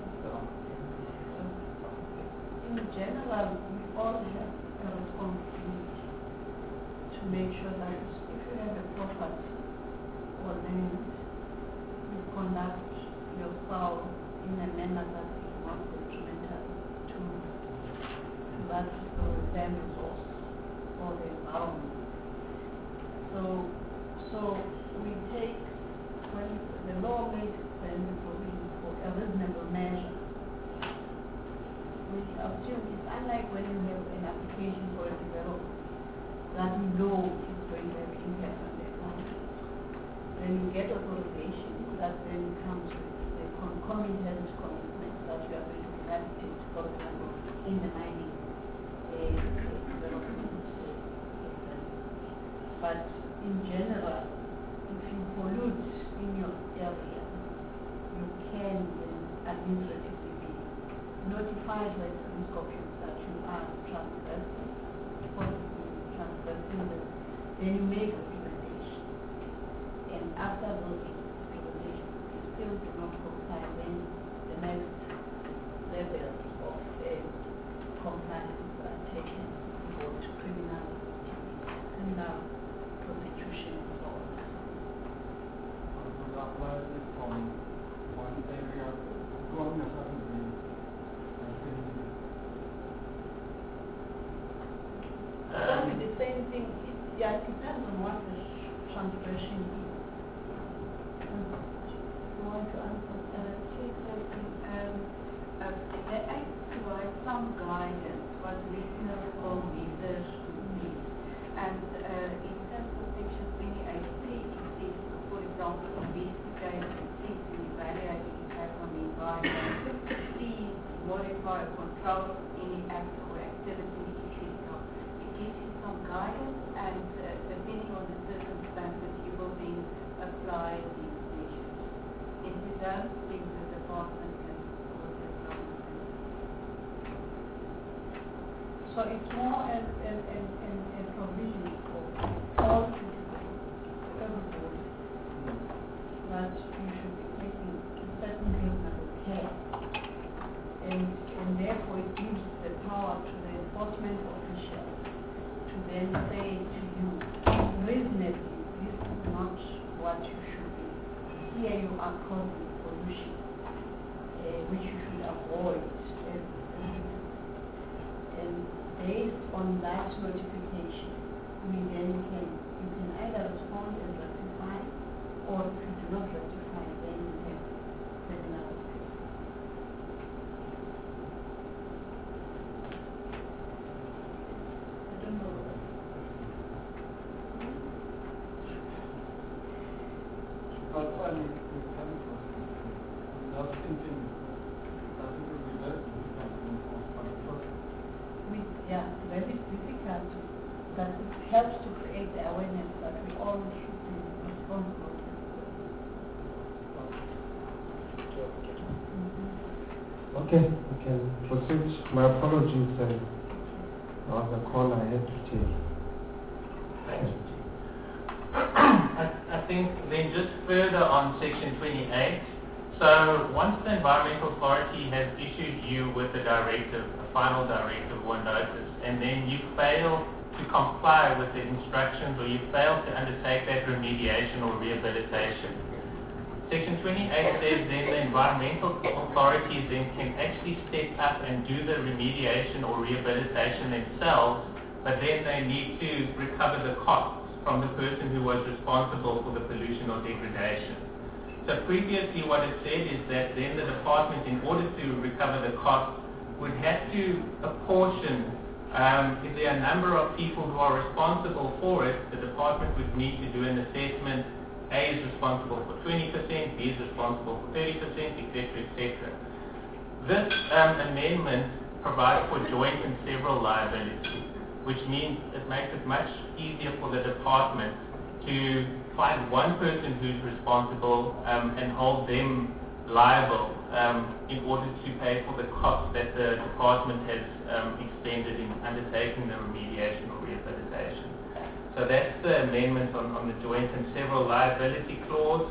In general, we all have a responsibility to make sure that if you have a property or land, you conduct yourself in a manner that is not detrimental to that land resource or the environment. So we take, when the law makes then the provision for a reasonable measure, we assume it's unlike when you have an application for a development that you know is going to have an impact on the economy. When you get authorization, that then comes with the concomitant commitment that you are going to rehabilitate, for example, in the mining development. But in general, after those recommendations, if you still do not comply, then the next level of compliance are taken for criminal prosecution and so on. To apply it from one area to another. It the same thing. It depends on what the transgression is. You want to answer? The Act provides some guidance what listeners or readers need. And in terms of Section 28C, it says, for example, investigate, assess, and evaluate the impact on the environment, see, modify, or control any act or activity, etc. It gives you some guidance, and depending on the circumstances, you will then apply these measures. If you don't, then the department can also apply. So it's more a provision for all citizens, everybody, that you should be taking a certain reasonable care. And therefore it gives the power to the enforcement officials to then say to you, reasonably, this is not what you should be. Here you are causing pollution, which you should avoid. And based on that notification, you can either respond and rectify, or if you do not rectify, then you have criminal steps. I don't know. Actually, we can not thinking that it will be very difficult to enforce. Yeah, very difficult, but it helps to create the awareness that we all should be responsible. Okay, we can proceed. My apologies, there was a call I had to take. I think then just further on Section 28, so once the Environmental Authority has issued you with a directive, a final directive or notice, and then you fail to comply with the instructions or you fail to undertake that remediation or rehabilitation, Section 28 says then the environmental authorities then can actually step up and do the remediation or rehabilitation themselves, but then they need to recover the costs from the person who was responsible for the pollution or degradation. So previously what it said is that then the department, in order to recover the costs, would have to apportion, if there are a number of people who are responsible for it, the department would need to do an assessment. A is responsible for 20%, B is responsible for 30%, etc., etc. This amendment provides for joint and several liability, which means it makes it much easier for the department to find one person who's responsible and hold them liable in order to pay for the costs that the department has expended in undertaking the remediation or rehabilitation. So that's the amendment on the joint and several liability clause.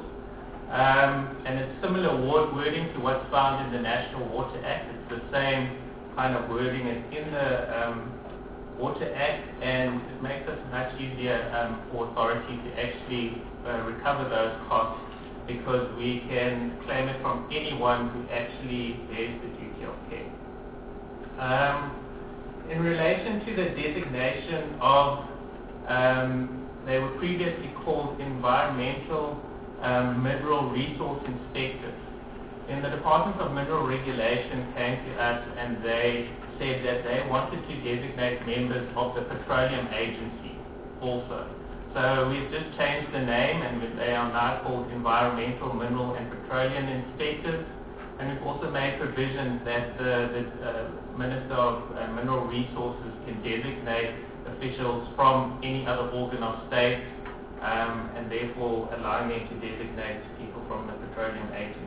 And it's similar wording to what's found in the National Water Act. It's the same kind of wording as in the Water Act, and it makes it much easier for authority to actually recover those costs, because we can claim it from anyone who actually bears the duty of care. In relation to the designation of, they were previously called environmental mineral resource inspectors. And the Department of Mineral Regulation came to us and they said that they wanted to designate members of the Petroleum Agency also. So we've just changed the name and they are now called Environmental, Mineral and Petroleum Inspectors. And we've also made provisions that the Minister of Mineral Resources can designate officials from any other organ of state and therefore allowing them to designate people from the Petroleum Agency.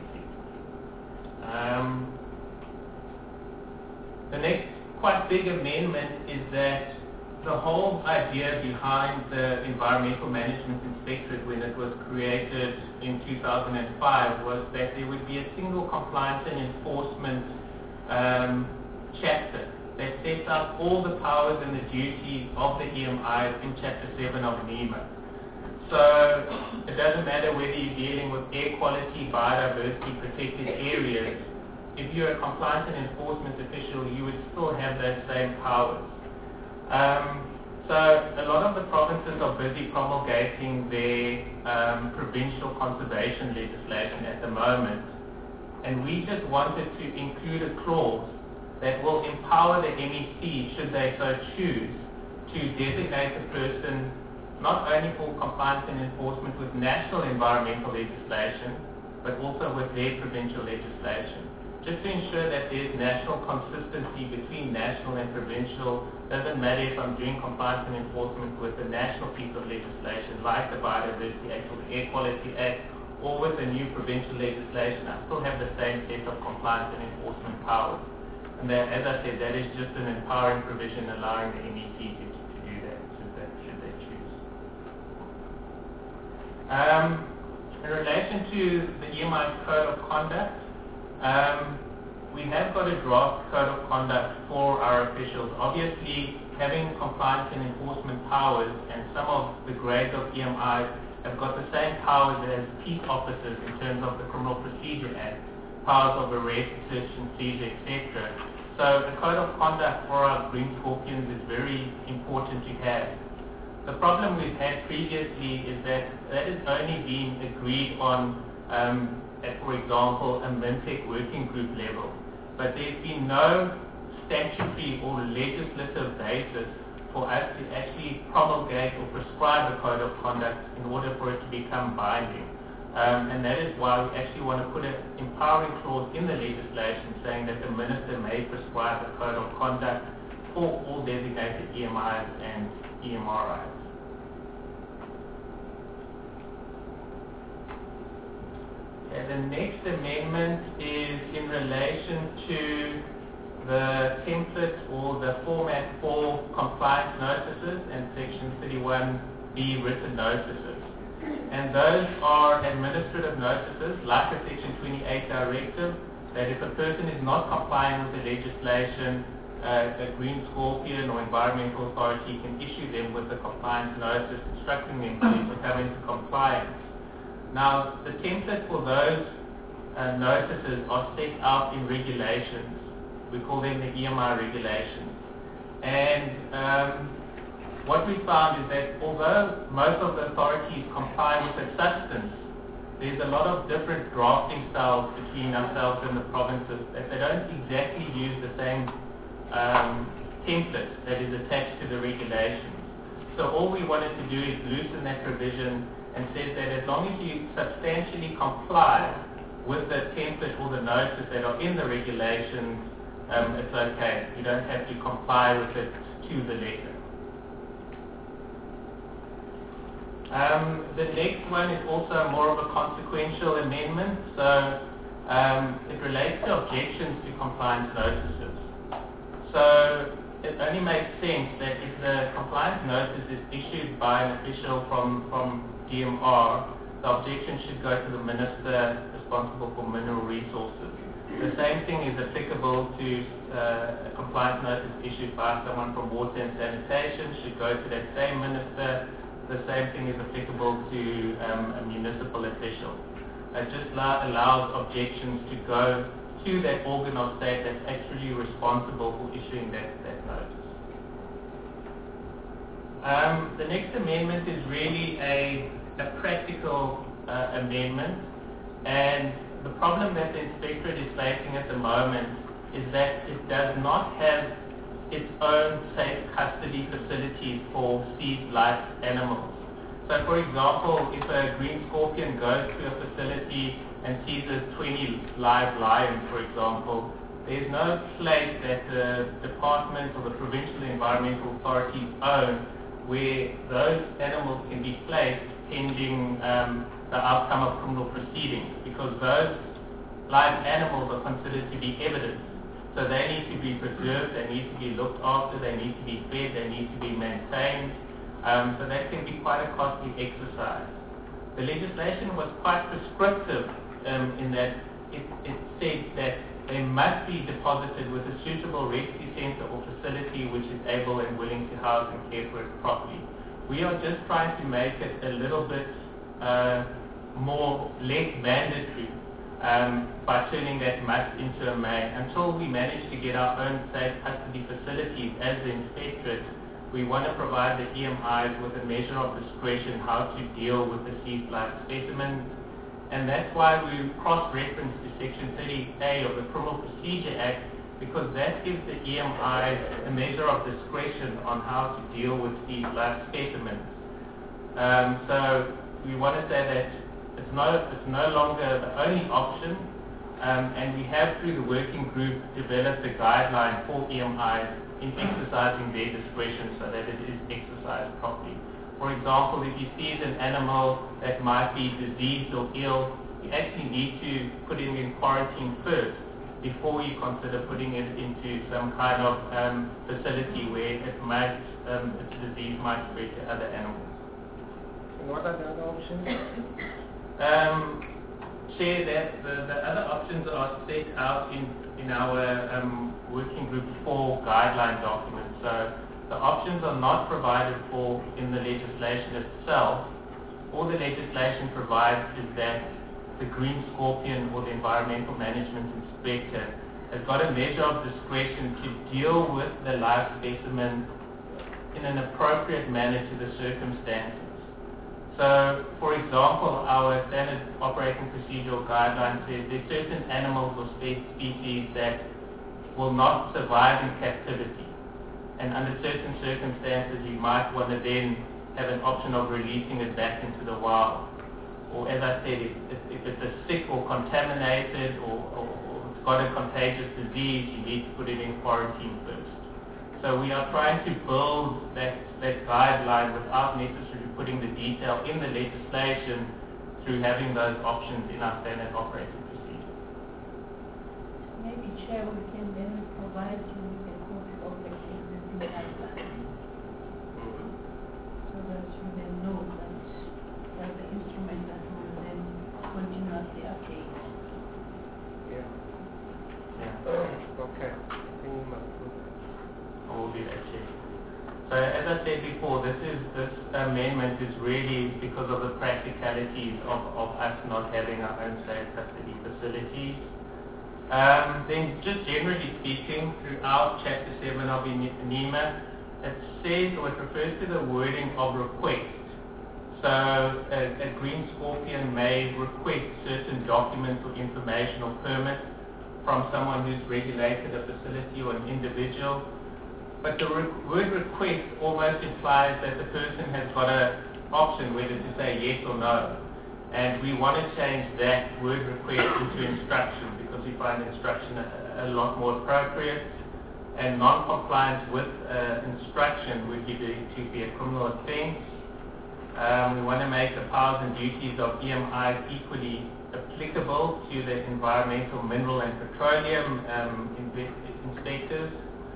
The next quite big amendment is that the whole idea behind the Environmental Management Inspectorate when it was created in 2005 was that there would be a single compliance and enforcement chapter that sets out all the powers and the duties of the EMIs in Chapter 7 of NEMA. So it doesn't matter whether you're dealing with air quality, biodiversity, protected areas. If you're a compliance and enforcement official, you would still have those same powers. So a lot of the provinces are busy promulgating their provincial conservation legislation at the moment, and we just wanted to include a clause that will empower the MEC, should they so choose, to designate a person not only for compliance and enforcement with national environmental legislation, but also with their provincial legislation, just to ensure that there's national consistency between national and provincial. Doesn't matter if I'm doing compliance and enforcement with a national piece of legislation like the Biodiversity Act or the Air Quality Act, or with a new provincial legislation, I still have the same set of compliance and enforcement powers. And that, as I said, that is just an empowering provision allowing the MEC to do that, should they choose. In relation to the EMI's Code of Conduct, we have got a draft Code of Conduct for our officials. Obviously, having compliance and enforcement powers, and some of the grades of EMIs have got the same powers as peace officers in terms of the Criminal Procedure Act, powers of arrest, search and seizure, etc. So the Code of Conduct for our Green Scorpions is very important to have. The problem we've had previously is that that has only been agreed on at, for example, a MINTEC working group level. But there's been no statutory or legislative basis for us to actually promulgate or prescribe a Code of Conduct in order for it to become binding. And that is why we actually want to put an empowering clause in the legislation saying that the Minister may prescribe a Code of Conduct for all designated EMIs and EMRIs. Okay, the next amendment is in relation to the template or the format for compliance notices and Section 31B written notices. And those are administrative notices, like a Section 28 directive, that if a person is not complying with the legislation, a Green Scorpion or environmental authority can issue them with a compliance notice instructing them to come into compliance. Now, the template for those notices are set out in regulations. We call them the EMI regulations. And what we found is that although most of the authorities comply with the substance, there's a lot of different drafting styles between ourselves and the provinces, that they don't exactly use the same template that is attached to the regulations. So all we wanted to do is loosen that provision and says that as long as you substantially comply with the template or the notice that are in the regulations, it's okay. You don't have to comply with it to the letter. The next one is also more of a consequential amendment. So it relates to objections to compliance notices. So it only makes sense that if the compliance notice is issued by an official from DMR, the objection should go to the Minister responsible for mineral resources. The same thing is applicable to a compliance notice issued by someone from water and sanitation, should go to that same minister. The same thing is applicable to a municipal official. It just allows objections to go to that organ of state that's actually responsible for issuing that notice. The next amendment is really a practical amendment, and the problem that the Inspectorate is facing at the moment is that it does not have its own safe custody facilities for seized live animals. So for example, if a Green Scorpion goes to a facility and seizes 20 live lions, for example, there's no place that the department or the provincial environmental authorities own where those animals can be placed pending the outcome of criminal proceedings, because those live animals are considered to be evidence. So they need to be preserved, they need to be looked after, they need to be fed, they need to be maintained. So that can be quite a costly exercise. The legislation was quite prescriptive in that it said that they must be deposited with a suitable rescue centre or facility which is able and willing to house and care for it properly. We are just trying to make it a little bit less mandatory by turning that must into a may. Until we manage to get our own safe custody facilities as the inspectorate, we want to provide the EMIs with a measure of discretion how to deal with the seized live specimens. And that's why we cross-reference to Section 30A of the Criminal Procedure Act, because that gives the EMIs a measure of discretion on how to deal with seized live specimens. So we want to say that it's no longer the only option, and we have, through the working group, developed a guideline for EMIs in exercising their discretion so that it is exercised properly. For example, if you seize an animal that might be diseased or ill, you actually need to put it in quarantine first before you consider putting it into some kind of facility where its disease might spread to other animals. And what are the other options? Share that the other options are set out in our working group 4 guideline document. So the options are not provided for in the legislation itself. All the legislation provides is that the green scorpion or the environmental management inspector has got a measure of discretion to deal with the live specimen in an appropriate manner to the circumstances. So, for example, our standard operating procedural guideline says there are certain animals or species that will not survive in captivity. And under certain circumstances, you might want to then have an option of releasing it back into the wild. Or as I said, if it's a sick or contaminated or it's got a contagious disease, you need to put it in quarantine first. So we are trying to build that guideline without necessarily putting the detail in the legislation through having those options in our standard operating procedure. Maybe, Chair, we can then provide you with a copy of the existing guidelines so that you then know that that's the instrument that we will then continuously update. Okay. I think we must do that. I will do that, Chair. So as I said before, this amendment is really because of the practicalities of us not having our own safe custody facilities. Then just generally speaking, throughout Chapter 7 of NEMA, it says or it refers to the wording of request. So a green scorpion may request certain documents or information or permits from someone who's regulated a facility or an individual. But the word request almost implies that the person has got an option whether to say yes or no. And we want to change that word request into instruction because we find instruction a lot more appropriate. And non-compliance with instruction would be a criminal offence. We want to make the powers and duties of EMIs equally applicable to the environmental, mineral and petroleum inspectors.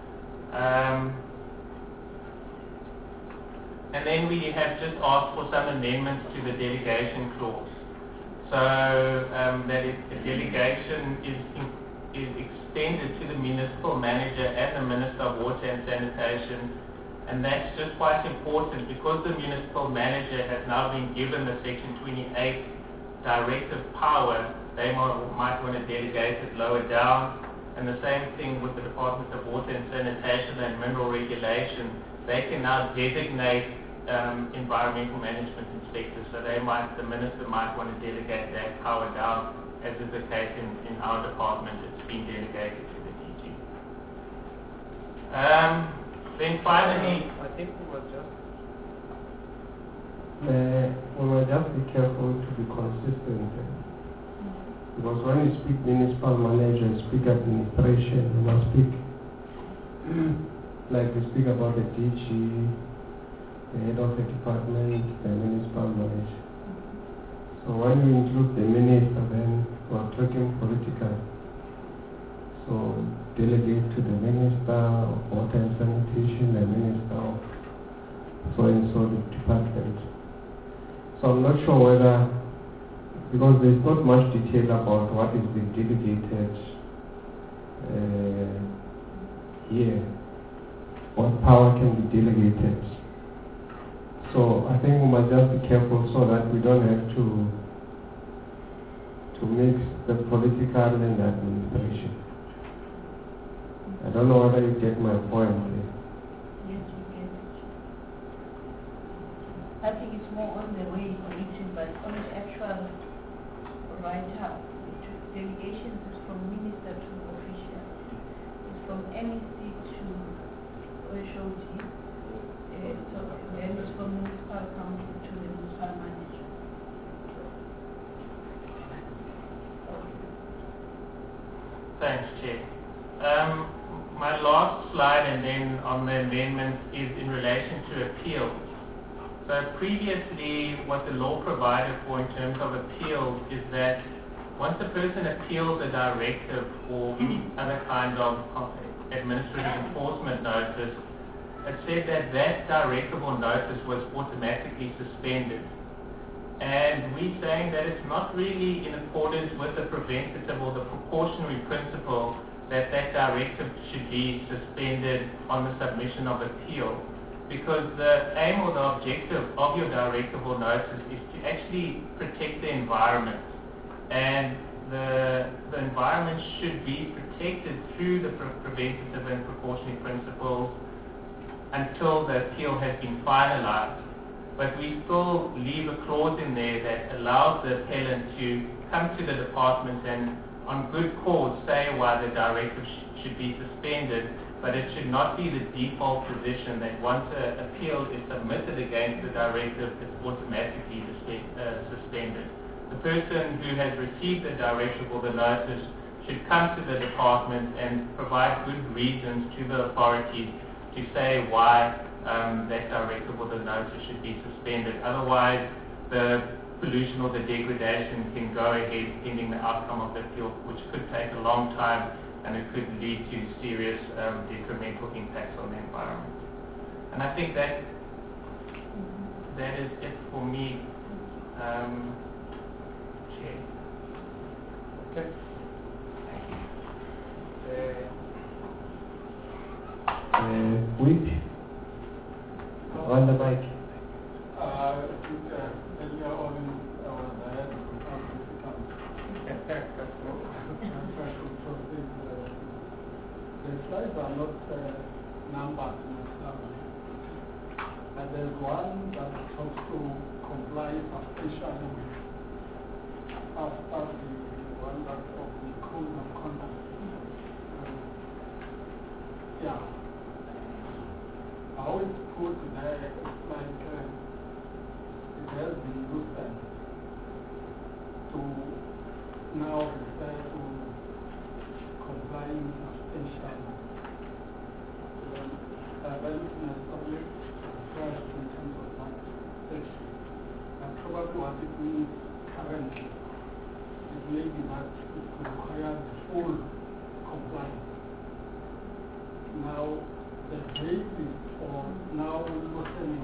And then we have just asked for some amendments to the delegation clause. So that if the delegation is extended to the municipal manager and the Minister of Water and Sanitation. And that's just quite important because the municipal manager has now been given the Section 28 directive power. They might want to delegate it lower down. And the same thing with the Department of Water and Sanitation and Mineral Regulation. They can now designate environmental management inspectors. So the minister might want to delegate that power down, as is the case in our department. It's been delegated to the DG. Then finally, I think we must just be careful to be consistent. Because when you speak municipal manager, speak administration, you must speak like we speak about the DG, the head of the department, the municipal manager. So when we include the minister, then we are talking political. So delegate to the Minister of Water and Sanitation, the Minister of so-and-so department. So I'm not sure whether, because there's not much detail about what is being delegated here, what power can be delegated. So I think we must just be careful so that we don't have to mix the political and the administration. I don't know whether you get my point. Yes, we get it. I think it's more on the way written, but on the actual write-up, delegations is from minister to official. It's from MEC to OSHOG. So then it's from municipal council to the municipal manager. Thanks, Chair. My last slide and then on the amendments is in relation to appeals. So previously what the law provided for in terms of appeals is that once a person appeals a directive or any other kind of administrative enforcement notice, it said that that directive or notice was automatically suspended. And we're saying that it's not really in accordance with the preventative or the precautionary principle that that directive should be suspended on the submission of appeal. Because the aim or the objective of your directive or notice is to actually protect the environment. And the environment should be protected through the preventative and precautionary principles until the appeal has been finalized. But we still leave a clause in there that allows the appellant to come to the department and on good cause say why the directive should be suspended, but it should not be the default position that once an appeal is submitted against the directive, it's automatically suspended. The person who has received the directive or the notice should come to the department and provide good reasons to the authorities to say why that directive or the notice should be suspended. Otherwise, the pollution or the degradation can go ahead pending the outcome of the appeal, which could take a long time and it could lead to serious detrimental impacts on the environment. And I think that is it for me, Chair. Okay. Whip on the mic. Earlier on, I was there to come the slides are not numbered necessarily. And there's one that talks to comply substantially with after the one that of the code of conduct. Yeah. How it's put there, it's like it has been loosened to now refer to complying substantially. Very necessarily first in terms of that section. And probably what it means currently, it may be that it requires full compliance. Now, the basis for now loosening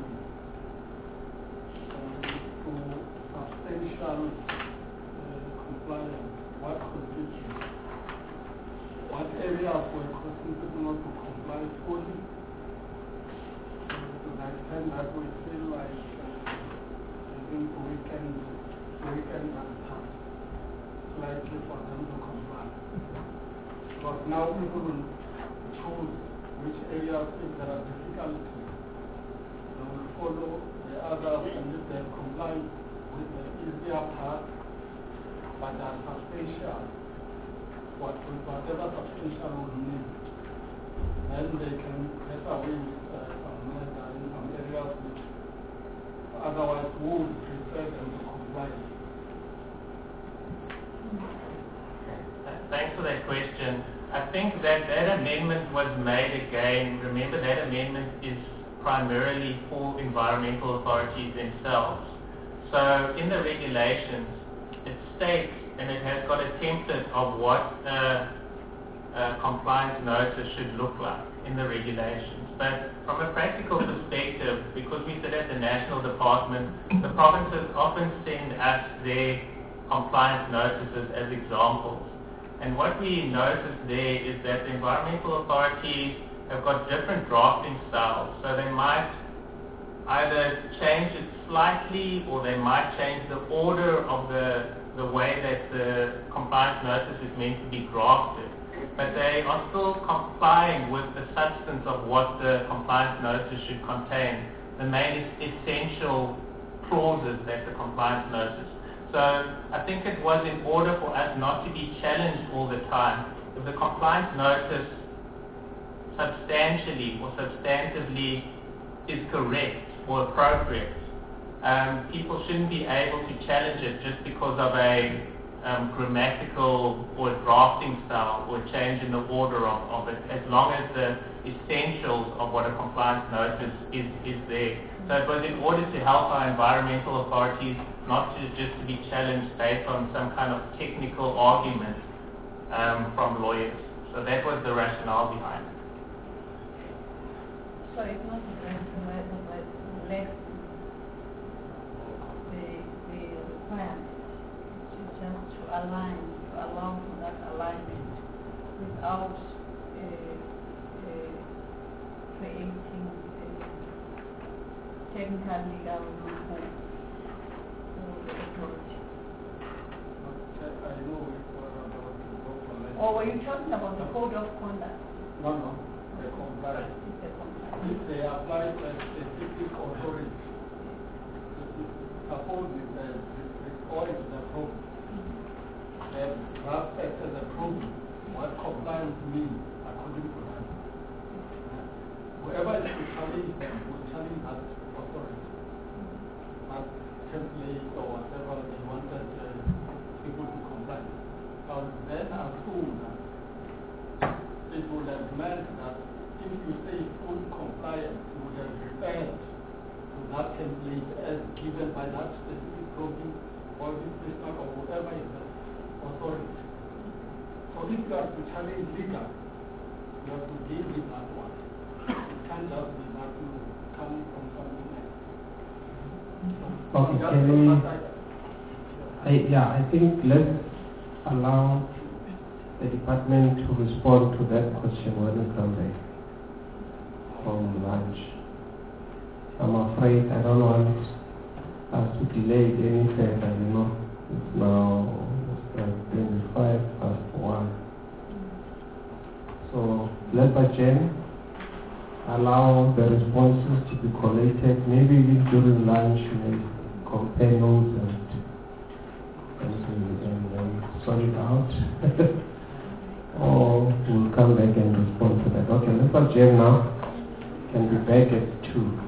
to substantial compliance, what constitutes, what areas were considered not to comply fully, to the extent that we feel like I think we can task slightly for them to comply. But now we will choose which areas, if there are difficulties, they will follow the others, and if they comply with the easier part, but are substantial, whatever substantial will mean, then they can get away with some measure in some areas which otherwise would prefer them to comply. Thanks for that question. I think that amendment was made again. Remember, that amendment is primarily for environmental authorities themselves. So in the regulations, it states, and it has got a template of what a compliance notice should look like in the regulations. But from a practical perspective, because we sit at the national department, the provinces often send us their compliance notices as examples. And what we notice there is that the environmental authorities have got different drafting styles. So they might either change it slightly, or they might change the order of the way that the compliance notice is meant to be drafted. But they are still complying with the substance of what the compliance notice should contain, the main essential clauses that the compliance notice. So I think it was in order for us not to be challenged all the time. If the compliance notice substantially or substantively is correct or appropriate, people shouldn't be able to challenge it just because of a grammatical or drafting style or change in the order of it, as long as the essentials of what a compliance notice is there. So it was in order to help our environmental authorities not just to be challenged based on some kind of technical argument from lawyers. So that was the rationale behind it. So it's not less the requirement. It's just to allow for that alignment without creating technical legal loopholes for the authority. I know about Or were you talking about the code of conduct? No, the compliance. If they apply a specific authority, suppose the audit is approved, the draft text is approved, what compliance means according to that. Whoever is to challenge them will challenge that authority, that template or whatever they wanted people to comply. But then assume that it would have meant that if you say full compliance, you would have referred to that template as given by that specific province or district or whatever is the authority. So if you are to challenge legal, you have to deal with that one. It can't just be that you come from something else. Okay, I think let's allow the department to respond to that question when we come back from lunch. I'm afraid I don't want us to delay it any further, It's now 1. So let Jen allow the responses to be collated. Maybe even during lunch we may compare notes and sort it out. Or we'll come back and respond to that. Okay, let Jen now and be back at 2.